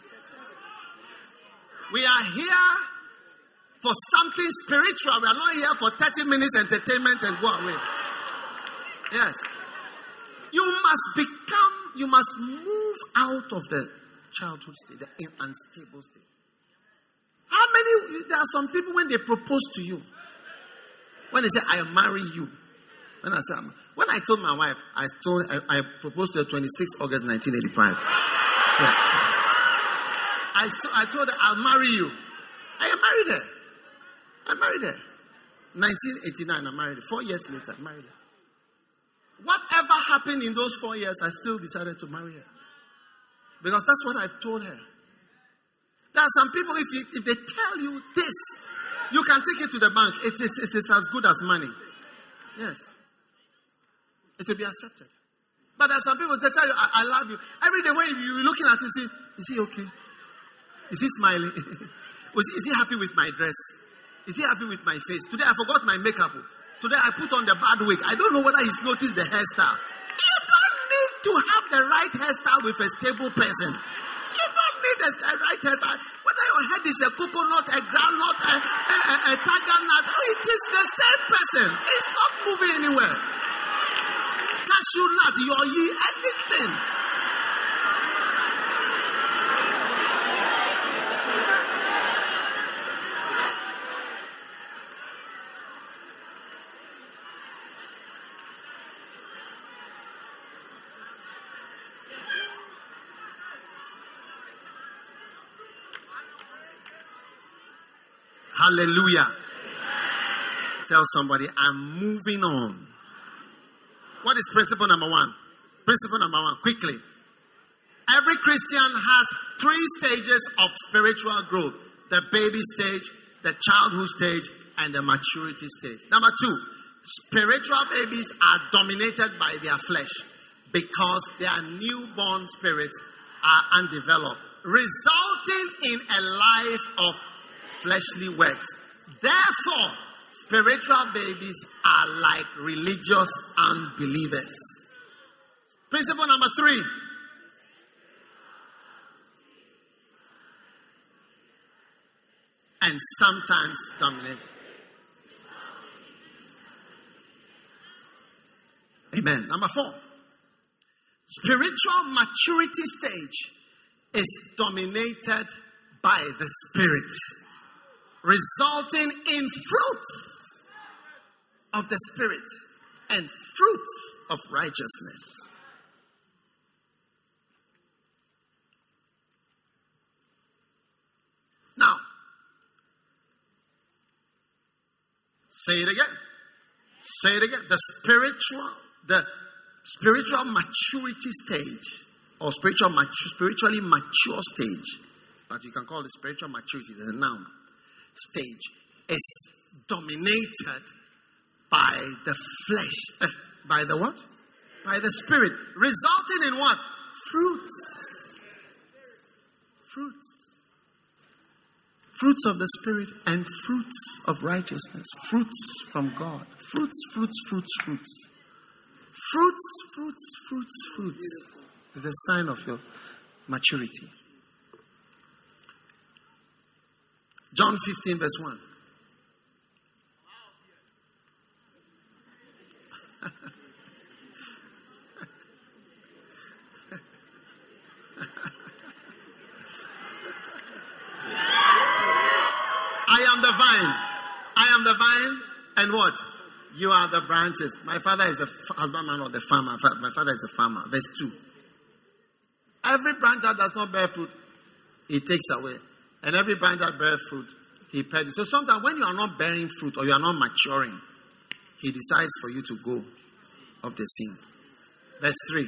We are here for something spiritual. We are not here for thirty minutes entertainment and go away. Yes. You must become, you must move out of the childhood state, the unstable state. How many, there are some people when they propose to you, when they say, I marry you. When I say, when I told my wife, I told, I, I proposed to her twenty-sixth of August nineteen eighty-five. Yeah. I, I told her, I'll marry you. I married her. I married her. nineteen eighty-nine, I married her. Four years later, I married her. Whatever happened in those four years, I still decided to marry her. Because that's what I've told her. There are some people, if, you, if they tell you this, you can take it to the bank. It is it, it's as good as money. Yes. It will be accepted. But there are some people that tell you, I, I love you. Every day when you're looking at him, you say, is he okay? Is he smiling? is, he, is he happy with my dress? Is he happy with my face? Today I forgot my makeup. Today I put on the bad wig. I don't know whether he's noticed the hairstyle. You don't need to have the right hairstyle with a stable person. You don't need the right hairstyle. Whether your head is a coconut, a groundnut, a, a, a, a tiger nut, it is the same person. It's not moving anywhere. Cashew nut, your ye, anything. Hallelujah. Tell somebody, I'm moving on. What is principle number one? Principle number one, quickly. Every Christian has three stages of spiritual growth. The baby stage, the childhood stage, and the maturity stage. Number two, spiritual babies are dominated by their flesh because their newborn spirits are undeveloped, resulting in a life of fleshly works. Therefore, spiritual babies are like religious unbelievers. Principle number three. And sometimes dominate. Amen. Number four. Spiritual maturity stage is dominated by the Spirit, resulting in fruits of the Spirit and fruits of righteousness. Now, say it again. Say it again. The spiritual, the spiritual maturity stage, or spiritual mature, spiritually mature stage, but you can call it spiritual maturity, the noun stage, is dominated by the flesh. Uh, by the what? By the Spirit. Resulting in what? Fruits. Fruits. Fruits of the Spirit and fruits of righteousness. Fruits from God. Fruits, fruits, fruits, fruits. Fruits, fruits, fruits, fruits is the sign of your maturity. John fifteen verse one. I am the vine. I am the vine, and what? You are the branches. My father is the husbandman or the farmer. My father is the farmer. Verse two. Every branch that does not bear fruit, he takes away. And every branch that bears fruit, he purges. So sometimes when you are not bearing fruit or you are not maturing, he decides for you to go of the scene. Verse three.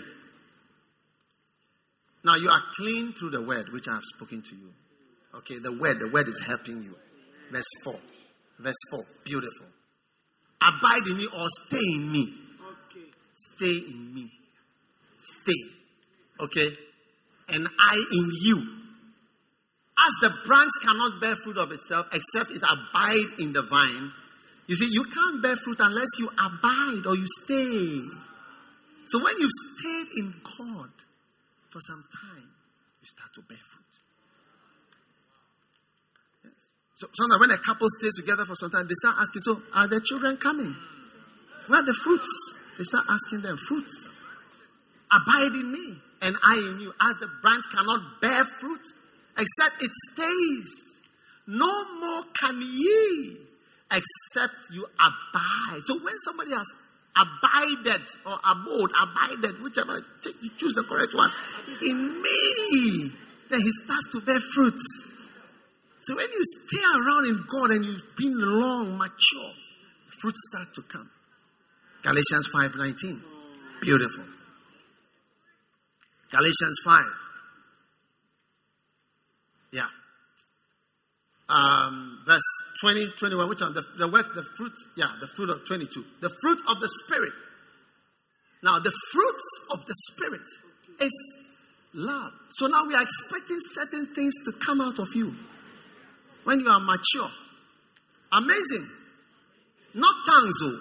Now you are clean through the word which I have spoken to you. Okay, the word, the word is helping you. Verse four. Verse four. Beautiful. Abide in me or stay in me. Okay. Stay in me. Stay. Okay. And I in you. As the branch cannot bear fruit of itself except it abide in the vine. You see, you can't bear fruit unless you abide or you stay. So when you've stayed in God for some time, you start to bear fruit. Yes. So sometimes when a couple stays together for some time, they start asking, so are the children coming? Where are the fruits? They start asking them, fruits. Abide in me and I in you. As the branch cannot bear fruit except it stays, no more can ye except you abide. So when somebody has abided or abode, abided, whichever, take, you choose the correct one, in me, then he starts to bear fruit. So when you stay around in God and you've been long, mature, fruits start to come. Galatians five nineteen. Beautiful. Galatians five. Yeah. Um, verse twenty, twenty-one. Which one? The, the work, the fruit. Yeah, the fruit of twenty-two. The fruit of the Spirit. Now, the fruit of the Spirit is love. So now we are expecting certain things to come out of you when you are mature. Amazing. Not tongues, oh.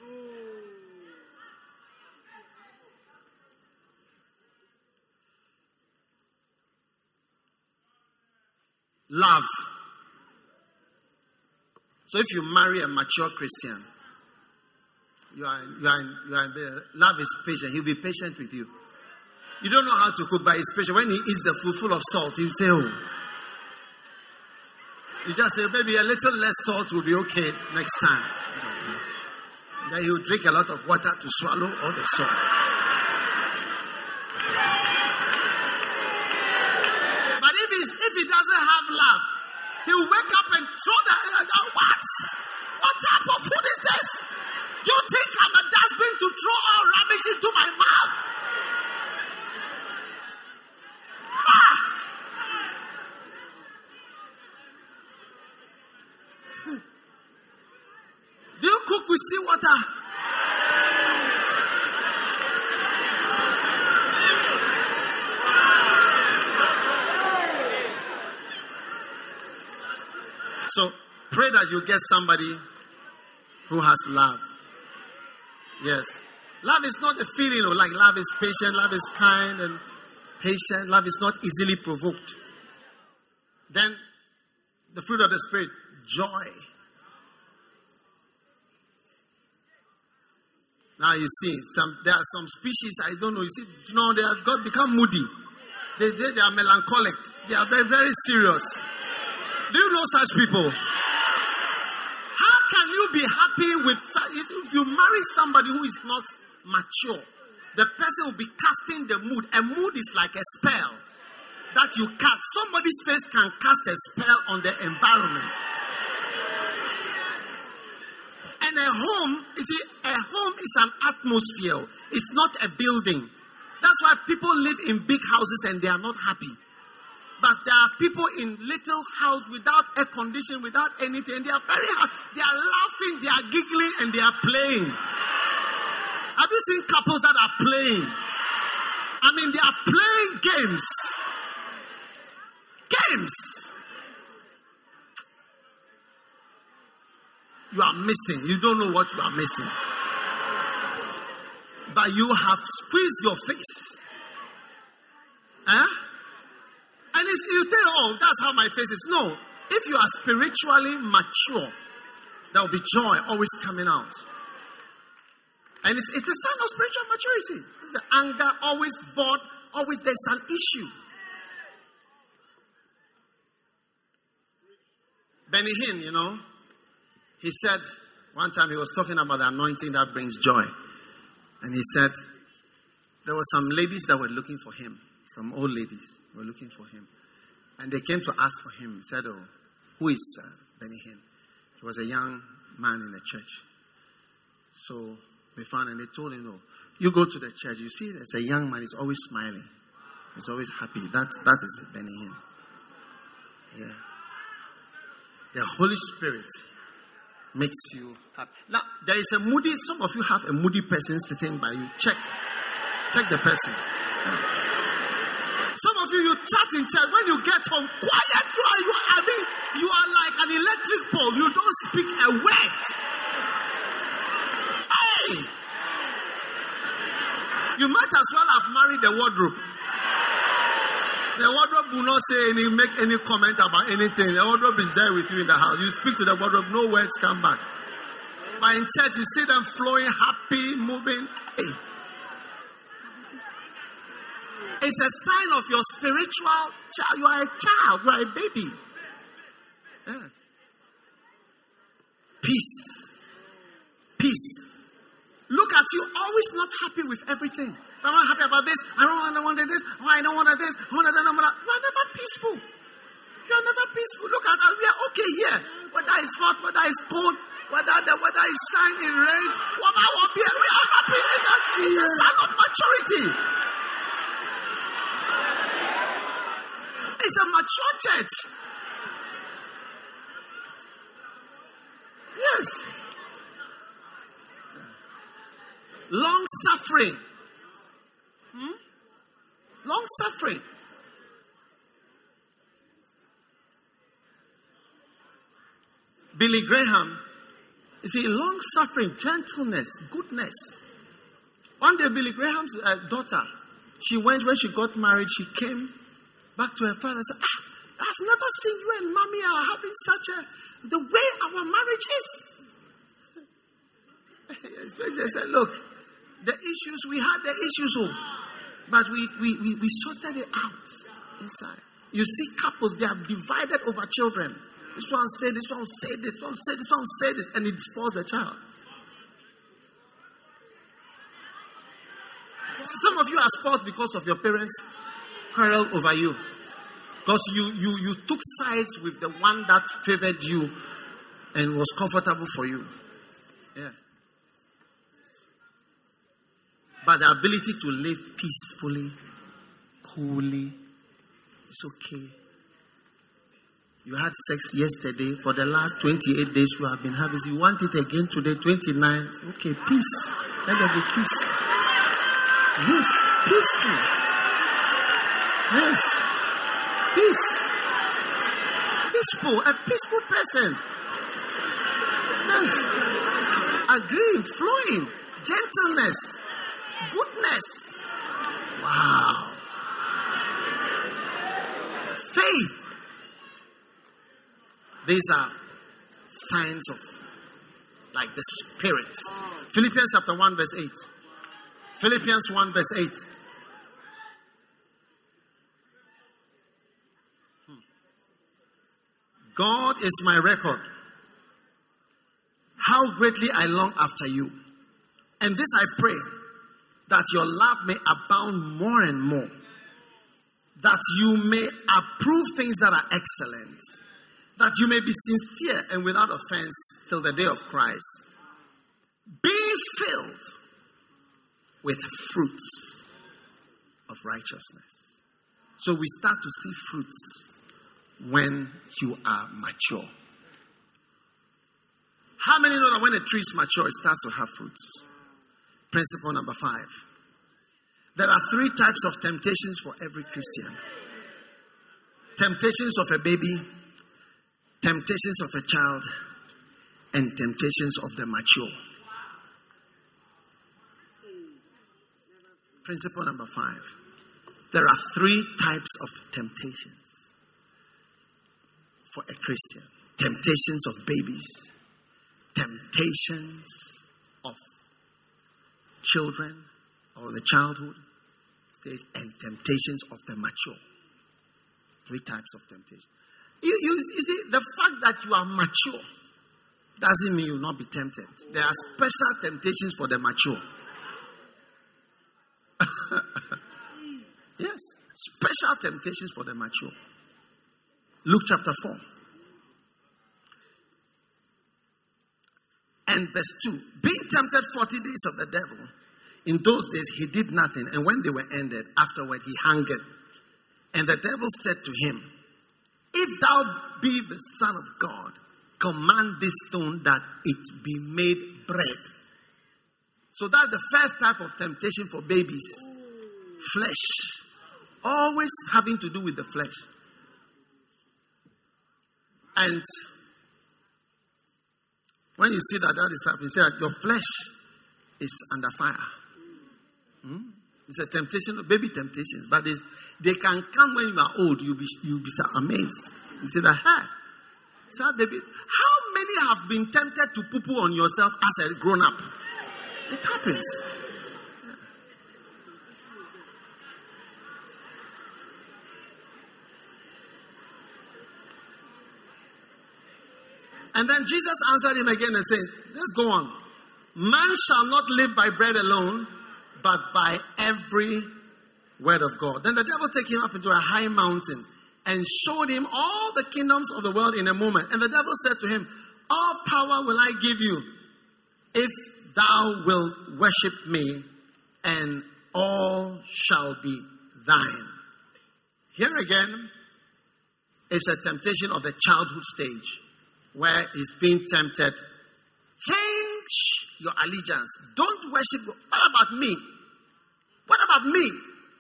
Love. So if you marry a mature Christian, you are, you are, you are, love is patient. He'll be patient with you. You don't know how to cook, but he's patient. When he eats the food full of salt, he'll say, oh. You just say, maybe a little less salt will be okay next time. Then he'll drink a lot of water to swallow all the salt. But if, he's, if he doesn't have love, he'll wake up and throw the... What? What type of food is this? Do you think I'm a dustbin to throw all rubbish into my mouth? Ah! Do you cook with seawater? So pray that you get somebody who has love. Yes. Love is not a feeling of like love is patient, love is kind and patient, love is not easily provoked. Then the fruit of the Spirit, joy. Now you see, some there are some species, I don't know, you see, you know, they have got become moody. They, they, they are melancholic. They are very, very serious. Do you know such people? How can you be happy with, if you marry somebody who is not mature, the person will be casting the mood. A mood is like a spell that you cast. Somebody's face can cast a spell on the environment. And a home, you see, a home is an atmosphere. It's not a building. That's why people live in big houses and they are not happy. But there are people in little house without air conditioning, without anything. And they are very happy. They are laughing, they are giggling, and they are playing. Have you seen couples that are playing? I mean, they are playing games. Games. You are missing. You don't know what you are missing. But you have squeezed your face. Huh? And it's, you think, oh, that's how my face is. No. If you are spiritually mature, there will be joy always coming out. And it's, it's a sign of spiritual maturity. It's the anger, always bored, always there's an issue. Benny Hinn, you know, he said, one time he was talking about the anointing that brings joy. And he said, there were some ladies that were looking for him. Some old ladies were looking for him. And they came to ask for him. He said, oh, who is uh, Benny Hinn? He was a young man in the church. So they found and they told him, oh, you go to the church. You see, there's a young man. He's always smiling. He's always happy. That, that is Benny Hinn. Yeah. The Holy Spirit makes you happy. Now, there is a moody, some of you have a moody person sitting by you. Check. Check the person. Yeah. Some of you, you chat in church. When you get home, quiet. You are, you are, I mean, you are like an electric pole. You don't speak a word. Hey! You might as well have married the wardrobe. The wardrobe will not say any, make any comment about anything. The wardrobe is there with you in the house. You speak to the wardrobe, no words come back. But in church, you see them flowing, happy, moving. Hey. It's a sign of your spiritual child. You are a child. You are a baby. Yes. Peace. Peace. Look at you, always not happy with everything. I'm not happy about this. I don't want to want this. Oh, I don't want this. I want that. You are never peaceful. You are never peaceful. Look at us. We are okay here. Whether it's hot, whether it's cold. Whether the weather is shining, rains, whatever will be, we are happy. It's a sign of maturity. It's a mature church. Yes. Long suffering. Hmm? Long suffering. Billy Graham, you see, long suffering, gentleness, goodness. One day, Billy Graham's uh, daughter, she went when she got married, she came back to her father and said, ah, I've never seen you and mommy are having such a, the way our marriage is. They said, look, the issues, we had the issues, oh, but we, we, we, we sorted it out inside. You see couples, they are divided over children. This one say this, one say this, one say this, one say this, and it spoils the child. Some of you are spoiled because of your parents quarrel over you. Because you, you, you took sides with the one that favored you and was comfortable for you. Yeah. But the ability to live peacefully, coolly, it's okay. You had sex yesterday. For the last twenty-eight days you have been having. You want it again today, twenty-nine. Okay, peace. Let there be peace. Yes, peaceful. Yes. Peace. Peaceful. A peaceful person. Yes. Agreeing, flowing, gentleness, goodness. Wow. Faith. These are signs of like the Spirit. Philippians chapter one verse eight. Philippians one verse eight. God is my record. How greatly I long after you. And this I pray, that your love may abound more and more. That you may approve things that are excellent. That you may be sincere and without offense till the day of Christ. Being filled with fruits of righteousness. So we start to see fruits when you are mature. How many know that when a tree is mature, it starts to have fruits? Principle number five. There are three types of temptations for every Christian. Temptations of a baby, temptations of a child, and temptations of the mature. Principle number five. There are three types of temptations for a Christian. Temptations of babies, temptations of children or the childhood stage, and temptations of the mature. Three types of temptation. You, you, you see, the fact that you are mature doesn't mean you will not be tempted. There are special temptations for the mature. Yes, special temptations for the mature. Luke chapter four. And verse two. Being tempted forty days of the devil. In those days he did nothing. And when they were ended, afterward he hungered. And the devil said to him, if thou be the Son of God, command this stone that it be made bread. So that's the first type of temptation for babies. Flesh. Always having to do with the flesh. And when you see that that is happening, say that your flesh is under fire. Hmm? It's a temptation, baby temptation. But they can come when you are old. You'll be, you'll be so amazed. You say that, hey, so baby, how many have been tempted to poo-poo on yourself as a grown-up? It happens. Yeah. And then Jesus answered him again and said, let's go on. Man shall not live by bread alone, but by every word of God. Then the devil took him up into a high mountain and showed him all the kingdoms of the world in a moment. And the devil said to him, all power will I give you if thou wilt worship me, and all shall be thine. Here again is a temptation of the childhood stage where he's being tempted. Change your allegiance. Don't worship God. What about me? What about me?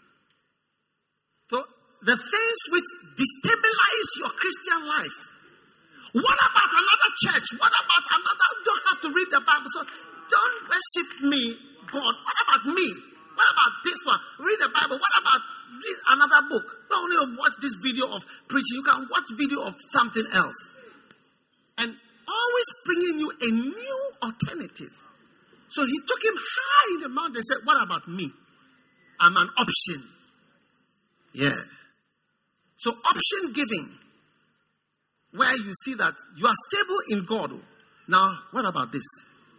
So the things which destabilize your Christian life. What about another church? What about another? You don't have to read the Bible. So don't worship me, God. What about me? What about this one? Read the Bible. What about read another book? Not only watch this video of preaching, you can watch video of something else. And always bringing you a new alternative. So he took him high in the mountain and said, what about me? I'm an option. Yeah. So option giving, where you see that you are stable in God. Now, what about this?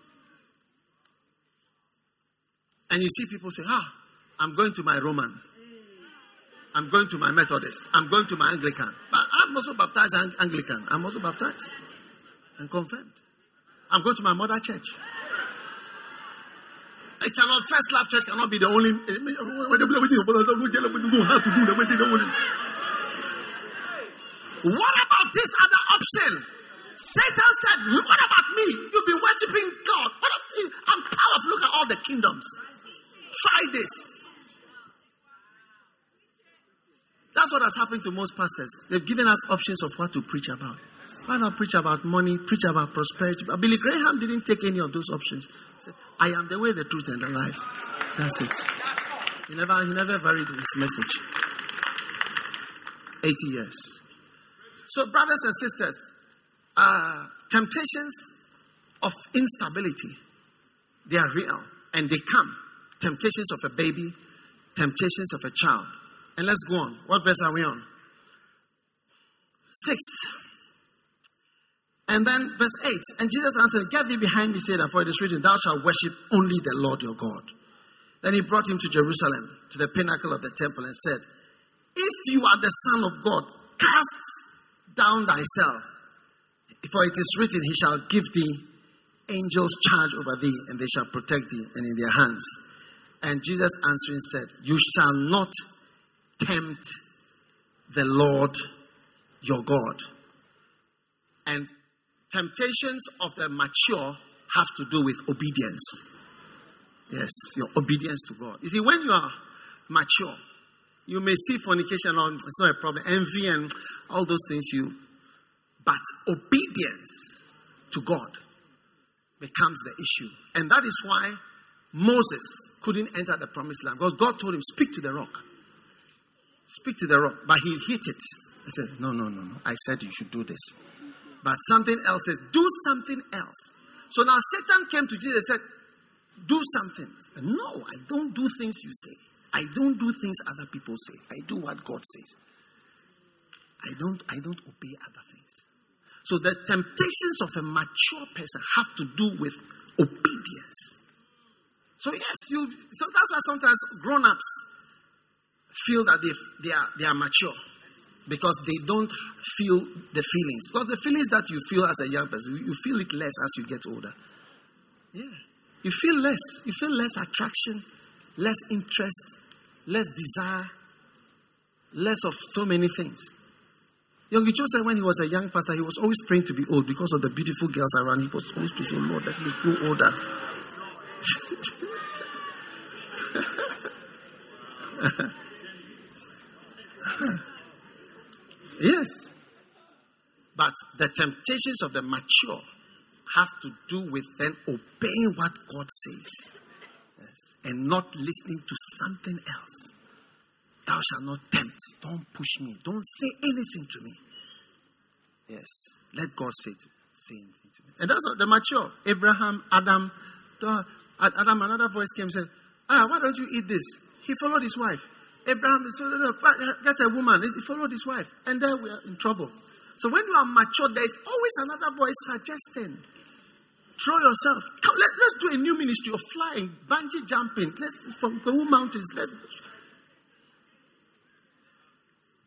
And you see people say, ah, I'm going to my Roman. I'm going to my Methodist. I'm going to my Anglican. But I'm also baptized Anglican. I'm also baptized and confirmed. I'm going to my mother church. It cannot, First Love Church cannot be the only. How to do the What about this other option? Satan said, what about me? You've been worshiping God. What about, I'm powerful. Look at all the kingdoms. Try this. That's what has happened to most pastors. They've given us options of what to preach about. Why not preach about money, preach about prosperity? But Billy Graham didn't take any of those options. He said, I am the way, the truth, and the life. That's it. He never, he never varied his message. eighty years. So, brothers and sisters, uh, temptations of instability, they are real and they come. Temptations of a baby, temptations of a child. And let's go on. What verse are we on? Six. And then verse eight. And Jesus answered, get thee behind me, Satan, for it is written, thou shalt worship only the Lord your God. Then he brought him to Jerusalem, to the pinnacle of the temple, and said, if you are the Son of God, cast down thyself. For it is written, he shall give thee angels charge over thee, and they shall protect thee, and in their hands. And Jesus answering said, you shall not tempt the Lord your God. And temptations of the mature have to do with obedience. Yes, your obedience to God. You see, when you are mature, you may see fornication on, it's not a problem, envy and all those things you, but obedience to God becomes the issue. And that is why Moses couldn't enter the promised land. Because God told him, speak to the rock. Speak to the rock. But he hit it. He said, no, no, no, no. I said you should do this. But something else says, do something else. So now Satan came to Jesus and said, do something. Said, no, I don't do things you say. I don't do things other people say. I do what God says. I don't, I don't obey other things. So the temptations of a mature person have to do with obedience. So yes, you. So that's why sometimes grown-ups feel that they they are they are mature because they don't feel the feelings. Because the feelings that you feel as a young person, you feel it less as you get older. Yeah, you feel less. You feel less attraction, less interest, less desire, less of so many things. Yogi Cho said when he was a young pastor, he was always praying to be old because of the beautiful girls around. He was always praying, Lord, let me grow older. Yes. But the temptations of the mature have to do with then obeying what God says. Yes. And not listening to something else. Thou shalt not tempt. Don't push me. Don't say anything to me. Yes. Let God say, to, say anything to me. And that's what the mature. Abraham, Adam. Adam, another voice came and said, ah, why don't you eat this? He followed his wife. Abraham said, get a woman. He followed his wife. And then we are in trouble. So when you are mature, there is always another voice suggesting. Throw yourself. Come, let, let's do a new ministry of flying, bungee jumping. Let's from Peru Mountains. Let's.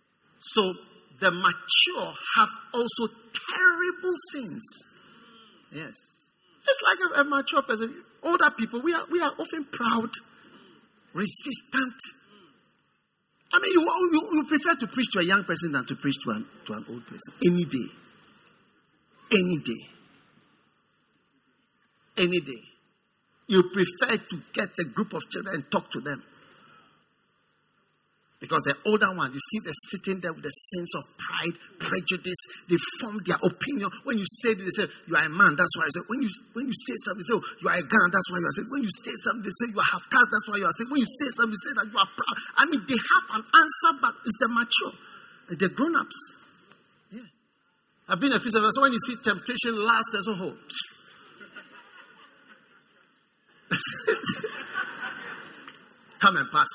So the mature have also terrible sins. Yes. It's like a, a mature person. Older people, we are we are often proud, resistant. I mean, you, you, you prefer to preach to a young person than to preach to an, to an old person. Any day. Any day. Any day. You prefer to get a group of children and talk to them. Because the older ones, you see they're sitting there with a sense of pride, prejudice. They form their opinion. When you say it, they say, you are a man, that's why I say. When you when you say something, they say, oh, you are a gun, that's why you are saying. When you say something, they say, you are half caste, that's why you are saying. When you say something, they say that you are proud. I mean, they have an answer, but it's the mature. And the grown-ups. Yeah. I've been a Christian, so when you see temptation last as a whole. Come and pass.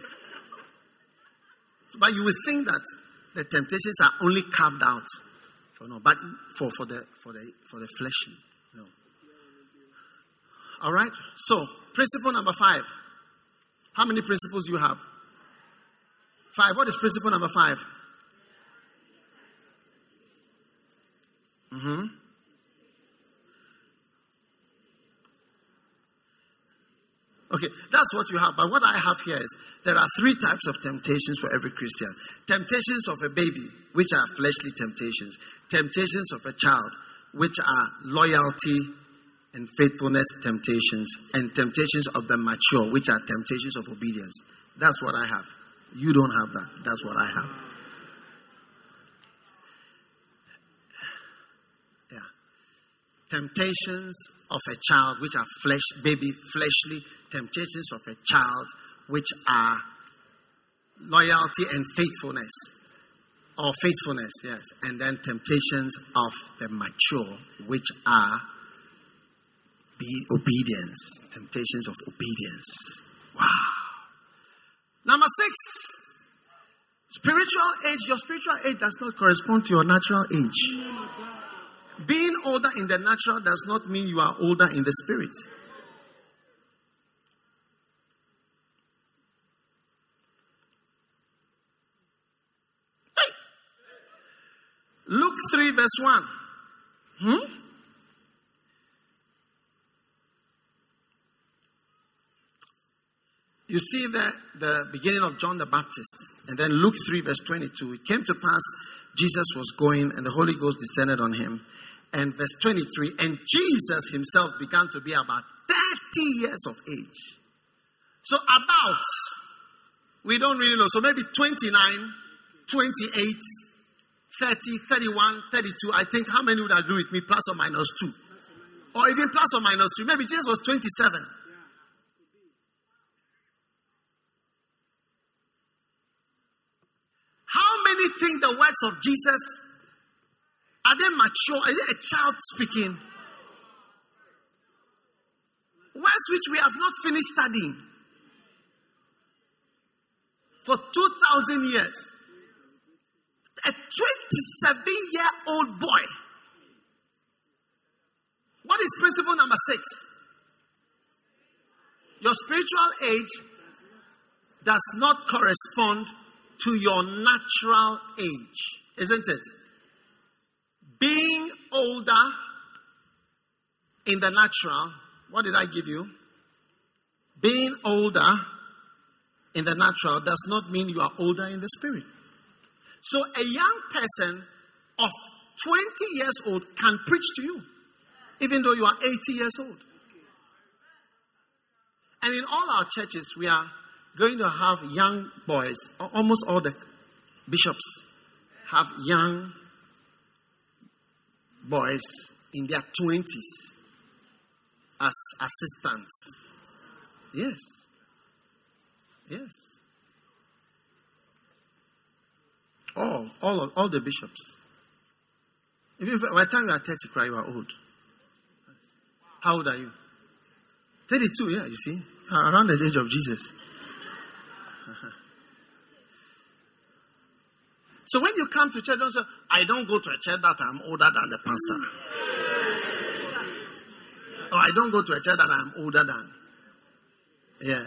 But you will think that the temptations are only carved out for no, but for, for the for the for the flesh. No. All right. So principle number five. How many principles do you have? Five. What is principle number five? Mm-hmm. Okay, that's what you have. But what I have here is there are three types of temptations for every Christian. Temptations of a baby, which are fleshly temptations. Temptations of a child, which are loyalty and faithfulness temptations. And temptations of the mature, which are temptations of obedience. That's what I have. You don't have that. That's what I have. Yeah. Temptations of a child, which are flesh, baby, fleshly. Temptations of a child, which are loyalty and faithfulness. Or faithfulness, yes. And then temptations of the mature, which are be obedience. Temptations of obedience. Wow. Number six. Spiritual age. Your spiritual age does not correspond to your natural age. Being older in the natural does not mean you are older in the spirit. Hey. Luke three verse one. Hmm? You see the, the beginning of John the Baptist. And then Luke three verse twenty-two. It came to pass, Jesus was going and the Holy Ghost descended on him. And verse twenty-three, and Jesus himself began to be about thirty years of age. So about, we don't really know. So maybe twenty-nine, twenty-eight, thirty, thirty-one, thirty-two. I think how many would agree with me? Plus or minus two. Or even plus or minus three. Maybe Jesus was twenty-seven. How many think the words of Jesus, are they mature? Is it a child speaking? Words which we have not finished studying for two thousand years. A twenty-seven-year-old boy. What is principle number six? Your spiritual age does not correspond to your natural age, isn't it? Being older in the natural, what did I give you? Being older in the natural does not mean you are older in the spirit. So a young person of twenty years old can preach to you, even though you are eighty years old. And in all our churches, we are going to have young boys. Almost all the bishops have young boys in their twenties as assistants. Yes. Yes. All, all, of, all the bishops. If, by the time you are thirty, cry, you are old. How old are you? thirty-two, yeah, you see. Around the age of Jesus. So when you come to church, don't say, I don't go to a church that I'm older than the pastor. Or I don't go to a church that I'm older than. Yeah.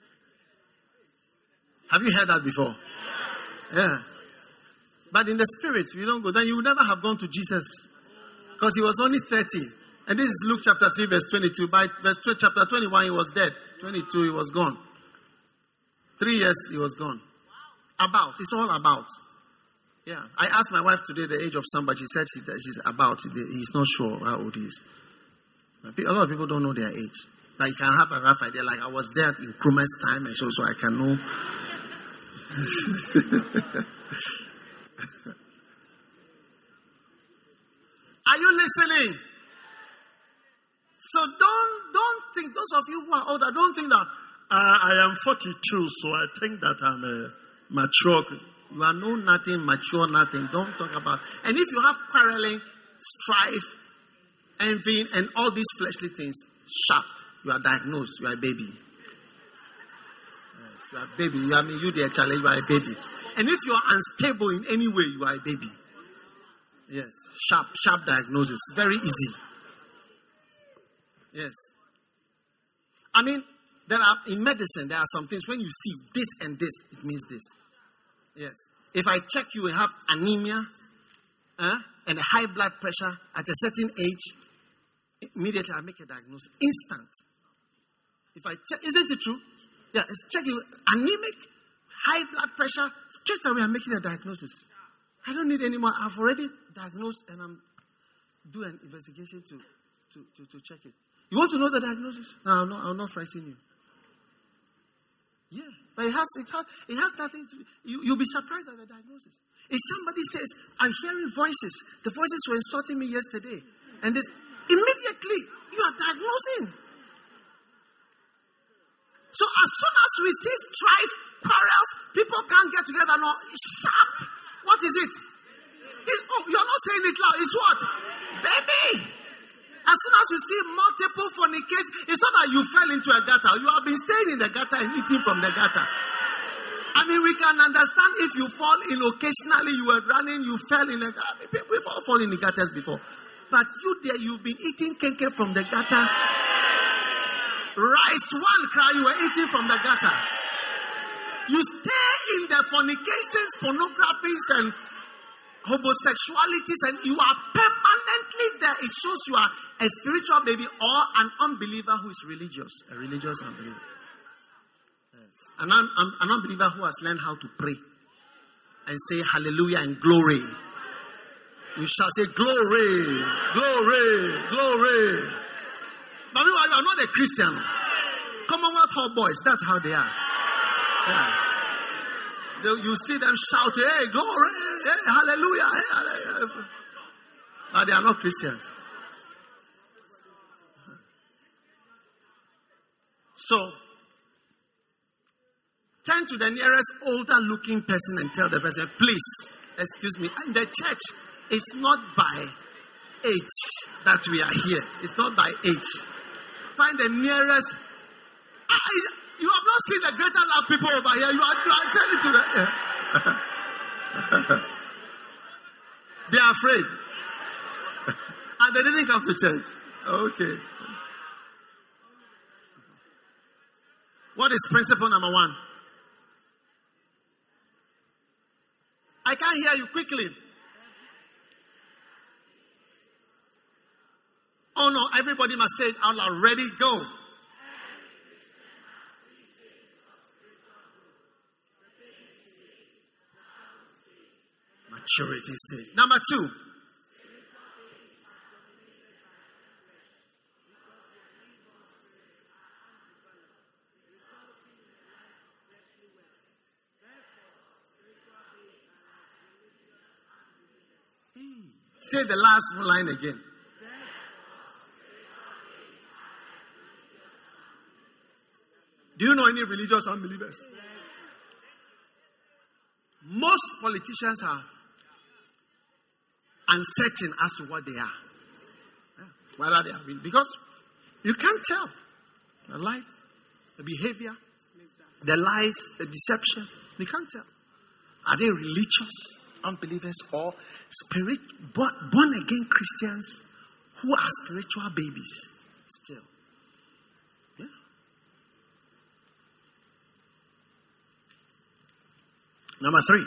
Have you heard that before? Yeah. But in the spirit, we don't go. Then you would never have gone to Jesus. Because he was only thirty And this is Luke chapter three, verse twenty-two. By verse two, chapter twenty-one, he was dead. twenty-two, he was gone. Three years, he was gone. About. It's all about. Yeah. I asked my wife today the age of somebody. She said she, she's about. He's not sure how old he is. A lot of people don't know their age. But you can have a rough idea. Like I was there in Kruma's time and so, so I can know. Are you listening? So don't don't think, those of you who are older, don't think that uh, I am forty-two, so I think that I'm uh, mature. You are no nothing, mature nothing. Don't talk about. And if you have quarreling, strife, envying, and all these fleshly things, sharp. You are diagnosed. You are a baby. Yes, you are a baby. You, I mean, you there, Charlie, you are a baby. And if you are unstable in any way, you are a baby. Yes, sharp, sharp diagnosis. Very easy. Yes. I mean, there are in medicine, there are some things when you see this and this, it means this. Yes. If I check you will have anemia uh, and a high blood pressure at a certain age, immediately I make a diagnosis. Instant. If I check, isn't it true? Yeah, check you anemic, high blood pressure, straight away I'm making a diagnosis. I don't need any more. I've already diagnosed and I'm doing an investigation to, to, to, to check it. You want to know the diagnosis? No, I'll not, I'll not frighten you. Yeah, but it has, it has, it has nothing to do. You, you'll be surprised at the diagnosis. If somebody says, I'm hearing voices, the voices were insulting me yesterday, and this, immediately you are diagnosing. So as soon as we see strife, quarrels, people can't get together. No, it's sharp. What is it? It oh, you're not saying it loud. It's what? Baby. As soon as you see multiple fornication, it's not that you fell into a gutter. You have been staying in the gutter and eating from the gutter. I mean, we can understand if you fall in occasionally, you were running, you fell in the gutter. We've all fallen in the gutters before. But you there, you've been eating kenke from the gutter. Rice, one cry, you were eating from the gutter. You stay in the fornications, pornographies, and homosexualities, and you are permanently there. It shows you are a spiritual baby or an unbeliever who is religious. A religious unbeliever. Yes. An, un, an unbeliever who has learned how to pray and say hallelujah and glory. You shall say glory, glory, glory. But meanwhile, you are not a Christian. Commonwealth Hall boys, that's how they are. Yeah. They, you see them shouting, hey, glory, hey, hallelujah, hey, hallelujah. But they are not Christians. So, turn to the nearest older looking person and tell the person, please, excuse me, in the church, it's not by age that we are here. It's not by age. Find the nearest. I, you have not seen the greater love people over here. You are, you are telling to them. Yeah. They are afraid. And they didn't come to church. Okay. What is principle number one? I can't hear you quickly. Oh no, everybody must say it out loud. Ready, go. Maturity stage. Number two. Say the last line again. Do you know any religious unbelievers? Most politicians are uncertain as to what they are. Yeah. Whether they are real. Because you can't tell the life, the behavior, the lies, the deception. You can't tell. Are they religious unbelievers or spirit born, born again Christians who are spiritual babies still? Yeah. Number three.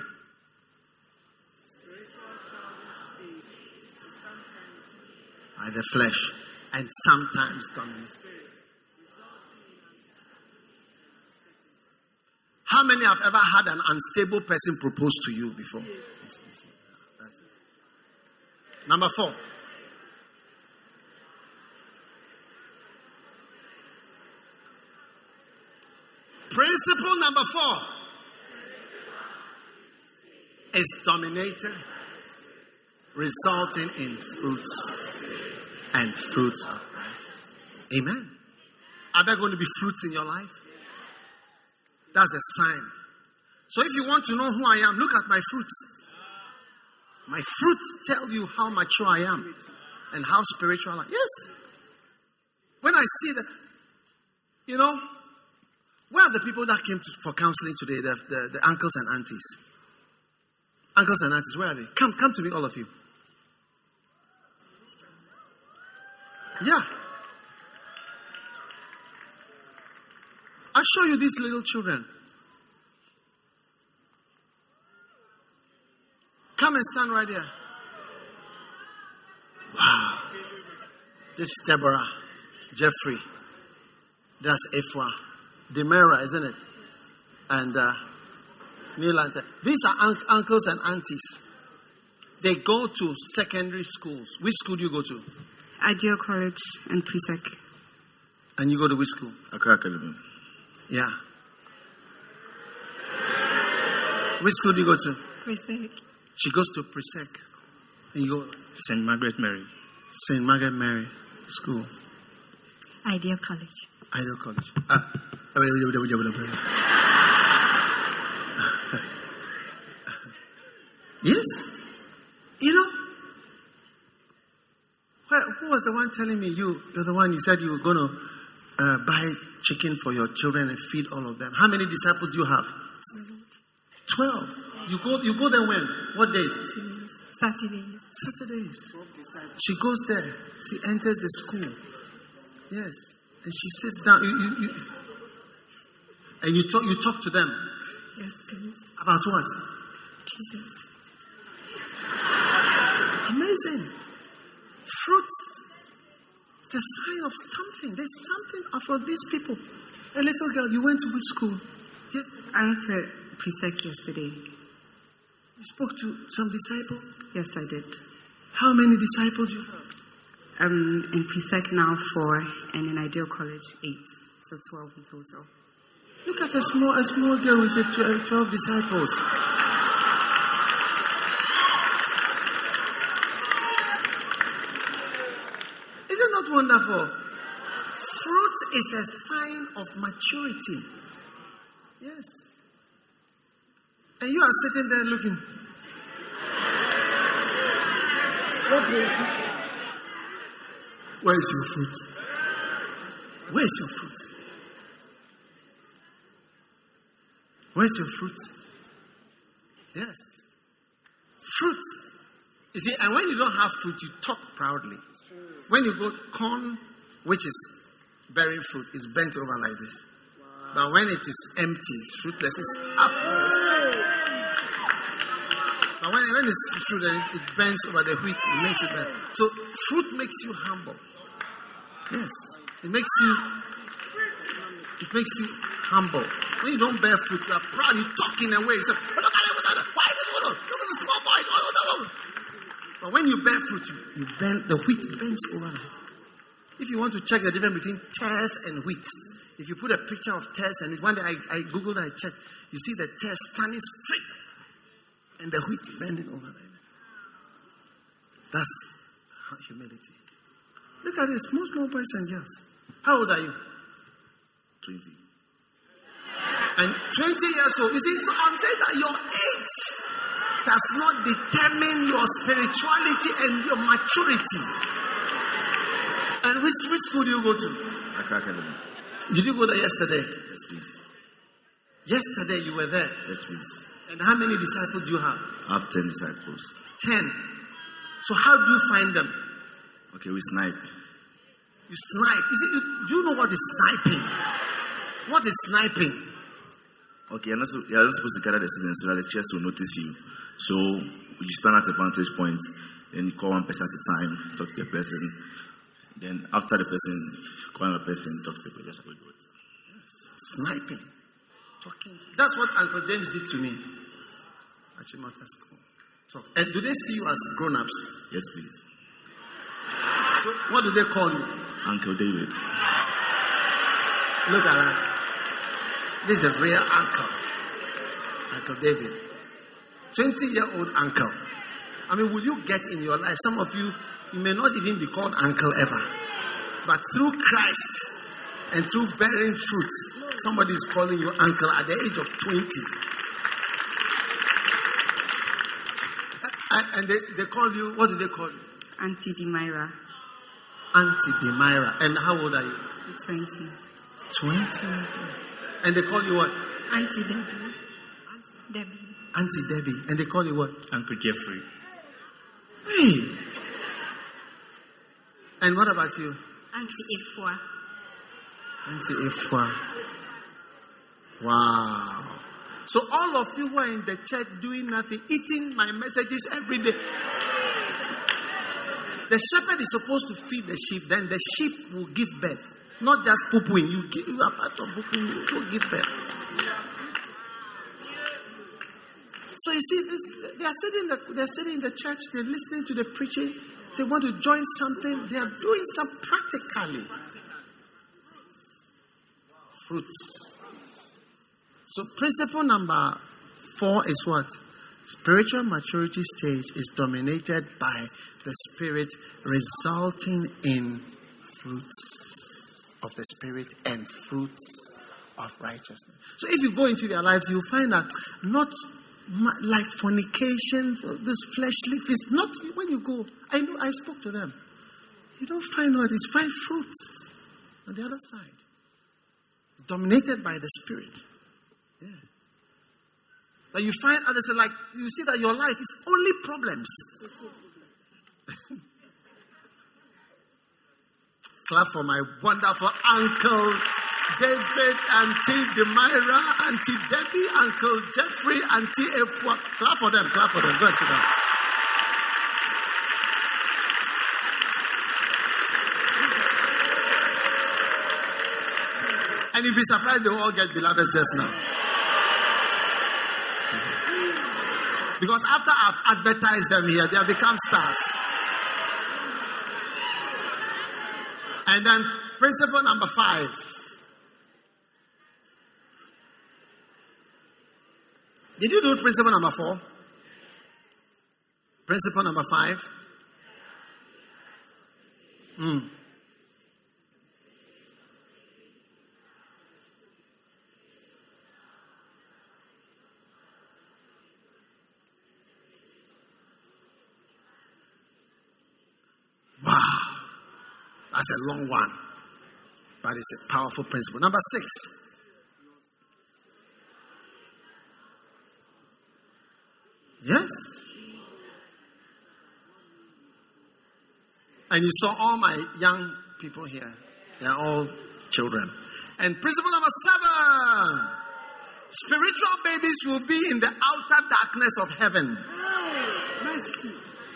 By the flesh. and sometimes dominate. How many have ever had an unstable person propose to you before? That's it. Number four. Principle number four is dominated, resulting in fruits and fruits of righteousness. Amen. Are there going to be fruits in your life? That's the sign. So if you want to know who I am, look at my fruits. My fruits tell you how mature I am and how spiritual I am. Yes. When I see that, you know, where are the people that came to, for counseling today? The, the, the uncles and aunties. Uncles and aunties, where are they? Come, come to me, all of you. Yeah. I'll show you these little children. Come and stand right here. Wow. This is Deborah, Jeffrey. That's Efwa. Demera, isn't it? And uh, Neil and these are un- uncles and aunties. They go to secondary schools. Which school do you go to? Ideal College and Presec. And you go to which school? Accra Academy. Yeah. Which school do you go to? Presec. She goes to Presec. And you go? Saint Margaret Mary. Saint Margaret Mary School. Ideal College. Ideal College. Ah. Yes. You know, who was the one telling me you, you're the one you said you were going to uh, buy chicken for your children and feed all of them? How many disciples do you have? Twelve. You go, you go there when? What days? Saturdays. Saturdays. She goes there. She enters the school. Yes. And she sits down. You, you, you, and you talk, you talk to them. Yes, please. About what? Jesus. Amazing. Fruits. It's a sign of something. There's something of these people. A little girl, you went to which school? Yes. I went to Presec yesterday. You spoke to some disciples? Yes, I did. How many disciples you have? Um, in Presec now four, and in Ideal College eight. So twelve in total. Look at a small, a small girl with twelve disciples. Is it not wonderful? Fruit is a sign of maturity. Yes. And you are sitting there looking. Where is your fruit? Where is your fruit? Where's your fruit? Yes. Fruit. You see, and when you don't have fruit, you talk proudly. When you go, corn, which is bearing fruit, is bent over like this. Wow. But when it is empty, it's fruitless, it's up. But when, when it's fruit, it, it bends over the wheat, it makes it better. So fruit makes you humble. Yes. It makes you, it makes you humble. When you don't bear fruit, you are proud, you talk in a way. You say, oh, look at it, why is it, look at the small boy. But when you bear fruit, you, you bend, the wheat bends over. If you want to check the difference between tares and wheat, if you put a picture of tares and wheat, one day I, I googled and I checked, you see the tares standing straight and the wheat bending over. That's humility. Look at this, small, small boys and girls. How old are you? twenty. And twenty years old. You see, so I'm saying that your age does not determine your spirituality and your maturity. And which, which school do you go to? Accra Academy. Did you go there yesterday? Yes, please. Yesterday you were there? Yes, please. And how many disciples do you have? I have ten disciples. Ten. So how do you find them? Okay, we snipe. You snipe. You see, you, do you know what is sniping? What is sniping? Okay, you're not, so, you're not supposed to gather the students so that the church will notice you. So you stand at a vantage point, and you call one person at a time, talk to a person. Then after the person, call another person, talk to the person. Just go. Sniping. Talking. That's what Uncle James did to me. At Chimota School. Talk. And do they see you as grown-ups? Yes, please. So what do they call you? Uncle David. Look at that. This is a real uncle. Uncle David. twenty-year-old uncle. I mean, will you get in your life? Some of you, you may not even be called uncle ever. But through Christ and through bearing fruit, somebody is calling you uncle at the age of twenty. And, and they, they call you, what do they call you? Auntie Demira. Auntie Demira. And how old are you? twenty. twenty. And they call you what? Auntie Debbie. Debbie. Auntie Debbie. And they call you what? Uncle Jeffrey. Hey. And what about you? Auntie Ifwa. Auntie Ifwa. Wow. So all of you who are in the church doing nothing, eating my messages every day. The shepherd is supposed to feed the sheep, then the sheep will give birth. Not just pooping. You give you apart from pooping, you also give birth. So you see, this they are sitting in the they're sitting in the church, they're listening to the preaching, they want to join something, they are doing some practically. Fruits. So principle number four is what? Spiritual maturity stage is dominated by the Spirit, resulting in fruits of the Spirit and fruits of righteousness. So if you go into their lives, you'll find that not like fornication, those fleshly things, not when you go. I know, I spoke to them. You don't find what is find fruits on the other side. It's dominated by the Spirit. Yeah. But you find others like, you see that your life is only problems. Clap for my wonderful Uncle David, Auntie Demira, Auntie Debbie, Uncle Jeffrey, Auntie Efwa. Clap for them, clap for them. Go and sit down. And you'll be surprised they will all get beloveds just now. Because after I've advertised them here, they have become stars. And then principle number five. Did you do principle number four? Principle number five? Hmm. Wow. That's a long one. But it's a powerful principle. Number six. Yes. And you saw all my young people here. They are all children. And principle number seven. Spiritual babies will be in the outer darkness of heaven. Oh, mercy.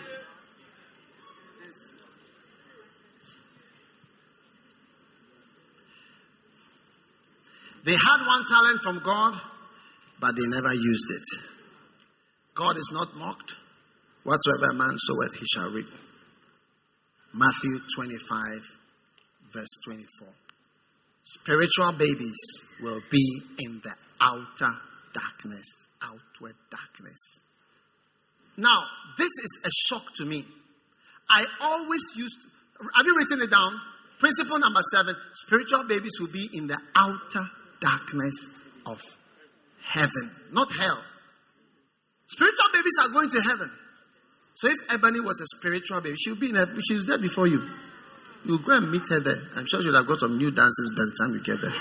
They had one talent from God, but they never used it. God is not mocked. Whatsoever a man soweth, he shall reap. Matthew twenty-five, verse twenty-four. Spiritual babies will be in the outer darkness, outward darkness. Now, this is a shock to me. I always used to, have you written it down? Principle number seven, spiritual babies will be in the outer darkness of heaven, not hell. Spiritual babies are going to heaven. So if Ebony was a spiritual baby, she would be in heaven. She was there before you. You go and meet her there. I'm sure she'll have got some new dances by the time you get there.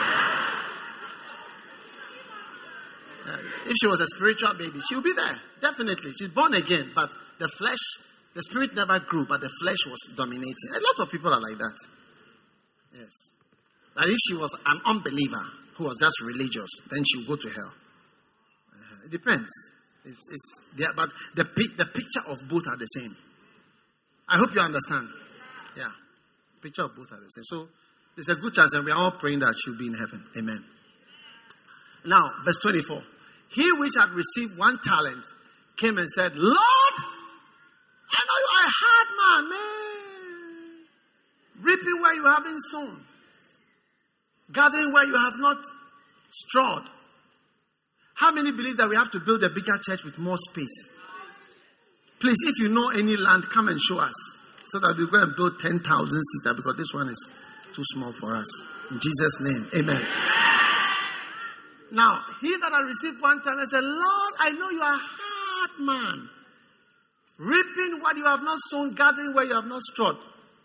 Uh, if she was a spiritual baby, she would be there. Definitely. She's born again, but the flesh, the spirit never grew, but the flesh was dominating. A lot of people are like that. Yes. But if she was an unbeliever who was just religious, then she would go to hell. Uh, it depends. It's, it's yeah, but the the picture of both are the same. I hope you understand. Yeah. Picture of both are the same. So there's a good chance, and we are all praying that she'll be in heaven. Amen. Now, verse twenty-four. He which had received one talent came and said, Lord, I know you are a hard man, man. Reaping where you haven't sown. Gathering where you have not strawed. How many believe that we have to build a bigger church with more space? Please, if you know any land, come and show us. So that we go and build ten thousand seater, because this one is too small for us. In Jesus' name, amen. Now, he that had received one talent said, Lord, I know you are a hard man. Reaping what you have not sown, gathering where you have not strawed.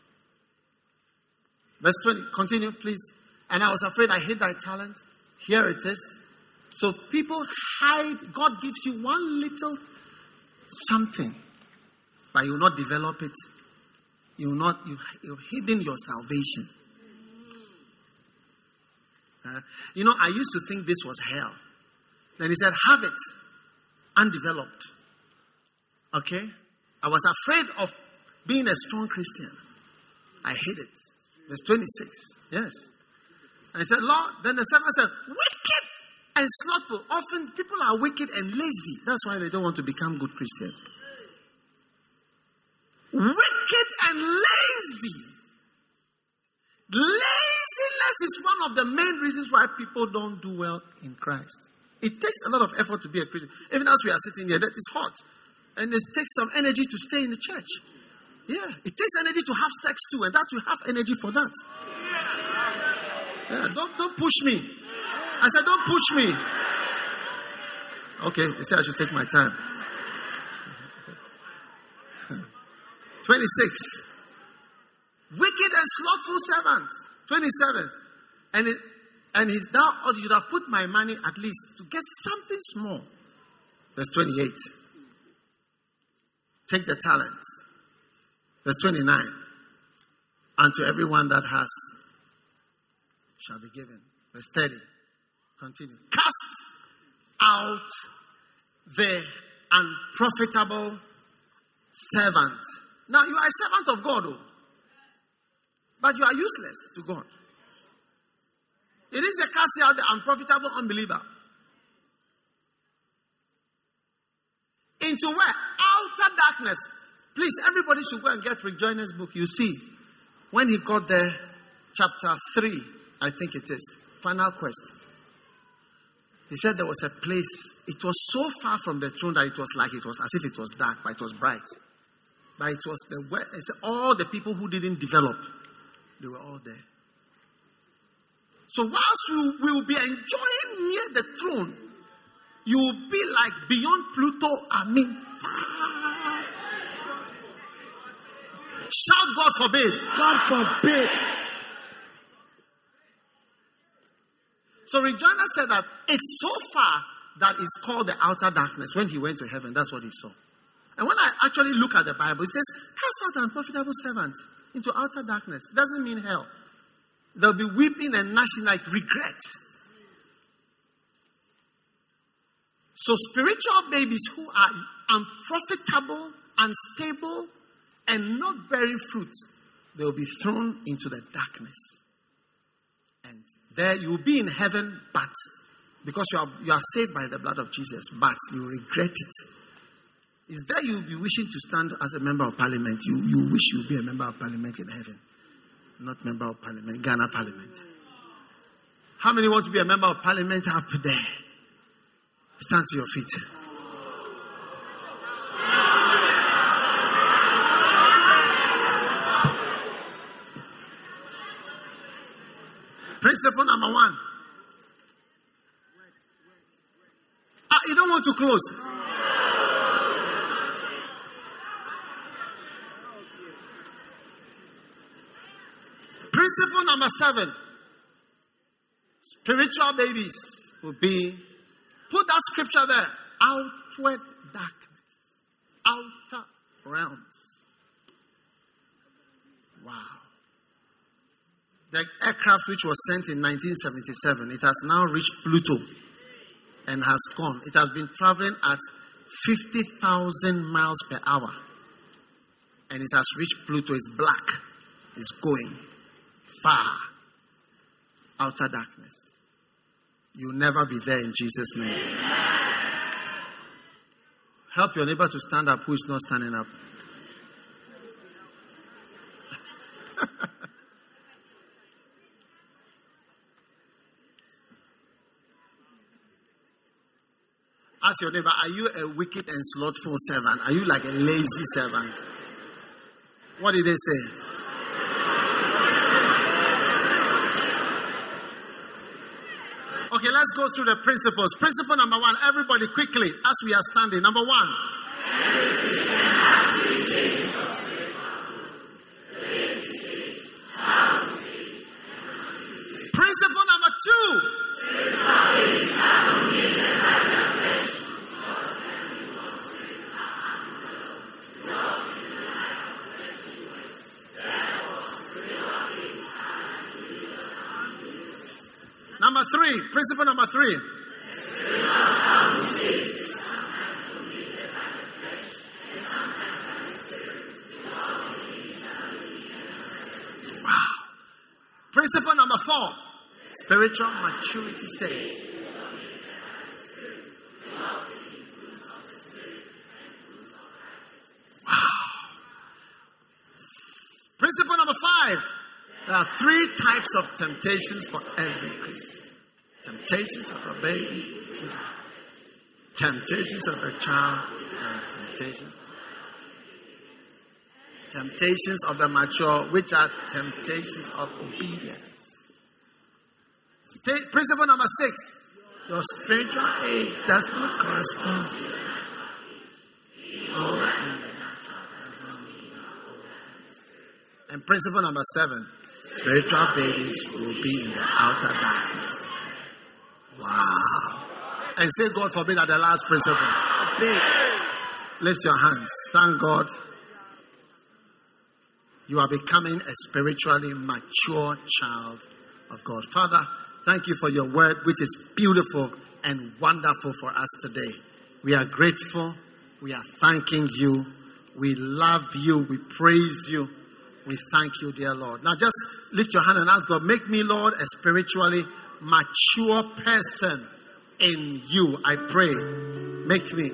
Verse twenty, continue, please. And I was afraid I hid thy talent. Here it is. So people hide. God gives you one little something, but you will not develop it. You will not, you, you've hidden your salvation. Uh, you know, I used to think this was hell. Then he said, have it undeveloped. Okay? I was afraid of being a strong Christian. I hid it. Verse twenty-six. Yes. And he said, Lord, then the servant said, wicked and slothful. Often people are wicked and lazy. That's why they don't want to become good Christians. Wicked and lazy. Laziness is one of the main reasons why people don't do well in Christ. It takes a lot of effort to be a Christian. Even as we are sitting here, that is hot. And it takes some energy to stay in the church. Yeah, it takes energy to have sex too, and that we have energy for that. Yeah, don't, don't push me. I said, don't push me. Okay, they say I should take my time. twenty-six. Wicked and slothful servant. twenty-seven. And it, and he's now, or you should have put my money at least to get something small. Verse twenty-eight. Take the talent. Verse twenty-nine. Unto everyone that has shall be given. Verse thirty. Continue. Cast out the unprofitable servant. Now you are a servant of God, oh, but you are useless to God. It is a casting out the unprofitable unbeliever. Into where? Outer darkness. Please, everybody should go and get Rick Joyner's book. You see, when he got there, chapter three, I think it is, Final Quest. He said there was a place, it was so far from the throne that it was like it was as if it was dark, but it was bright. But it was the way, it's all the people who didn't develop, they were all there. So whilst you will be enjoying near the throne, you will be like beyond Pluto. I mean, shout God forbid. God forbid. So Rick Joyner said that it's so far that it's called the outer darkness. When he went to heaven, that's what he saw. And when I actually look at the Bible, it says, cast out the unprofitable servant into outer darkness. It doesn't mean hell. There'll be weeping and gnashing like regret. So spiritual babies who are unprofitable, unstable, and not bearing fruit, they will be thrown into the darkness. And there you will be in heaven, but because you are, you are saved by the blood of Jesus, but you regret it. Is there you will be wishing to stand as a member of parliament. You, you wish you would be a member of parliament in heaven. Not member of parliament, Ghana parliament. How many want to be a member of parliament up there? Stand to your feet. Principle number one. Ah, you don't want to close. Principle number seven. Spiritual babies will be, put that scripture there, outward darkness, outer realms. Wow. The aircraft which was sent in nineteen seventy-seven, it has now reached Pluto and has gone. It has been traveling at fifty thousand miles per hour. And it has reached Pluto. It's black. is going far. Outer darkness. You'll never be there in Jesus' name. Help your neighbor to stand up who is not standing up. Ask your neighbor, are you a wicked and slothful servant? Are you like a lazy servant? What did they say? Okay, let's go through the principles. Principle number one, everybody quickly, as we are standing. Number one. Principle number two. Number three, principle number three. Wow. Principle number four, spiritual maturity stage. Wow. Principle number five, there are three types of temptations for every Christian. Temptations of a baby, temptations of a child, and temptations. Temptations of the mature, which are temptations of obedience. State, principle number six, your spiritual age does not correspond to all that in the natural. And principle number seven, spiritual babies will be in the outer darkness. Wow. And say, God forbid, at the last principle. Lift your hands. Thank God. You are becoming a spiritually mature child of God. Father, thank you for your word, which is beautiful and wonderful for us today. We are grateful. We are thanking you. We love you. We praise you. We thank you, dear Lord. Now just lift your hand and ask God, make me, Lord, a spiritually mature person in you. I pray. Make me.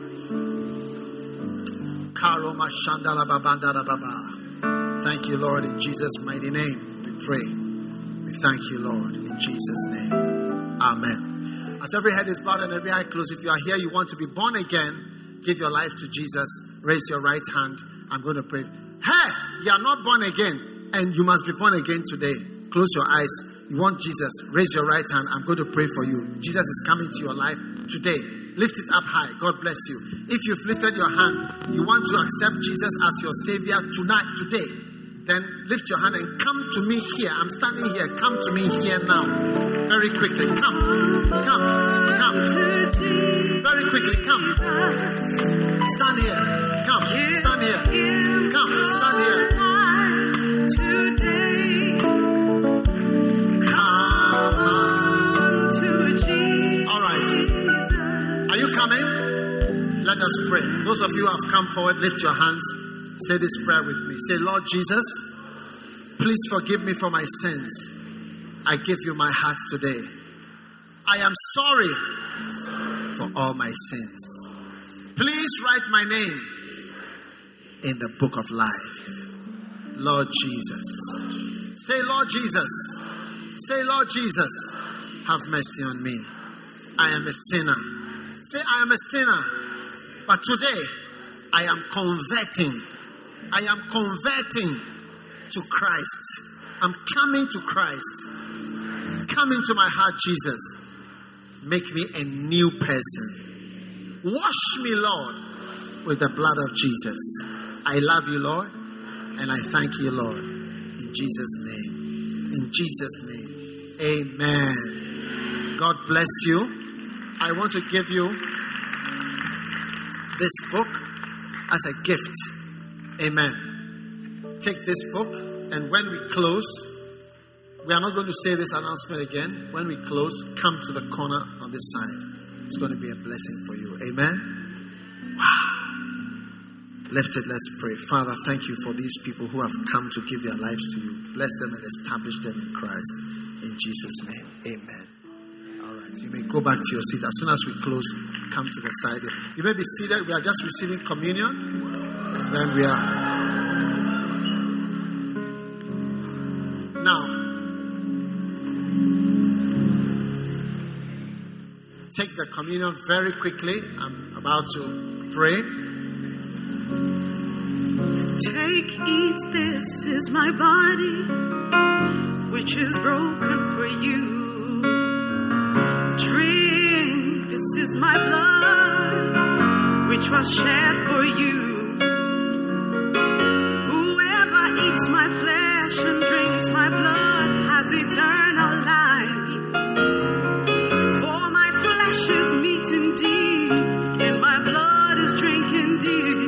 Thank you, Lord, in Jesus' mighty name. We pray. We thank you, Lord, in Jesus' name. Amen. As every head is bowed and every eye closed, if you are here, you want to be born again, give your life to Jesus, raise your right hand. I'm going to pray. Hey, you are not born again, and you must be born again today. Close your eyes. You want Jesus, raise your right hand. I'm going to pray for you. Jesus is coming to your life today. Lift it up high. God bless you. If you've lifted your hand, you want to accept Jesus as your Savior tonight, today, then lift your hand and come to me here. I'm standing here. Come to me here now. Very quickly. Come. Come. Come. Very quickly. Come. Stand here. Come. Stand here. Come. Stand here. Are you coming? Let us pray. Those of you who have come forward, lift your hands. Say this prayer with me. Say, Lord Jesus, please forgive me for my sins. I give you my heart today. I am sorry for all my sins. Please write my name in the book of life. Lord Jesus. Say, Lord Jesus. Say, Lord Jesus, have mercy on me. I am a sinner. Say, I am a sinner. But today, I am converting. I am converting to Christ. I'm coming to Christ. Come into my heart, Jesus. Make me a new person. Wash me, Lord, with the blood of Jesus. I love you, Lord, and I thank you, Lord. In Jesus' name. In Jesus' name. Amen. God bless you. I want to give you this book as a gift. Amen. Take this book, and when we close, we are not going to say this announcement again. When we close, come to the corner on this side. It's going to be a blessing for you. Amen. Wow. Lifted, let's pray. Father, thank you for these people who have come to give their lives to you. Bless them and establish them in Christ. In Jesus' name, amen. All right, you may go back to your seat. As soon as we close, come to the side. You may be seated. We are just receiving communion. And then we are... Now, take the communion very quickly. I'm about to pray. Take, eat, this is my body, which is broken for you. Drink, this is my blood, which was shed for you. Whoever eats my flesh and drinks my blood has eternal life. For my flesh is meat indeed, and my blood is drink indeed.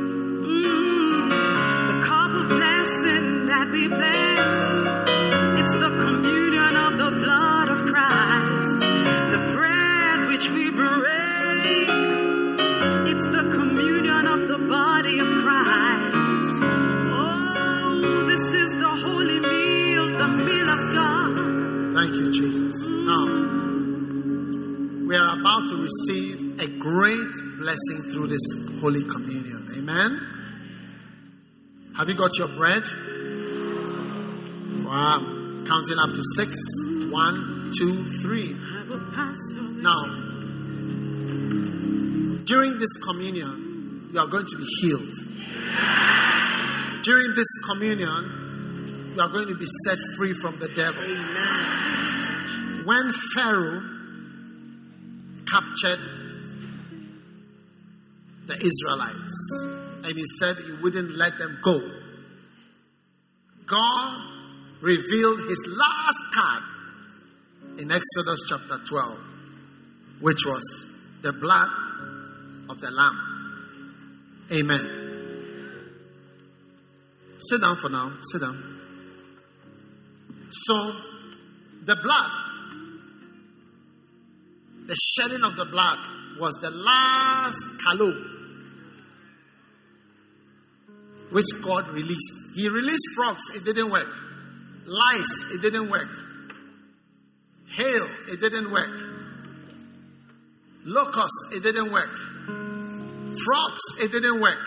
That we bless, it's the communion of the blood of Christ, the bread which we break, it's the communion of the body of Christ. Oh, this is the holy meal, the meal of God. Thank you, Jesus. Now, we are about to receive a great blessing through this holy communion. Amen. Have you got your bread? Wow. Counting up to six. One, two, three. Now, during this communion, you are going to be healed. During this communion, you are going to be set free from the devil. Amen. When Pharaoh captured the Israelites and he said he wouldn't let them go, God revealed his last card in Exodus chapter twelve, which was the blood of the Lamb. Amen. Sit down for now. Sit down. So, the blood, the shedding of the blood was the last kalo which God released. He released frogs, it didn't work. Lice, it didn't work. Hail, it didn't work. Locusts, it didn't work. Frogs, it didn't work.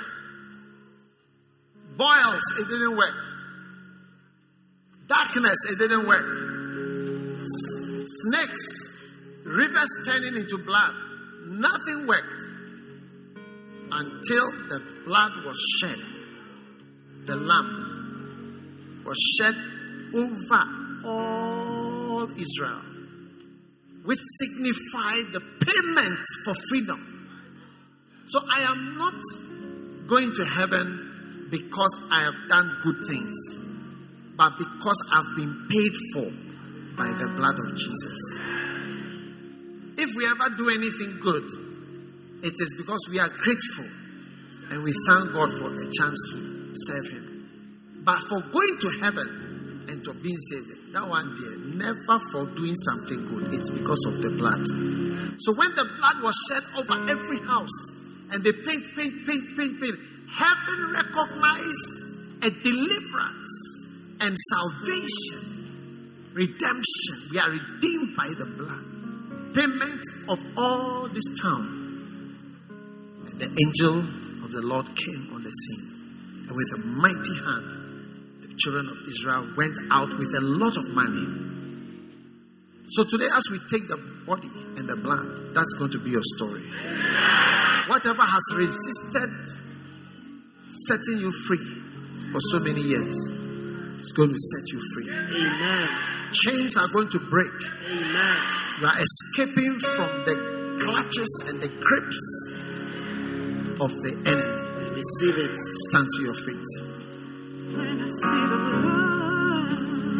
Boils, it didn't work. Darkness, it didn't work. S- snakes, rivers turning into blood. Nothing worked until the blood was shed. The lamb was shed over all Israel, which signified the payment for freedom. So I am not going to heaven because I have done good things, but because I've been paid for by the blood of Jesus. If we ever do anything good, it is because we are grateful and we thank God for a chance to serve him. But for going to heaven and to being saved, that one day, never for doing something good. It's because of the blood. So when the blood was shed over every house, and they paint, paint, paint, paint, paint, heaven recognized a deliverance and salvation, redemption. We are redeemed by the blood. Payment of all this town. And the angel of the Lord came on the scene. And with a mighty hand, the children of Israel went out with a lot of money. So today, as we take the body and the blood, that's going to be your story. Whatever has resisted setting you free for so many years, it's going to set you free. Amen. Chains are going to break. Amen. You are escaping from the clutches and the grips of the enemy. Receive it. Stand to your feet. When I see the blood,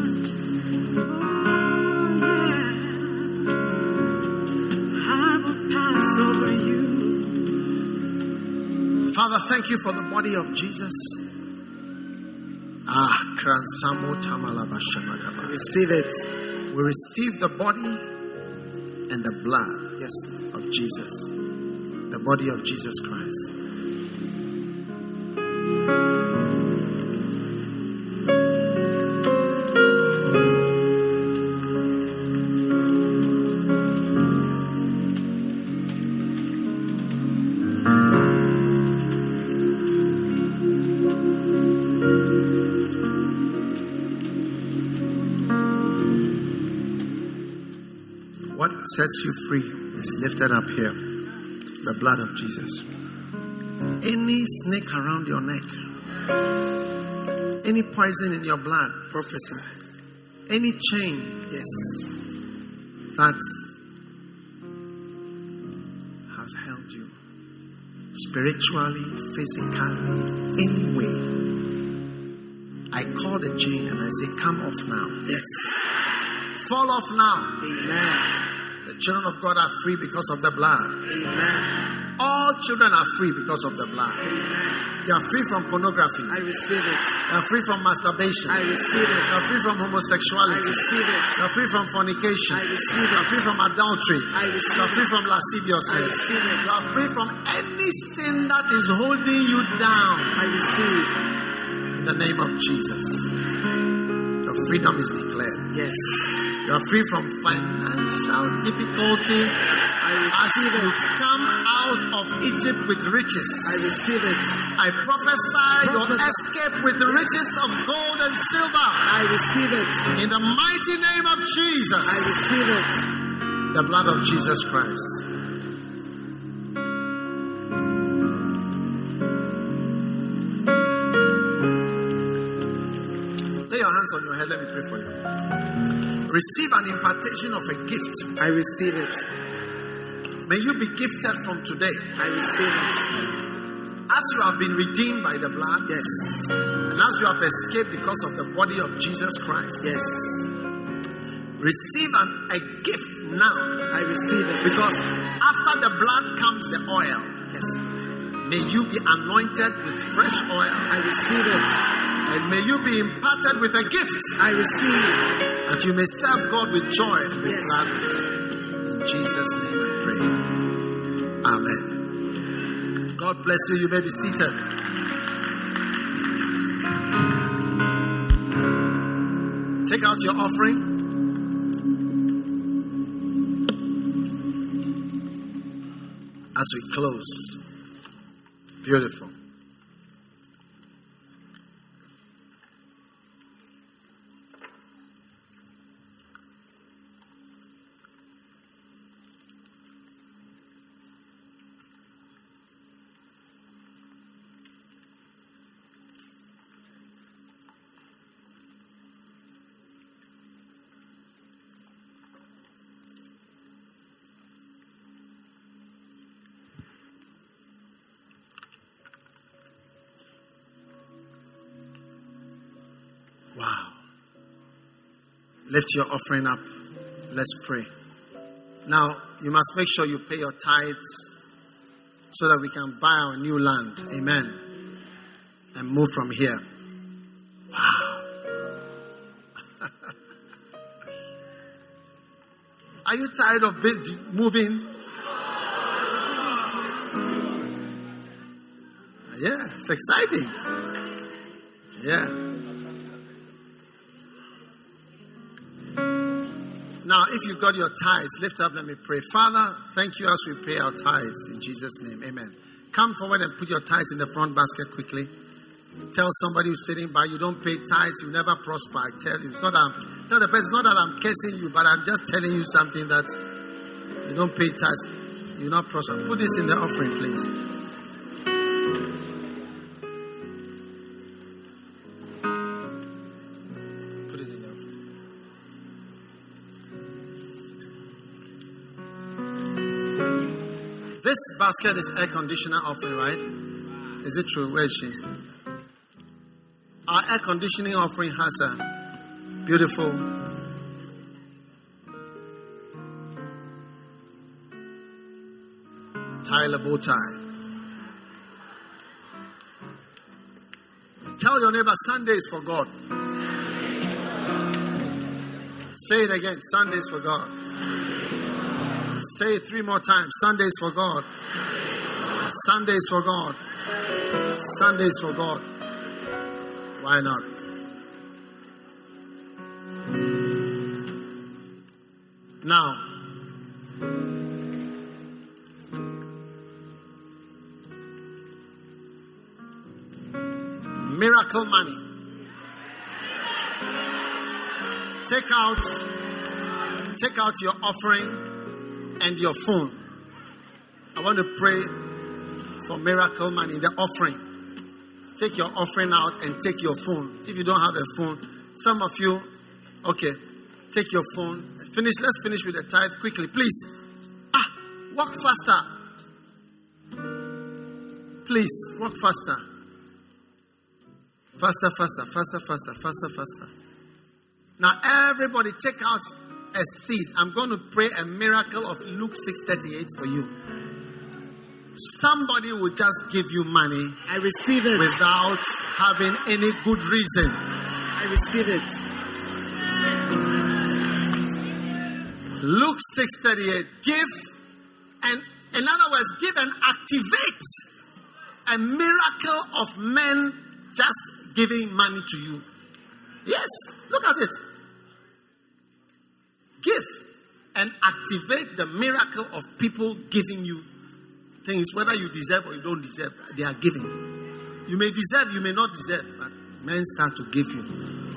oh yes, I will pass over you. Father, thank you for the body of Jesus. Ah, receive it. We receive the body and the blood, yes, of Jesus, the body of Jesus Christ. What sets you free is lifted up here. The blood of Jesus. Any snake around your neck, any poison in your blood, Prophesy. any chain, Yes. that has held you spiritually, physically, any way. I call the chain and I say, come off now. Yes. Fall off now. Amen. The children of God are free because of the blood. Amen. All children are free because of the blood. Amen. You are free from pornography. I receive it. You are free from masturbation. I receive it. You are free from I homosexuality. receive it. You are free from fornication. I receive You are it. free from adultery. I You receive are free it. from I lasciviousness. receive it. You are free from any sin that is holding you down. I receive. In the name of Jesus. Your freedom is declared. Yes. You are free from financial difficulty. I As receive you it. come out of Egypt with riches. I receive it. I prophesy your Prophesy. escape with the riches of gold and silver. I receive it. In the mighty name of Jesus. I receive it. The blood of Jesus Christ. Lay your hands on your head. Let me pray for you. Receive an impartation of a gift. I receive it. May you be gifted from today. I receive it. As you have been redeemed by the blood. Yes. And as you have escaped because of the body of Jesus Christ. Yes. Receive an, a gift now. I receive it. Because after the blood comes the oil. Yes. May you be anointed with fresh oil. I receive it. And may you be imparted with a gift. I receive. That you may serve God with joy and with Yes. gladness. In Jesus' name I pray. Amen. God bless you. You may be seated. Take out your offering. As we close. Beautiful. Wow. Lift your offering up. Let's pray. Now, you must make sure you pay your tithes so that we can buy our new land. Amen. And move from here. Wow. Are you tired of big- moving? Yeah, it's exciting. Yeah. Now, if you got your tithes, lift up, let me pray. Father, thank you as we pay our tithes in Jesus' name. Amen. Come forward and put your tithes in the front basket quickly. Tell somebody who's sitting by, you don't pay tithes, you never prosper. I tell you, it's not that I'm, tell the person, it's not that I'm cursing you, but I'm just telling you something that you don't pay tithes, you not prosper. Put this in the offering, please. This basket is air conditioner offering, right? Is it true? Where is she? Our air conditioning offering has a beautiful Tyler bow tie. Tell your neighbor, Sunday is for God. Say it again, Sunday is for God. Say it three more times. Sundays for God. Sundays for God. Sundays for God. Why not? Now, miracle money. Take out take out your offering and your phone. I want to pray for miracle money in the offering. Take your offering out and take your phone. If you don't have a phone, some of you, okay, take your phone. Finish. Let's finish with the tithe quickly, please. Ah, walk faster. Please, walk faster. Faster, faster, faster, faster, faster, faster. Now, everybody take out a seed. I'm going to pray a miracle of Luke six thirty-eight for you. Somebody will just give you money. I receive it. Without having any good reason. I receive it. Luke six thirty-eight. Give, and in other words, give and activate a miracle of men just giving money to you. Yes, look at it. Give and activate the miracle of people giving you things, whether you deserve or you don't deserve. They are giving. You may deserve, you may not deserve, but men start to give you.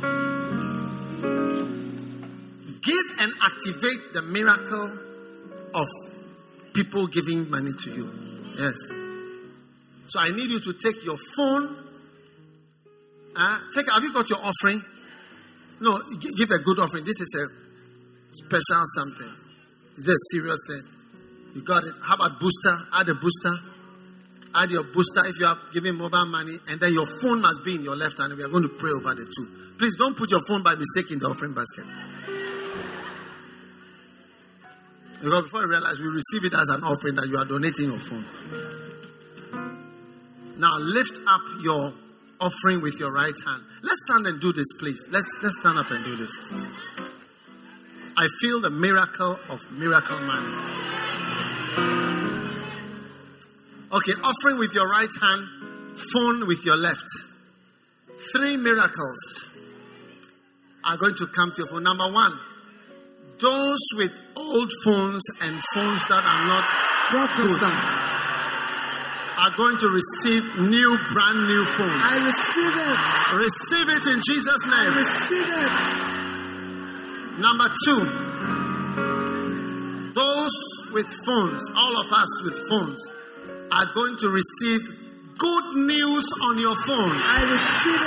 Give and activate the miracle of people giving money to you. Yes. So I need you to take your phone. Uh, take. Have you got your offering? No, g- give a good offering. This is a special something. Is it a serious thing? You got it. How about booster? Add a booster. Add your booster if you are giving mobile money. And then your phone must be in your left hand. We are going to pray over the two. Please don't put your phone by mistake in the offering basket. Because before you realize, we receive it as an offering that you are donating your phone. Now lift up your offering with your right hand. Let's stand and do this, please. Let's let's stand up and do this. I feel the miracle of miracle money. Okay, offering with your right hand, phone with your left. Three miracles are going to come to your phone. Number one, those with old phones and phones that are not good are going to receive new, brand new phones. I receive it. Receive it in Jesus' name. I receive it. Number two, those with phones, all of us with phones, are going to receive good news on your phone. I receive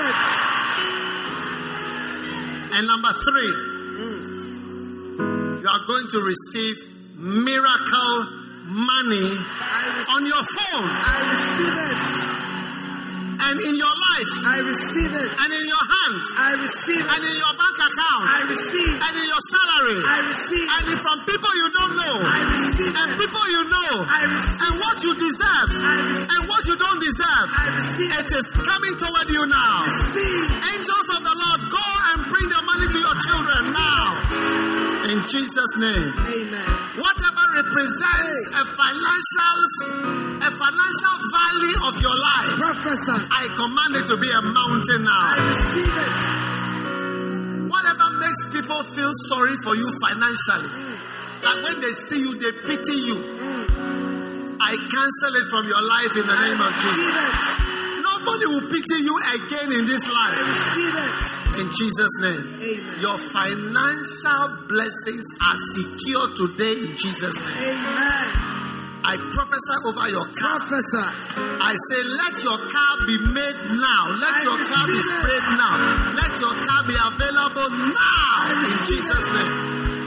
it. And number three, mm. you are going to receive miracle money on your phone. I receive it. And in your life. I receive it. And in your hand. I receive it. And in your bank account. I receive. And in your salary. I receive. And from people you don't know. I receive. And people you know. I receive. And what you deserve. I receive. And what you don't deserve. I receive. It is coming toward you now. Receive. Angels of the Lord, go and bring the money to your children now. In Jesus' name. Amen. Whatever represents a financial, a financial valley of your life, Professor, I command it to be a mountain now. I receive it. Whatever makes people feel sorry for you financially, mm. that when they see you, they pity you. Mm. I cancel it from your life in the I name of Jesus. It. Nobody will pity you again in this life. I receive it. In Jesus' name. Amen. Your financial blessings are secure today in Jesus' name. Amen. I prophesy over your car. Prophesy. I say, let your car be made now. Let I your car be sprayed now. Let your car be available now. In Jesus' name.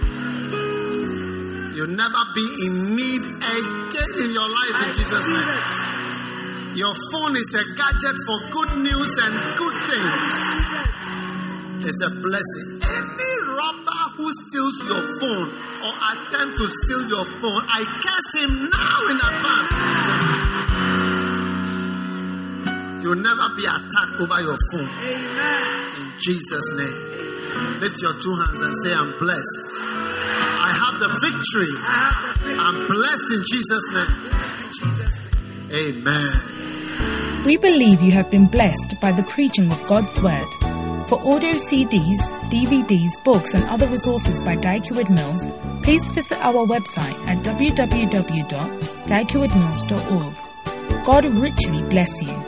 You'll never be in need again in your life I in Jesus' name. It. Your phone is a gadget for good news and good things. It's a blessing. Any robber who steals your phone or attempt to steal your phone, I curse him now in advance. You'll never be attacked over your phone. Amen. In Jesus' name. Amen. Lift your two hands and say, I'm blessed. I have the victory. I have the victory. I'm blessed in Jesus' name. Blessed in Jesus' name. Amen. We believe you have been blessed by the preaching of God's Word. For audio C Ds, D V Ds, books and other resources by Dag Heward-Mills, please visit our website at w w w dot dag heward mills dot org. God richly bless you.